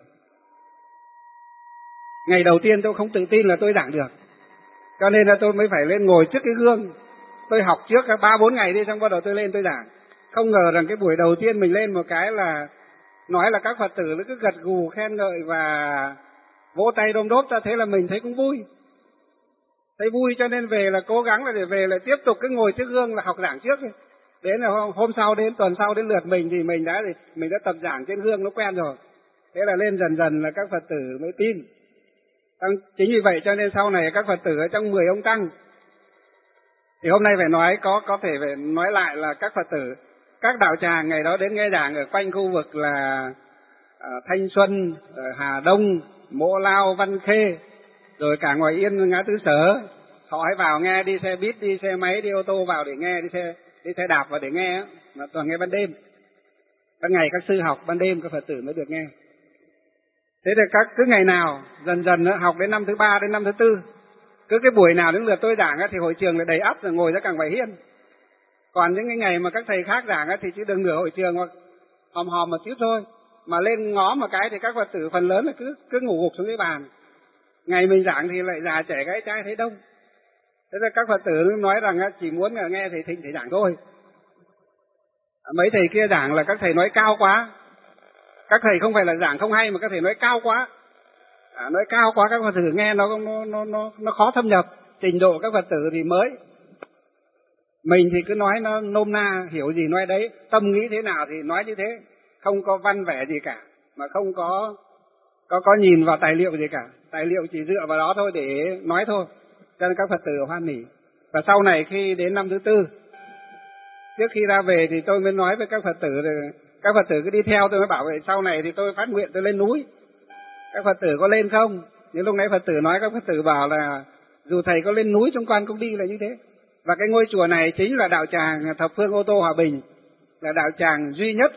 Ngày đầu tiên tôi không tự tin là tôi giảng được, cho nên là tôi mới phải lên ngồi trước cái gương. Tôi học trước ba bốn ngày đi, xong bắt đầu tôi lên tôi giảng. Không ngờ rằng cái buổi đầu tiên mình lên một cái là nói là các Phật tử nó cứ gật gù khen ngợi và vỗ tay đôm đốp, ta thế là mình thấy cũng vui. Thấy vui cho nên về là cố gắng là để về lại tiếp tục cứ ngồi trước gương là học giảng trước. Đến là hôm sau, đến tuần sau đến lượt mình thì mình đã mình đã tập giảng trên gương, nó quen rồi. Thế là lên dần dần là các Phật tử mới tin. Chính vì vậy cho nên sau này các Phật tử ở trong mười ông tăng, thì hôm nay phải nói có có thể phải nói lại là các Phật tử, các đạo tràng ngày đó đến nghe giảng ở quanh khu vực là uh, Thanh Xuân, uh, Hà Đông, Mộ Lao, Văn Khê, rồi cả ngoài Yên, ngã tư Sở, họ hãy vào nghe, đi xe buýt, đi xe máy, đi ô tô vào để nghe, đi xe đi xe đạp vào để nghe, mà toàn nghe ban đêm. Các ngày các sư học ban đêm các Phật tử mới được nghe. Thế thì các cứ ngày nào dần dần nữa, học đến năm thứ ba đến năm thứ tư, cứ cái buổi nào đến lượt tôi giảng thì hội trường lại đầy ắp rồi ngồi ra càng vài hiên. Còn những cái ngày mà các thầy khác giảng thì chỉ được nửa hội trường hoặc hòm hòm một chút thôi, mà lên ngó một cái thì các Phật tử phần lớn là cứ cứ ngủ gục xuống cái bàn. Ngày mình giảng thì lại già trẻ gái trai thấy đông. Thế là các Phật tử nói rằng chỉ muốn nghe thầy Thịnh thầy giảng thôi. Mấy thầy kia giảng là các thầy nói cao quá. Các thầy không phải là giảng không hay mà các thầy nói cao quá. À, nói cao quá các Phật tử nghe nó nó nó nó khó thâm nhập. Trình độ các Phật tử thì mới. Mình thì cứ nói nó nôm na, hiểu gì nói đấy, tâm nghĩ thế nào thì nói như thế, không có văn vẻ gì cả, mà không có có có nhìn vào tài liệu gì cả. Tài liệu chỉ dựa vào đó thôi để nói thôi. Cho nên các Phật tử hoan hỉ. Và sau này khi đến năm thứ tư, trước khi ra về thì tôi mới nói với các Phật tử, các Phật tử cứ đi theo tôi mới bảo vậy. Sau này thì tôi phát nguyện tôi lên núi, các Phật tử có lên không? Nhưng lúc nãy Phật tử nói, các Phật tử bảo là dù thầy có lên núi chúng con cũng đi là như thế. Và cái ngôi chùa này chính là đạo tràng Thập Phương Ô Tô Hòa Bình, là đạo tràng duy nhất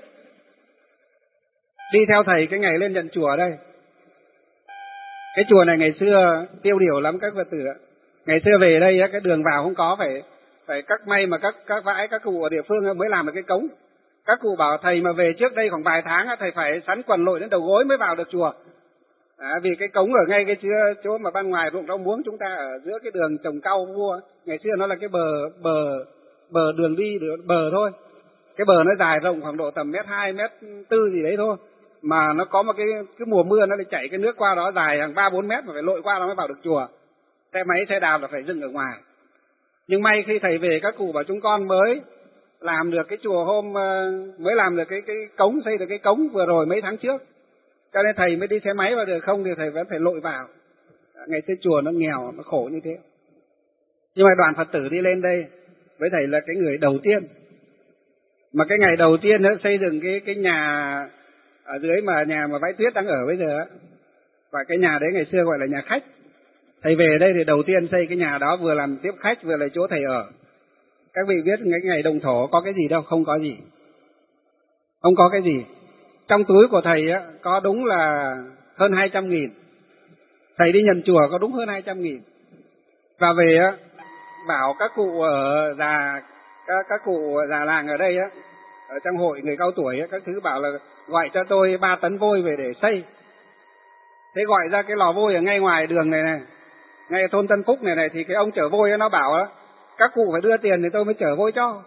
đi theo thầy cái ngày lên nhận chùa ở đây. Cái chùa này ngày xưa tiêu điều lắm các Phật tử ạ. Ngày xưa về đây cái đường vào không có, phải phải các may mà các các vãi các cụ ở địa phương mới làm được cái cống. Các cụ bảo thầy mà về trước đây khoảng vài tháng thầy phải sắn quần lội đến đầu gối mới vào được chùa. À, vì cái cống ở ngay cái chỗ mà ban ngoài ruộng rau muống chúng ta ở giữa cái đường trồng cau vua, ngày xưa nó là cái bờ bờ bờ đường đi bờ thôi. Cái bờ nó dài rộng khoảng độ tầm mét hai, mét tư gì đấy thôi. Mà nó có một cái cái mùa mưa nó lại chảy cái nước qua đó dài hàng ba bốn mét mà phải lội qua nó mới vào được chùa. Xe máy xe đạp là phải dừng ở ngoài. Nhưng may khi thầy về các cụ bảo chúng con mới làm được cái chùa hôm mới làm được cái cái cống, xây được cái cống vừa rồi mấy tháng trước. Cho nên thầy mới đi xe máy vào được, không thì thầy vẫn phải lội vào. Ngày xưa chùa nó nghèo, nó khổ như thế. Nhưng mà đoàn Phật tử đi lên đây với thầy là cái người đầu tiên. Mà cái ngày đầu tiên đó, xây dựng cái cái nhà ở dưới mà nhà mà Bãi Tuyết đang ở bây giờ. Và cái nhà đấy ngày xưa gọi là nhà khách. Thầy về đây thì đầu tiên xây cái nhà đó vừa làm tiếp khách vừa là chỗ thầy ở. Các vị biết cái ngày động thổ có cái gì đâu, không có gì. Không có cái gì. Trong túi của thầy á, có đúng là hơn hai trăm nghìn. Thầy đi nhận chùa có đúng hơn hai trăm nghìn. Và về á, bảo các cụ ở già, các, các cụ già làng ở đây á, ở trong hội người cao tuổi á, các thứ bảo là gọi cho tôi ba tấn vôi về để xây. Thế gọi ra cái lò vôi ở ngay ngoài đường này này, ngay thôn Tân Phúc này này, thì cái ông chở vôi á, nó bảo á, các cụ phải đưa tiền thì tôi mới chở vôi cho.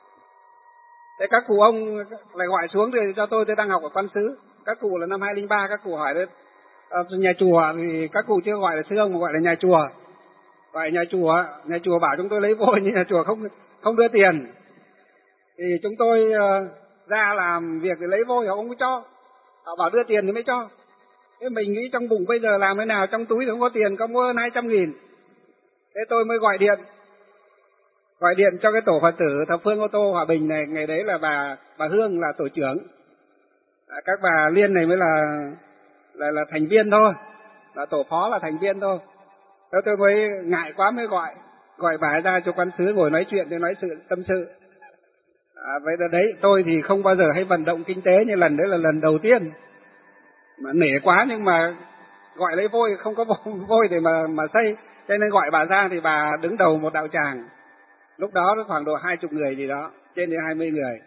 Thế các cụ ông lại gọi xuống thì cho tôi, tôi đang học ở Quan Xứ. Các cụ là năm hai không không ba, các cụ hỏi đến à, nhà chùa thì các cụ chưa gọi là sư ông mà gọi là nhà chùa. Gọi nhà chùa, nhà chùa bảo chúng tôi lấy vôi nhưng nhà chùa không không đưa tiền. Thì chúng tôi uh, ra làm việc để lấy vôi họ không có cho. Họ bảo đưa tiền thì mới cho. Thế mình nghĩ trong bụng bây giờ làm thế nào, trong túi thì không có tiền, có mua hơn hai trăm nghìn. Thế tôi mới gọi điện. Gọi điện cho cái tổ Phật tử Thập Phương Ô Tô Hòa Bình này, ngày đấy là bà bà Hương là tổ trưởng. À, các bà Liên này mới là là là thành viên thôi, là tổ phó là thành viên thôi. Thế tôi mới ngại quá mới gọi, gọi bà ra cho Quan Xứ ngồi nói chuyện để nói sự tâm sự. À, vậy là đấy, tôi thì không bao giờ hay vận động kinh tế như lần đấy là lần đầu tiên. Mà nể quá nhưng mà gọi lấy vôi, không có vôi để mà mà xây, cho nên gọi bà ra thì bà đứng đầu một đạo tràng. Lúc đó nó khoảng độ hai chục người gì đó, trên đến hai mươi người.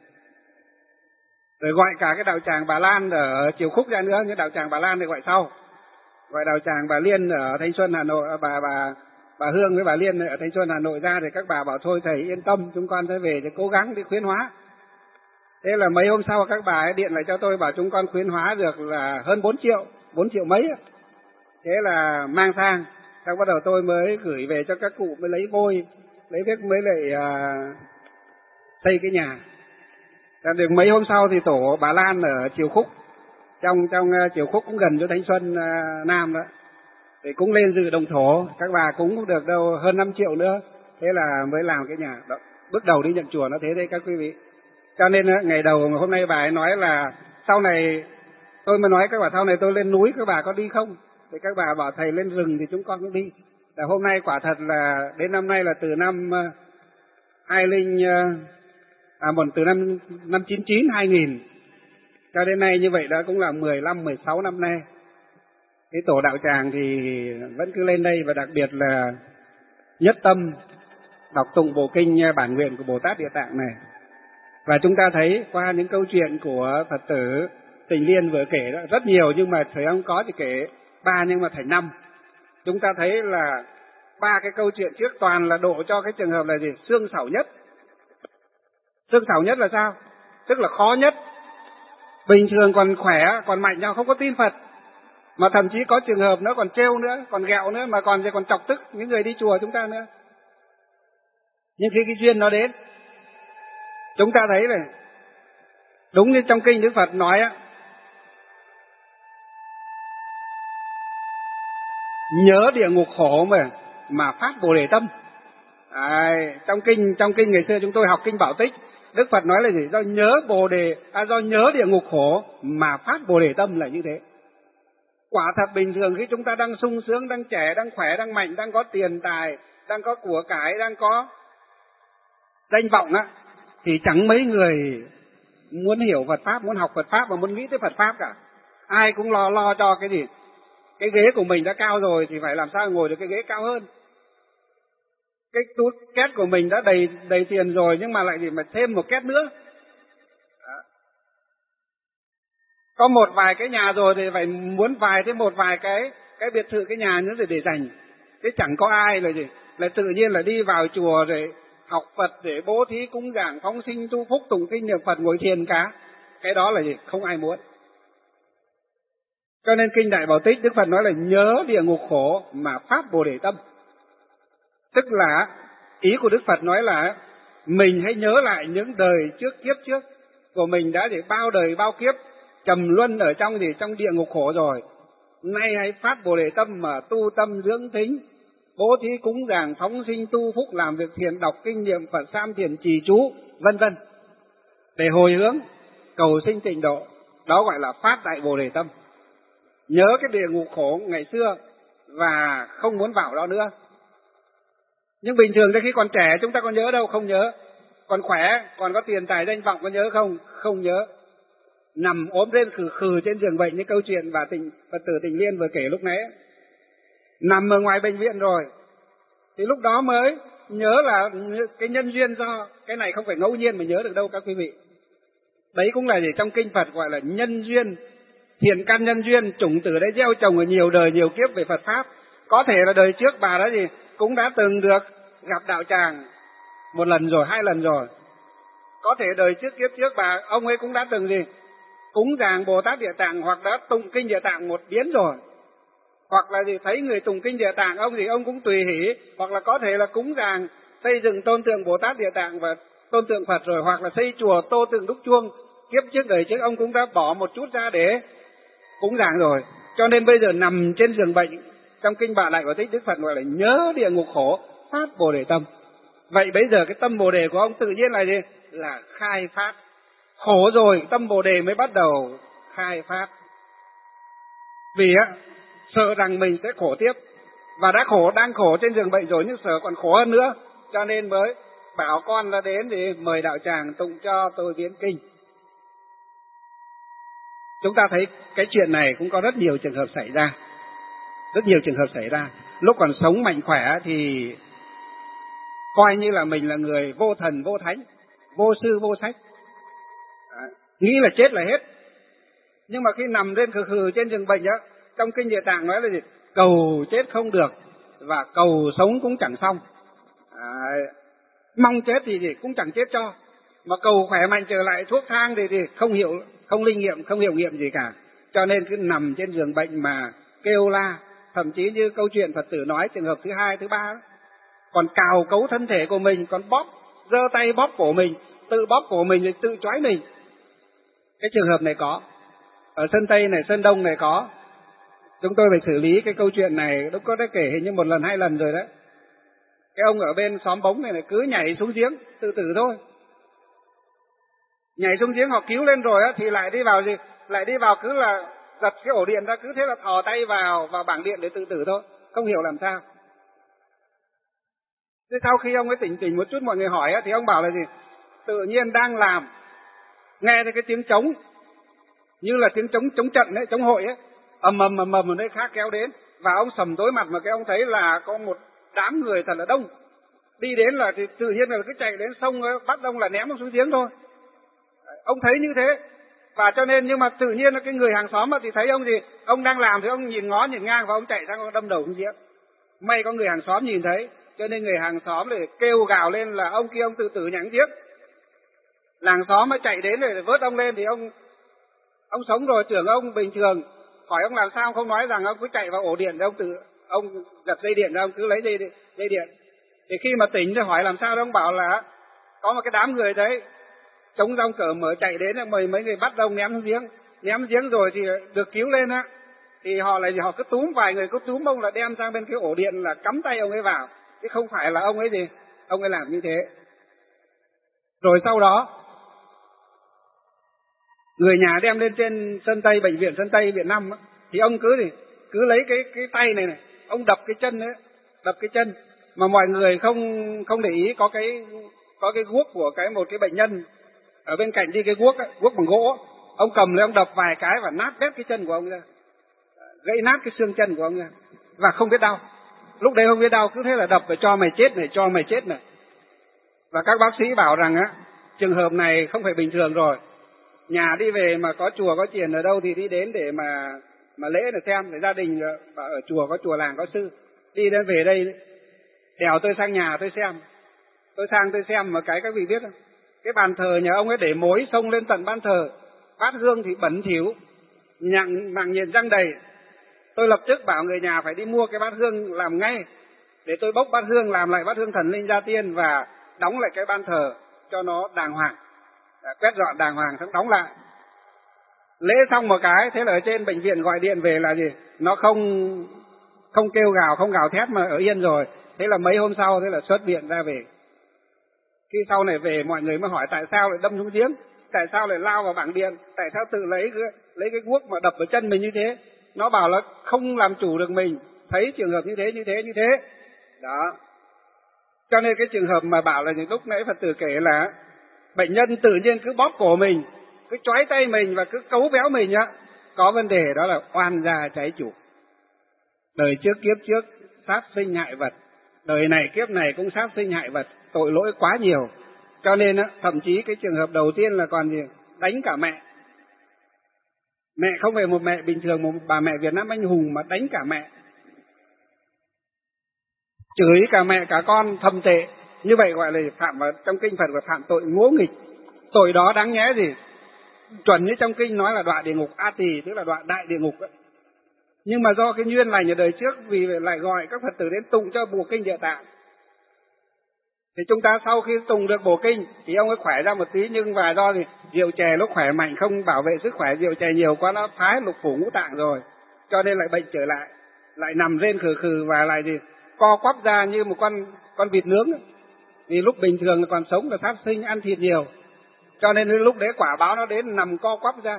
Rồi gọi cả cái đạo tràng Bà Lan ở Chiều Khúc ra nữa, nhưng đạo tràng Bà Lan thì gọi sau. Gọi đạo tràng bà Liên ở Thanh Xuân Hà Nội, bà bà bà Hương với bà Liên ở Thanh Xuân Hà Nội ra thì các bà bảo thôi thầy yên tâm, chúng con sẽ về để cố gắng đi khuyến hóa. Thế là mấy hôm sau các bà ấy điện lại cho tôi bảo chúng con khuyến hóa được là hơn bốn triệu, bốn triệu mấy. Thế là mang sang, xong bắt đầu tôi mới gửi về cho các cụ mới lấy vôi, lấy viết mới lại uh, xây cái nhà. Và được mấy hôm sau thì tổ Bà Lan ở Chiều Khúc, trong trong uh, Chiều Khúc cũng gần cho Thanh Xuân uh, Nam đó, thì cũng lên dự động thổ, các bà cũng được đâu hơn năm triệu nữa. Thế là mới làm cái nhà đó. Bước đầu đi nhận chùa nó thế đấy các quý vị. Cho nên uh, ngày đầu hôm nay bà ấy nói là sau này, tôi mới nói các bà sau này tôi lên núi các bà có đi không? Thì các bà bảo thầy lên rừng thì chúng con cũng đi. Là hôm nay quả thật là đến năm nay là từ năm uh, hai linh uh, à một từ năm năm chín chín hai nghìn cho đến nay như vậy đã cũng là mười lăm mười sáu năm nay. Cái tổ đạo tràng thì vẫn cứ lên đây, và đặc biệt là nhất tâm đọc tụng bộ kinh bản nguyện của Bồ Tát Địa Tạng này. Và chúng ta thấy qua những câu chuyện của Phật tử Tình Liên vừa kể đó, rất nhiều nhưng mà thời không có thì kể ba nhưng mà thành năm. Chúng ta thấy là ba cái câu chuyện trước toàn là độ cho cái trường hợp là gì? Xương xảo nhất. Xương xảo nhất là sao? Tức là khó nhất. Bình thường còn khỏe, còn mạnh nhau không có tin Phật. Mà thậm chí có trường hợp nữa còn trêu nữa, còn ghẹo nữa, mà còn còn chọc tức những người đi chùa chúng ta nữa. Nhưng khi cái duyên nó đến, chúng ta thấy này, đúng như trong kinh Đức Phật nói á, nhớ địa ngục khổ mà mà phát Bồ Đề tâm. À, trong kinh trong kinh ngày xưa chúng tôi học kinh Bảo Tích, Đức Phật nói là gì? Do nhớ Bồ Đề, à, do nhớ địa ngục khổ mà phát Bồ Đề tâm là như thế. Quả thật bình thường khi chúng ta đang sung sướng, đang trẻ, đang khỏe, đang mạnh, đang có tiền tài, đang có của cải, đang có danh vọng á, thì chẳng mấy người muốn hiểu Phật pháp, muốn học Phật pháp và muốn nghĩ tới Phật pháp cả. Ai cũng lo lo cho cái gì? Cái ghế của mình đã cao rồi thì phải làm sao ngồi được cái ghế cao hơn. Cái túi két của mình đã đầy đầy tiền rồi nhưng mà lại gì mà thêm một két nữa. À, có một vài cái nhà rồi thì phải muốn vài thêm một vài cái cái biệt thự, cái nhà nữa để để dành. Thế chẳng có ai là gì, là tự nhiên là đi vào chùa rồi học Phật để bố thí cúng dường phóng sinh tu phúc tụng kinh niệm Phật ngồi thiền cả. Cái đó là gì? Không ai muốn. Cho nên kinh Đại Bảo Tích Đức Phật nói là nhớ địa ngục khổ mà phát Bồ Đề tâm. Tức là ý của Đức Phật nói là mình hãy nhớ lại những đời trước kiếp trước của mình đã để bao đời bao kiếp trầm luân ở trong gì trong địa ngục khổ rồi. Nay hãy phát Bồ Đề tâm mà tu tâm dưỡng thính, bố thí cúng dường phóng sinh tu phúc, làm việc thiền, đọc kinh niệm Phật, sam thiền trì chú, vân vân, để hồi hướng cầu sinh tịnh độ. Đó gọi là phát đại Bồ Đề tâm. Nhớ cái địa ngục khổ ngày xưa và không muốn vào đó nữa. Nhưng bình thường khi còn trẻ chúng ta có nhớ đâu? Không nhớ. Còn khỏe, còn có tiền tài danh vọng có nhớ không? Không nhớ. Nằm ốm lên khừ khừ trên giường bệnh như câu chuyện bà tình Phật tử Tình Liên vừa kể lúc nãy. Nằm ở ngoài bệnh viện rồi thì lúc đó mới nhớ là cái nhân duyên do cái này không phải ngẫu nhiên mà nhớ được đâu các quý vị. Đấy cũng là gì trong kinh Phật gọi là nhân duyên, thiện căn nhân duyên, chủng tử đã gieo trồng ở nhiều đời nhiều kiếp về Phật pháp. Có thể là đời trước bà đã gì cũng đã từng được gặp đạo tràng một lần rồi, hai lần rồi. Có thể đời trước kiếp trước bà ông ấy cũng đã từng gì cúng dường Bồ Tát Địa Tạng hoặc đã tụng kinh Địa Tạng một biến rồi. Hoặc là gì thấy người tụng kinh Địa Tạng ông thì ông cũng tùy hỷ, hoặc là có thể là cúng dường xây dựng tôn tượng Bồ Tát Địa Tạng và tôn tượng Phật rồi, hoặc là xây chùa tô tượng đúc chuông. Kiếp trước đời trước ông cũng đã bỏ một chút ra để cúng dường rồi. Cho nên bây giờ nằm trên giường bệnh, trong kinh Bà Lại Bảo Tích Đức Phật gọi là nhớ địa ngục khổ, phát Bồ Đề tâm. Vậy bây giờ cái tâm Bồ Đề của ông tự nhiên là gì? Là khai phát. Khổ rồi tâm Bồ Đề mới bắt đầu khai phát. Vì á sợ rằng mình sẽ khổ tiếp, và đã khổ, đang khổ trên giường bệnh rồi nhưng sợ còn khổ hơn nữa, cho nên mới bảo con ra đến để mời đạo tràng tụng cho tôi viễn kinh. Chúng ta thấy cái chuyện này cũng có rất nhiều trường hợp xảy ra. Rất nhiều trường hợp xảy ra. Lúc còn sống mạnh khỏe thì coi như là mình là người vô thần, vô thánh, vô sư, vô sách. À, nghĩ là chết là hết. Nhưng mà khi nằm lên khừ khừ trên giường bệnh á, trong kinh Địa Tạng nói là gì? Cầu chết không được và cầu sống cũng chẳng xong. À, mong chết thì gì cũng chẳng chết cho, mà cầu khỏe mạnh trở lại thuốc thang thì, thì không hiệu, không linh nghiệm, không hiệu nghiệm gì cả. Cho nên cứ nằm trên giường bệnh mà kêu la, thậm chí như câu chuyện Phật tử nói trường hợp thứ hai, thứ ba, còn cào cấu thân thể của mình, còn bóp, giơ tay bóp cổ mình, tự bóp cổ mình rồi tự trói mình. Cái trường hợp này có ở Sơn Tây này, Sơn Đông này có. Chúng tôi phải xử lý cái câu chuyện này, lúc có đã kể hình như một lần hai lần rồi đấy. Cái ông ở bên xóm Bống này, này cứ nhảy xuống giếng tự tử thôi. Nhảy xuống giếng họ cứu lên rồi á thì lại đi vào gì? Lại đi vào cứ là giật cái ổ điện ra, cứ thế là thò tay vào vào bảng điện để tự tử thôi, không hiểu làm sao. Thế sau khi ông ấy tỉnh tỉnh một chút mọi người hỏi á thì ông bảo là gì? Tự nhiên đang làm nghe thấy cái tiếng trống như là tiếng trống trống trận đấy, trống hội ấy, ầm ầm ầm ầm ở nơi khác kéo đến, và ông sầm tối mặt mà cái ông thấy là có một đám người thật là đông đi đến, là thì tự nhiên là cứ chạy đến sông bắt ông là ném ông xuống giếng thôi. Ông thấy như thế, và cho nên nhưng mà tự nhiên là cái người hàng xóm thì thấy ông gì ông đang làm thì ông nhìn ngó nhìn ngang và ông chạy sang ông đâm đầu xuống giếng. May có người hàng xóm nhìn thấy, cho nên người hàng xóm để kêu gào lên là ông kia ông tự tử nhảy giếng. Làng xóm mới chạy đến để vớt ông lên thì ông ông sống rồi, tưởng ông bình thường, hỏi ông làm sao ông không nói rằng ông cứ chạy vào ổ điện, ông tự ông giật dây điện ra, ông cứ lấy dây dây điện. Thì khi mà tỉnh thì hỏi làm sao đó, ông bảo là có một cái đám người đấy chống rong cờ mở chạy đến, mời mấy người bắt ông ném xuống giếng. Ném giếng rồi thì được cứu lên á, thì họ lại họ cứ túm vài người cứ túm ông là đem sang bên cái ổ điện là cắm tay ông ấy vào, chứ không phải là ông ấy gì ông ấy làm như thế. Rồi sau đó người nhà đem lên trên Sơn Tây, bệnh viện Sơn Tây Việt Nam á, thì ông cứ gì cứ lấy cái cái tay này này, ông đập cái chân đấy, đập cái chân mà mọi người không không để ý có cái có cái guốc của cái một cái bệnh nhân ở bên cạnh đi, cái guốc ấy, guốc bằng gỗ, ông cầm lên ông đập vài cái và nát bét cái chân của ông ra, gãy nát cái xương chân của ông ra, và không biết đau. Lúc đấy không biết đau, cứ thế là đập và cho mày chết này, cho mày chết này. Và các bác sĩ bảo rằng á trường hợp này không phải bình thường rồi, nhà đi về mà có chùa có chiền ở đâu thì đi đến để mà mà lễ để xem, để gia đình bảo ở chùa có chùa làng có sư. Đi đến về đây đèo tôi sang nhà tôi xem. Tôi sang tôi xem một cái các vị biết không? Cái bàn thờ nhà ông ấy để mối xông lên tận ban thờ, bát hương thì bẩn thỉu, nhặng màng nhện răng đầy. Tôi lập tức bảo người nhà phải đi mua cái bát hương làm ngay, để tôi bốc bát hương làm lại bát hương thần linh gia tiên và đóng lại cái ban thờ cho nó đàng hoàng, quét dọn đàng hoàng xong đóng lại. Lễ xong một cái, thế là ở trên bệnh viện gọi điện về là gì? Nó không không kêu gào, không gào thét mà ở yên rồi. Thế là mấy hôm sau thế là xuất viện ra về. Khi sau này về mọi người mới hỏi tại sao lại đâm xuống giếng, tại sao lại lao vào bảng điện, tại sao tự lấy cái, lấy cái guốc mà đập vào chân mình như thế. Nó bảo là không làm chủ được mình, thấy trường hợp như thế, như thế, như thế. Đó. Cho nên cái trường hợp mà bảo là những lúc nãy Phật tử kể là bệnh nhân tự nhiên cứ bóp cổ mình, cứ trói tay mình và cứ cấu véo mình á, có vấn đề đó là oan gia trái chủ. Đời trước kiếp trước sát sinh hại vật, đời này kiếp này cũng sát sinh hại vật, tội lỗi quá nhiều. Cho nên á, thậm chí cái trường hợp đầu tiên là còn gì? Đánh cả mẹ. Mẹ không phải một mẹ bình thường, một bà mẹ Việt Nam anh hùng mà đánh cả mẹ. Chửi cả mẹ cả con thầm tệ. Như vậy gọi là phạm vào trong kinh Phật gọi phạm tội ngỗ nghịch. Tội đó đáng nhẽ gì? Chuẩn như trong kinh nói là đọa địa ngục A Tỳ, tức là đọa đại địa ngục đó. Nhưng mà do cái duyên lành ở đời trước vì lại gọi các Phật tử đến tụng cho bộ kinh Địa Tạng. Thì chúng ta sau khi tụng được bộ kinh thì ông ấy khỏe ra một tí, nhưng và do thì rượu chè lúc khỏe mạnh không bảo vệ sức khỏe, rượu chè nhiều quá nó phá lục phủ ngũ tạng rồi, cho nên lại bệnh trở lại, lại nằm rên khừ khừ và lại gì co quắp ra như một con con vịt nướng. Vì lúc bình thường là còn sống là sát sinh ăn thịt nhiều, cho nên lúc đấy quả báo nó đến nằm co quắp ra.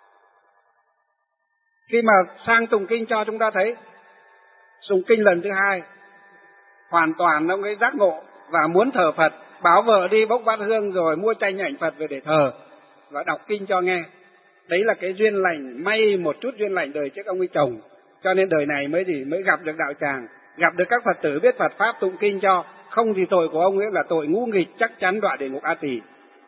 Khi mà sang tụng kinh cho chúng ta thấy, tụng kinh lần thứ hai hoàn toàn ông ấy giác ngộ và muốn thờ Phật, báo vợ đi bốc bát hương rồi mua tranh ảnh Phật về để thờ và đọc kinh cho nghe. Đấy là cái duyên lành, may một chút duyên lành đời trước ông ấy chồng, cho nên đời này mới gì mới gặp được đạo tràng, gặp được các Phật tử biết Phật pháp tụng kinh cho. Không thì tội của ông ấy là tội ngũ nghịch, chắc chắn đọa địa ngục A Tỳ.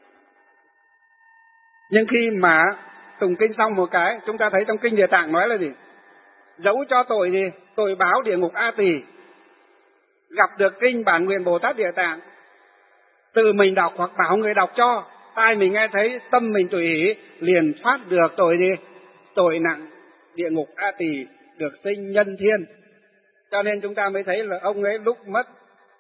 Nhưng khi mà tụng kinh xong một cái, chúng ta thấy trong kinh Địa Tạng nói là gì? Dẫu cho tội gì? Tội báo địa ngục A Tỳ. Gặp được kinh Bản Nguyện Bồ Tát Địa Tạng, tự mình đọc hoặc bảo người đọc cho, tai mình nghe thấy, tâm mình tùy ý, liền thoát được tội gì? Tội nặng địa ngục A Tỳ, được sinh nhân thiên. Cho nên chúng ta mới thấy là ông ấy lúc mất,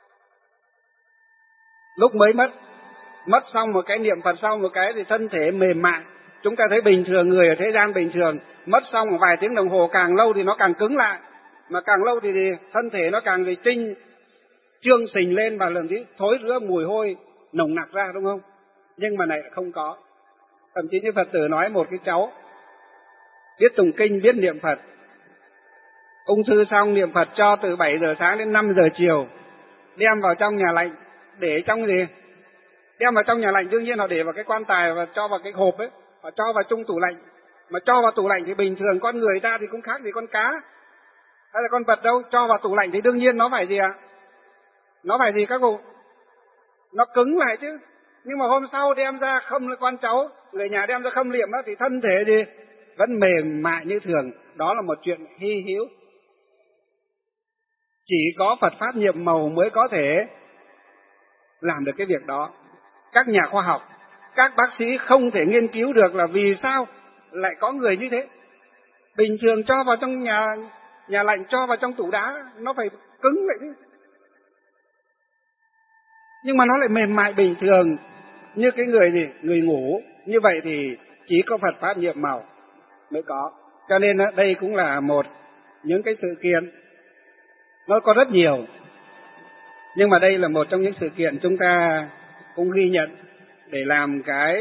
lúc mới mất, mất xong một cái niệm Phật xong một cái thì thân thể mềm mại. Chúng ta thấy bình thường, người ở thế gian bình thường, mất xong một vài tiếng đồng hồ càng lâu thì nó càng cứng lại, mà càng lâu thì, thì thân thể nó càng thì trinh trương sình lên và lần tí thối rữa mùi hôi nồng nặc ra, đúng không? Nhưng mà này không có. Thậm chí như Phật tử nói một cái cháu biết tụng kinh, biết niệm Phật, ung thư xong niệm Phật cho từ bảy giờ sáng đến năm giờ chiều, đem vào trong nhà lạnh, để trong gì? Đem vào trong nhà lạnh, đương nhiên họ để vào cái quan tài và cho vào cái hộp ấy, họ cho vào trong tủ lạnh. Mà cho vào tủ lạnh thì bình thường con người ta thì cũng khác gì con cá hay là con vật đâu. Cho vào tủ lạnh thì đương nhiên nó phải gì ạ? À? Nó phải gì các cụ? Nó cứng lại chứ. Nhưng mà hôm sau đem ra không, con cháu, người nhà đem ra khâm liệm đó, thì thân thể gì? Vẫn mềm mại như thường. Đó là một chuyện hy hữu. Chỉ có Phật Pháp nhiệm màu mới có thể làm được cái việc đó. Các nhà khoa học, các bác sĩ không thể nghiên cứu được là vì sao lại có người như thế. Bình thường cho vào trong nhà nhà lạnh, cho vào trong tủ đá, nó phải cứng vậy chứ. Nhưng mà nó lại mềm mại bình thường như cái người gì, người ngủ. Như vậy thì chỉ có Phật Pháp nhiệm màu mới có. Cho nên đây cũng là một những cái sự kiện, nó có rất nhiều, nhưng mà đây là một trong những sự kiện chúng ta cũng ghi nhận để làm cái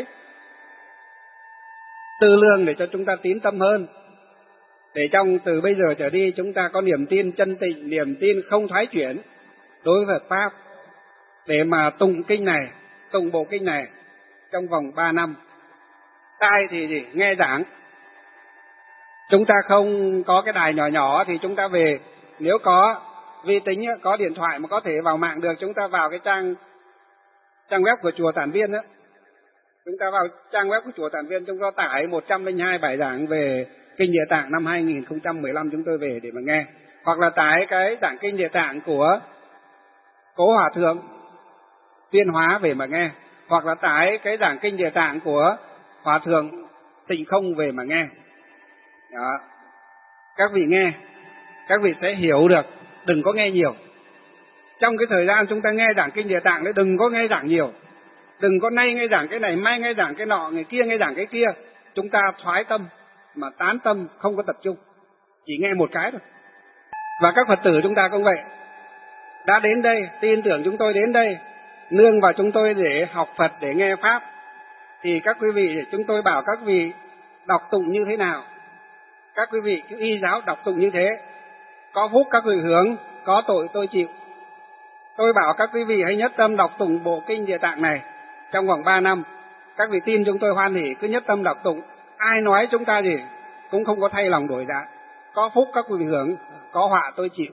tư lương để cho chúng ta tín tâm hơn, để trong từ bây giờ trở đi chúng ta có niềm tin chân tịnh, niềm tin không thoái chuyển đối với Phật Pháp, để mà tụng kinh này, tụng bộ kinh này trong vòng ba năm. Tai thì gì? Nghe giảng. Chúng ta không có cái đài nhỏ nhỏ thì chúng ta về, nếu có vi tính, có điện thoại mà có thể vào mạng được, chúng ta vào cái trang trang web của chùa Tản Viên đó, Chúng ta vào trang web của chùa Tản Viên, chúng ta tải một trăm lẻ hai bài giảng về Kinh Địa Tạng năm hai nghìn không trăm mười lăm chúng tôi về để mà nghe. Hoặc là tải cái giảng Kinh Địa Tạng của Cố Hòa Thượng Tuyên Hóa về mà nghe. Hoặc là tải cái giảng Kinh Địa Tạng của Hòa Thượng Tịnh Không về mà nghe. Đó. Các vị nghe, các vị sẽ hiểu được, đừng có nghe nhiều. Trong cái thời gian chúng ta nghe giảng Kinh Địa Tạng đấy, đừng có nghe giảng nhiều. Đừng có nay nghe giảng cái này, mai nghe giảng cái nọ, ngày kia nghe giảng cái kia. Chúng ta thoái tâm, mà tán tâm, không có tập trung. Chỉ nghe một cái thôi. Và các Phật tử chúng ta cũng vậy. Đã đến đây, tin tưởng chúng tôi đến đây, nương vào chúng tôi để học Phật, để nghe Pháp. Thì các quý vị, chúng tôi bảo các vị đọc tụng như thế nào? Các quý vị cứ y giáo đọc tụng như thế. Có phúc các vị hưởng, có tội tôi chịu. Tôi bảo các quý vị hãy nhất tâm đọc tụng bộ Kinh Địa Tạng này trong vòng ba năm. Các vị tin chúng tôi hoan hỉ, cứ nhất tâm đọc tụng. Ai nói chúng ta gì cũng không có thay lòng đổi dạ. Có phúc các vị hưởng, có họa tôi chịu.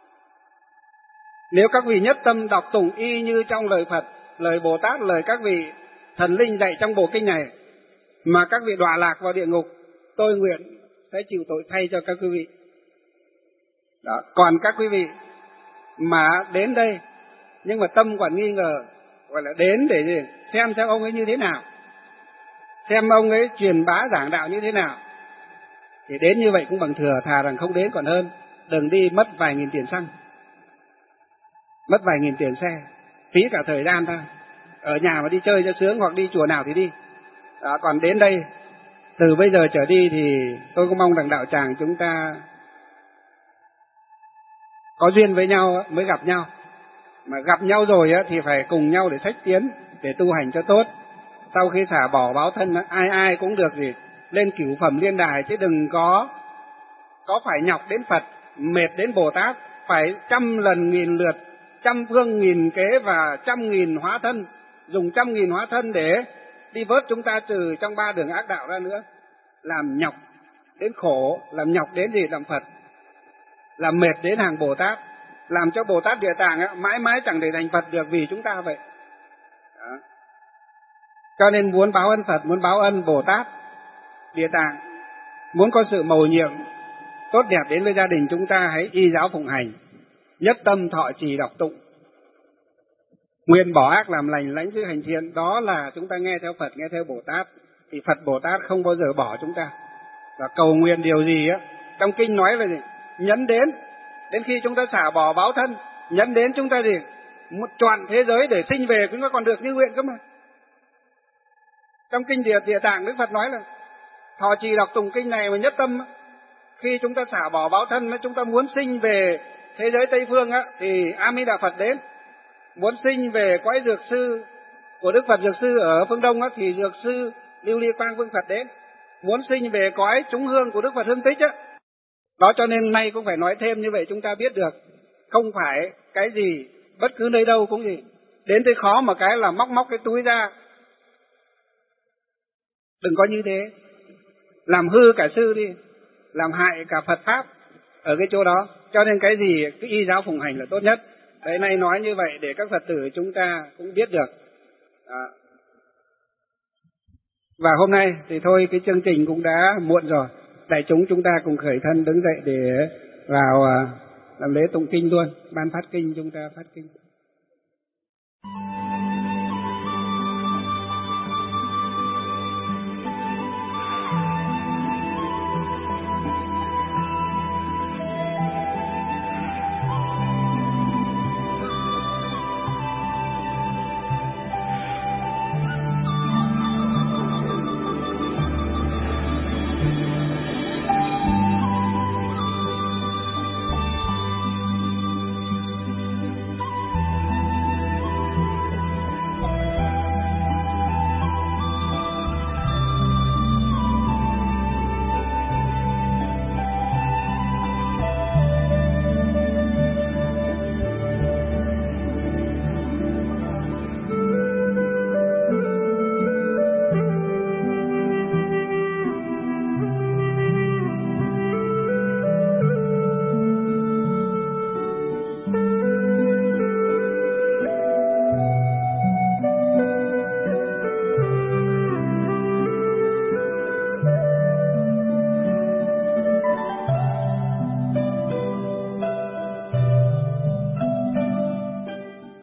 Nếu các vị nhất tâm đọc tụng y như trong lời Phật, lời Bồ Tát, lời các vị thần linh dạy trong bộ kinh này, mà các vị đọa lạc vào địa ngục, tôi nguyện sẽ chịu tội thay cho các quý vị. Đó. Còn các quý vị mà đến đây nhưng mà tâm còn nghi ngờ, gọi là đến để gì? Xem xem ông ấy như thế nào, xem ông ấy truyền bá giảng đạo như thế nào, thì đến như vậy cũng bằng thừa, thà rằng không đến còn hơn. Đừng đi mất vài nghìn tiền xăng, mất vài nghìn tiền xe, phí cả thời gian thôi. Ở nhà mà đi chơi cho sướng, hoặc đi chùa nào thì đi. Đó, còn đến đây từ bây giờ trở đi thì tôi cũng mong rằng đạo tràng chúng ta có duyên với nhau mới gặp nhau. Mà gặp nhau rồi thì phải cùng nhau để xách tiến, để tu hành cho tốt. Sau khi xả bỏ báo thân, ai ai cũng được gì lên cửu phẩm liên đài, chứ đừng có có phải nhọc đến Phật, mệt đến Bồ Tát, phải trăm lần nghìn lượt, trăm phương nghìn kế và trăm nghìn hóa thân, dùng trăm nghìn hóa thân để đi vớt chúng ta trừ trong ba đường ác đạo ra nữa. Làm nhọc đến khổ, làm nhọc đến gì làm Phật, làm mệt đến hàng Bồ Tát, làm cho Bồ Tát Địa Tạng á, mãi mãi chẳng thể thành Phật được vì chúng ta vậy. Đó. Cho nên muốn báo ân Phật, muốn báo ân Bồ Tát Địa Tạng, muốn có sự mầu nhiệm tốt đẹp đến với gia đình chúng ta, hãy y giáo phụng hành, nhất tâm thọ trì đọc tụng, nguyện bỏ ác làm lành, lãnh giữ hành thiện. Đó là chúng ta nghe theo Phật, nghe theo Bồ Tát, thì Phật Bồ Tát không bao giờ bỏ chúng ta. Và cầu nguyện điều gì á, trong kinh nói là gì? Nhấn đến, đến khi chúng ta xả bỏ báo thân, nhấn đến chúng ta gì? Một trọn thế giới để sinh về chúng ta còn được như nguyện cơ mà. Trong kinh Địa, Địa Tạng Đức Phật nói là thọ trì đọc tụng kinh này mà nhất tâm, khi chúng ta xả bỏ báo thân, chúng ta muốn sinh về thế giới Tây Phương á, thì A Di Đà Phật đến. Muốn sinh về cõi dược sư của Đức Phật Dược Sư ở phương Đông á, thì Dược Sư Lưu Ly Quang Vương Phật đến. Muốn sinh về cõi chúng hương của Đức Phật Hương Tích á. Đó, cho nên nay cũng phải nói thêm như vậy, chúng ta biết được không phải cái gì bất cứ nơi đâu cũng gì đến tới khó mà cái là móc móc cái túi ra. Đừng có như thế, làm hư cả sư đi, làm hại cả Phật Pháp ở cái chỗ đó. Cho nên cái gì cái y giáo phụng hành là tốt nhất. Đấy, nay nói như vậy để các Phật tử chúng ta cũng biết được. Đó. Và hôm nay thì thôi, cái chương trình cũng đã muộn rồi. Đại chúng chúng ta cùng khởi thân đứng dậy để vào làm lễ tụng kinh luôn. Ban phát kinh chúng ta phát kinh.